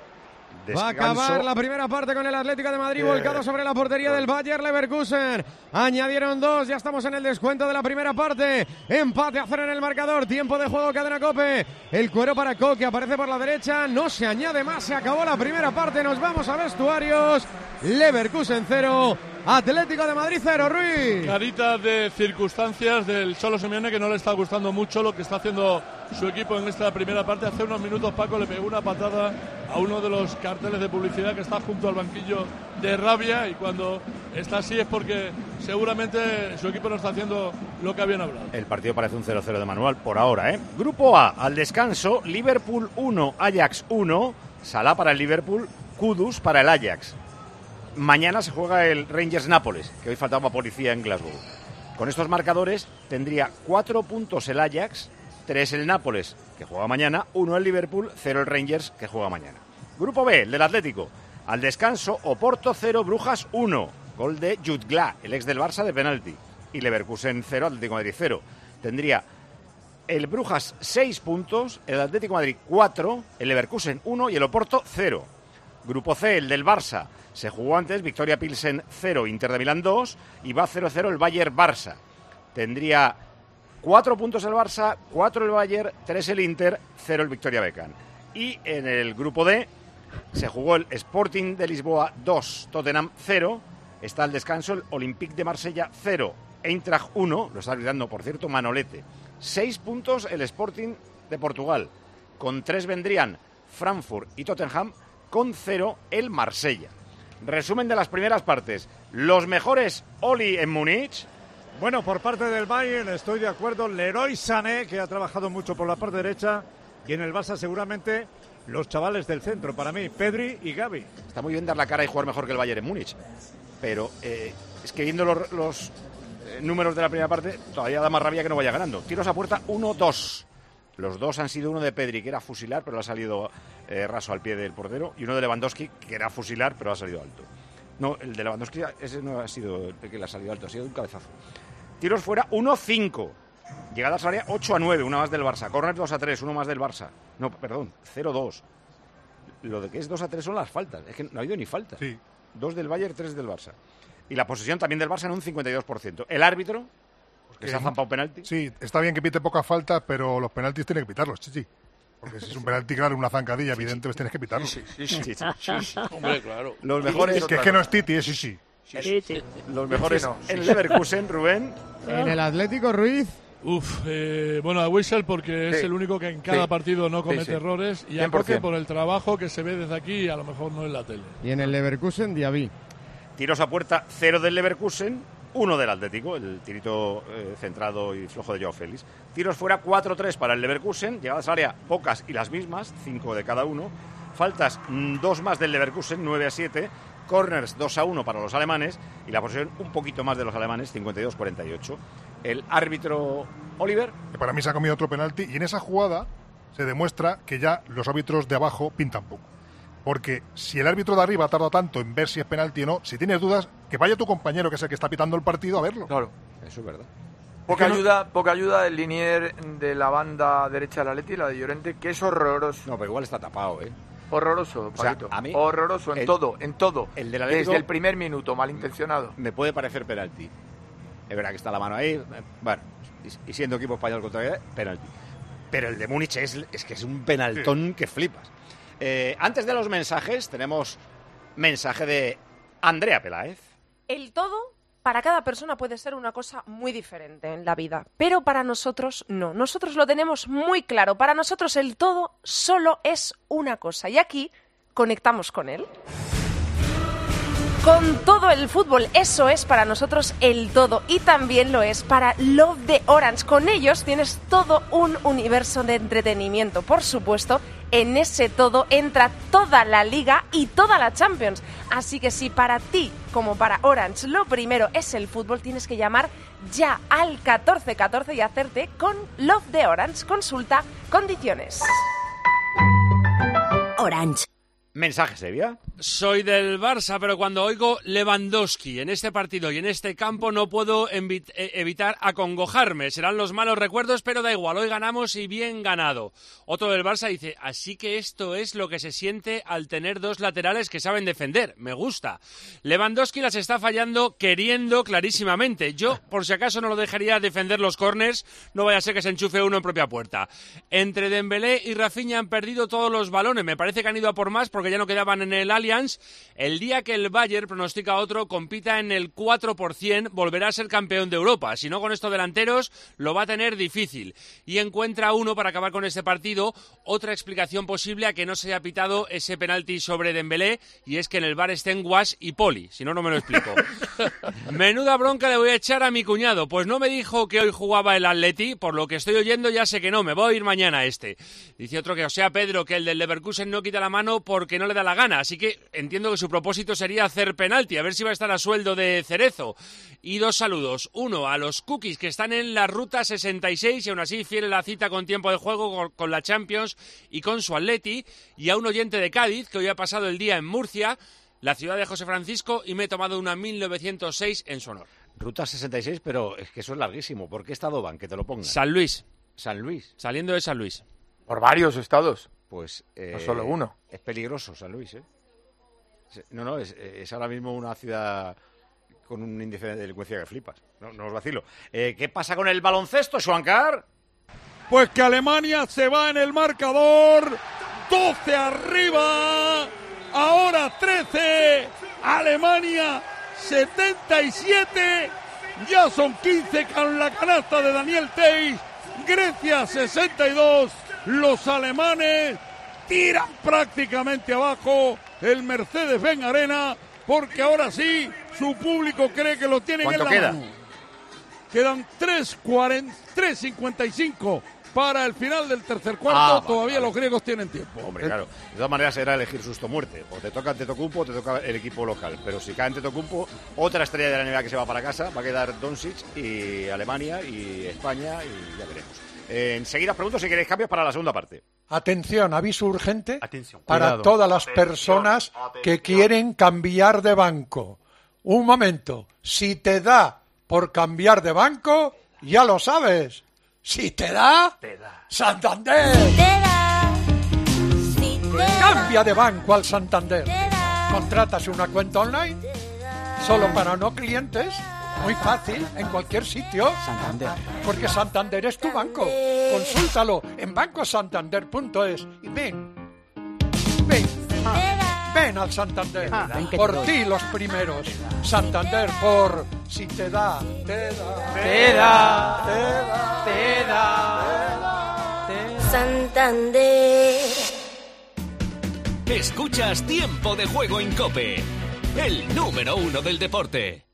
[SPEAKER 6] Va a
[SPEAKER 3] Descanso.
[SPEAKER 6] acabar la primera parte con el Atlético de Madrid volcado sobre la portería del Bayer Leverkusen. Añadieron dos, ya estamos en el descuento de la primera parte. Empate a cero en el marcador, tiempo de juego, cadena Cope. El cuero para Coque, aparece por la derecha, no se añade más, se acabó la primera parte, nos vamos a vestuarios. Leverkusen cero, Atlético de Madrid cero, Ruiz.
[SPEAKER 7] Carita de circunstancias del Cholo Simeone, que no le está gustando mucho lo que está haciendo su equipo en esta primera parte. Hace unos minutos Paco le pegó una patada a uno de los carteles de publicidad que está junto al banquillo de rabia, y cuando está así es porque seguramente su equipo no está haciendo lo que habían hablado.
[SPEAKER 3] El partido parece un cero cero de manual por ahora, ¿eh? Grupo A, al descanso, Liverpool uno, Ajax uno, Salah para el Liverpool, Kudus para el Ajax. Mañana se juega el Rangers-Nápoles, que hoy faltaba policía en Glasgow. Con estos marcadores tendría cuatro puntos el Ajax, tres el Nápoles, que juega mañana, uno el Liverpool, cero el Rangers, que juega mañana. Grupo B, el del Atlético. Al descanso, Oporto cero, Brujas uno. Gol de Jutgla, el ex del Barça de penalti. Y Leverkusen cero, Atlético de Madrid cero. Tendría el Brujas seis puntos, el Atlético de Madrid cuatro, el Leverkusen uno y el Oporto cero. Grupo C, el del Barça. Se jugó antes, Victoria Pilsen cero, Inter de Milán dos, y va cero cero el Bayern-Barça. Tendría cuatro puntos el Barça, cuatro el Bayern, tres el Inter, cero el Victoria Beckham. Y en el grupo D, se jugó el Sporting de Lisboa dos, Tottenham cero. Está al descanso el Olympique de Marsella cero, Eintracht uno, lo está gritando, por cierto, Manolete. seis puntos el Sporting de Portugal. Con tres vendrían Frankfurt y Tottenham, con cero el Marsella. Resumen de las primeras partes. Los mejores Oli en Múnich.
[SPEAKER 2] Bueno, por parte del Bayern estoy de acuerdo. Leroy Sané, que ha trabajado mucho por la parte derecha, y en el Barça seguramente los chavales del centro, para mí, Pedri y Gavi.
[SPEAKER 3] Está muy bien dar la cara y jugar mejor que el Bayern en Múnich, pero eh, es que viendo los, los eh, números de la primera parte, todavía da más rabia que no vaya ganando. Tiros a puerta uno dos. Los dos han sido uno de Pedri, que era fusilar, pero ha salido eh, raso al pie del portero, y uno de Lewandowski, que era fusilar, pero ha salido alto. No, el de Lewandowski, ese no ha sido el que le ha salido alto, ha sido de un cabezazo. Tiros fuera uno cinco. Llegadas al área ocho a nueve, una más del Barça. Corner dos a tres, uno más del Barça. No, perdón, cero dos. Lo de que es dos a tres son las faltas. Es que no ha habido ni faltas.
[SPEAKER 8] Sí.
[SPEAKER 3] Dos del Bayern, tres del Barça. Y la posesión también del Barça en un cincuenta y dos por ciento. El árbitro, que se ha zampado penalti.
[SPEAKER 8] Sí, está bien que pite pocas faltas, pero los penaltis tiene que pitarlos, chichi. Porque si es un penalti, claro, una zancadilla, sí, evidentemente sí. Tienes que pitarlo.
[SPEAKER 10] Sí, sí, sí. sí, sí, sí, sí. Hombre, claro.
[SPEAKER 3] Los mejores...
[SPEAKER 8] Es que, es que no es Titi, es sí, sí.
[SPEAKER 3] Sí, sí. Los mejores sí, no. En Leverkusen, Rubén.
[SPEAKER 6] En el Atlético, Ruiz.
[SPEAKER 7] Uf, eh, bueno, a Wissel porque sí. es el único que en cada sí. partido no comete sí, sí. errores, y a Koke por el trabajo que se ve desde aquí y a lo mejor no en la tele.
[SPEAKER 6] Y en el Leverkusen, Diaby.
[SPEAKER 3] Tiros a puerta, cero del Leverkusen, uno del Atlético, el tirito eh, centrado y flojo de Joao Félix. Tiros fuera, cuatro tres para el Leverkusen, llegadas al área pocas y las mismas, cinco de cada uno. Faltas, dos más del Leverkusen, nueve a siete. Corners dos a uno para los alemanes, y la posesión un poquito más de los alemanes, cincuenta y dos cuarenta y ocho. El árbitro Oliver.
[SPEAKER 8] Que para mí se ha comido otro penalti, y en esa jugada se demuestra que ya los árbitros de abajo pintan poco. Porque si el árbitro de arriba tarda tanto en ver si es penalti o no, si tienes dudas, que vaya tu compañero, que es el que está pitando el partido, a verlo.
[SPEAKER 14] Claro.
[SPEAKER 3] Eso es verdad.
[SPEAKER 14] Poca
[SPEAKER 8] es que
[SPEAKER 14] ayuda, no... poca ayuda del linier de la banda derecha del Atleti, la de Llorente, que es horroroso.
[SPEAKER 3] No, pero igual está tapado, ¿eh?
[SPEAKER 14] Horroroso, Paquito.
[SPEAKER 3] O sea, a mí,
[SPEAKER 14] horroroso en
[SPEAKER 3] el,
[SPEAKER 14] todo, en todo.
[SPEAKER 3] El del Atlético,
[SPEAKER 14] desde el primer minuto, malintencionado.
[SPEAKER 3] Me puede parecer penalti. Es verdad que está la mano ahí. Bueno, y siendo equipo español contra penalti. Pero el de Múnich es, es que es un penaltón sí. que flipas. Eh, antes de los mensajes, tenemos mensaje de Andrea Peláez.
[SPEAKER 17] El todo para cada persona puede ser una cosa muy diferente en la vida, pero para nosotros no. Nosotros lo tenemos muy claro. Para nosotros el todo solo es una cosa, y aquí conectamos con él. Con todo el fútbol, eso es para nosotros el todo, y también lo es para Love the Orange. Con ellos tienes todo un universo de entretenimiento. Por supuesto, en ese todo entra toda la Liga y toda la Champions. Así que si para ti, como para Orange, lo primero es el fútbol, tienes que llamar ya al catorce catorce y hacerte con Love the Orange. Consulta condiciones.
[SPEAKER 9] Orange.
[SPEAKER 3] Mensaje, Sevilla.
[SPEAKER 21] Soy del Barça, pero cuando oigo Lewandowski en este partido y en este campo no puedo evitar acongojarme. Serán los malos recuerdos, pero da igual, hoy ganamos y bien ganado. Otro del Barça dice, así que esto es lo que se siente al tener dos laterales que saben defender. Me gusta. Lewandowski las está fallando queriendo clarísimamente. Yo, por si acaso, no lo dejaría defender los corners, no vaya a ser que se enchufe uno en propia puerta. Entre Dembélé y Rafinha han perdido todos los balones. Me parece que han ido a por más porque ya no quedaban en el Allianz. El día que el Bayern, pronostica otro, compita en el cuatro por ciento, volverá a ser campeón de Europa. Si no, con estos delanteros lo va a tener difícil. Y encuentra uno, para acabar con este partido, otra explicación posible a que no se haya pitado ese penalti sobre Dembélé, y es que en el bar estén Guas y Poli. Si no, no me lo explico. Menuda bronca le voy a echar a mi cuñado. Pues no me dijo que hoy jugaba el Atleti, por lo que estoy oyendo ya sé que no, me voy a ir mañana a este. Dice otro que, o sea, Pedro, que el del Leverkusen no quita la mano porque no le da la gana, así que entiendo que su propósito sería hacer penalti, a ver si va a estar a sueldo de Cerezo. Y dos saludos, uno a los Cookies, que están en la ruta sesenta y seis y aún así fiel a la cita con tiempo de juego con, con la Champions y con su Atleti, y a un oyente de Cádiz que hoy ha pasado el día en Murcia, la ciudad de José Francisco, y me he tomado una mil novecientos seis en su honor.
[SPEAKER 3] Ruta sesenta y seis, pero es que eso es larguísimo. ¿Por qué estado van? Que te lo pongan.
[SPEAKER 21] San Luis.
[SPEAKER 3] San Luis.
[SPEAKER 21] Saliendo de San Luis.
[SPEAKER 14] Por varios estados.
[SPEAKER 3] Pues eh,
[SPEAKER 14] no solo uno.
[SPEAKER 3] Es peligroso San Luis, ¿eh? No, no, es, es ahora mismo una ciudad con un índice de delincuencia que flipas. No, no os vacilo. Eh, ¿Qué pasa con el baloncesto, Schwankar?
[SPEAKER 1] Pues que Alemania se va en el marcador. doce arriba.
[SPEAKER 7] ahora trece, Alemania setenta y siete, ya son quince con la canasta de Daniel Theis, Grecia sesenta y dos, los alemanes tiran prácticamente abajo el Mercedes-Benz Arena, porque ahora sí su público cree que lo tienen en la
[SPEAKER 3] queda?
[SPEAKER 7] mano. Quedan tres cincuenta y cinco para el final del tercer cuarto.
[SPEAKER 3] Ah,
[SPEAKER 7] Todavía
[SPEAKER 3] vale.
[SPEAKER 7] los griegos tienen tiempo.
[SPEAKER 3] Hombre, claro. De todas maneras era elegir susto muerte. O te toca Antetokounmpo o te toca el equipo local. Pero si cae Antetokounmpo, otra estrella de la N B A que se va para casa, va a quedar Doncic y Alemania y España y ya veremos. Eh, enseguida os pregunto si queréis cambios para la segunda parte.
[SPEAKER 1] Atención, aviso urgente
[SPEAKER 3] Atención,
[SPEAKER 1] para
[SPEAKER 3] cuidado.
[SPEAKER 1] todas las
[SPEAKER 3] Atención,
[SPEAKER 1] personas que quieren cambiar de banco. Un momento, si te da por cambiar de banco, ya lo sabes. Si te da,
[SPEAKER 11] Te da.
[SPEAKER 1] Santander. Cambia de banco al Santander. Contratas una cuenta online solo para no clientes. Muy fácil, en cualquier sitio.
[SPEAKER 5] Santander.
[SPEAKER 1] Porque Santander es tu banco. Consúltalo en banco santander punto es y ven. Ven. Ven al Santander.
[SPEAKER 5] ven que te
[SPEAKER 1] Por
[SPEAKER 5] doy.
[SPEAKER 1] ti los primeros. Santander por si te da, te da.
[SPEAKER 5] Te da,
[SPEAKER 1] te da,
[SPEAKER 5] te da.
[SPEAKER 11] Santander.
[SPEAKER 22] Escuchas Tiempo de Juego en COPE, el número uno del deporte.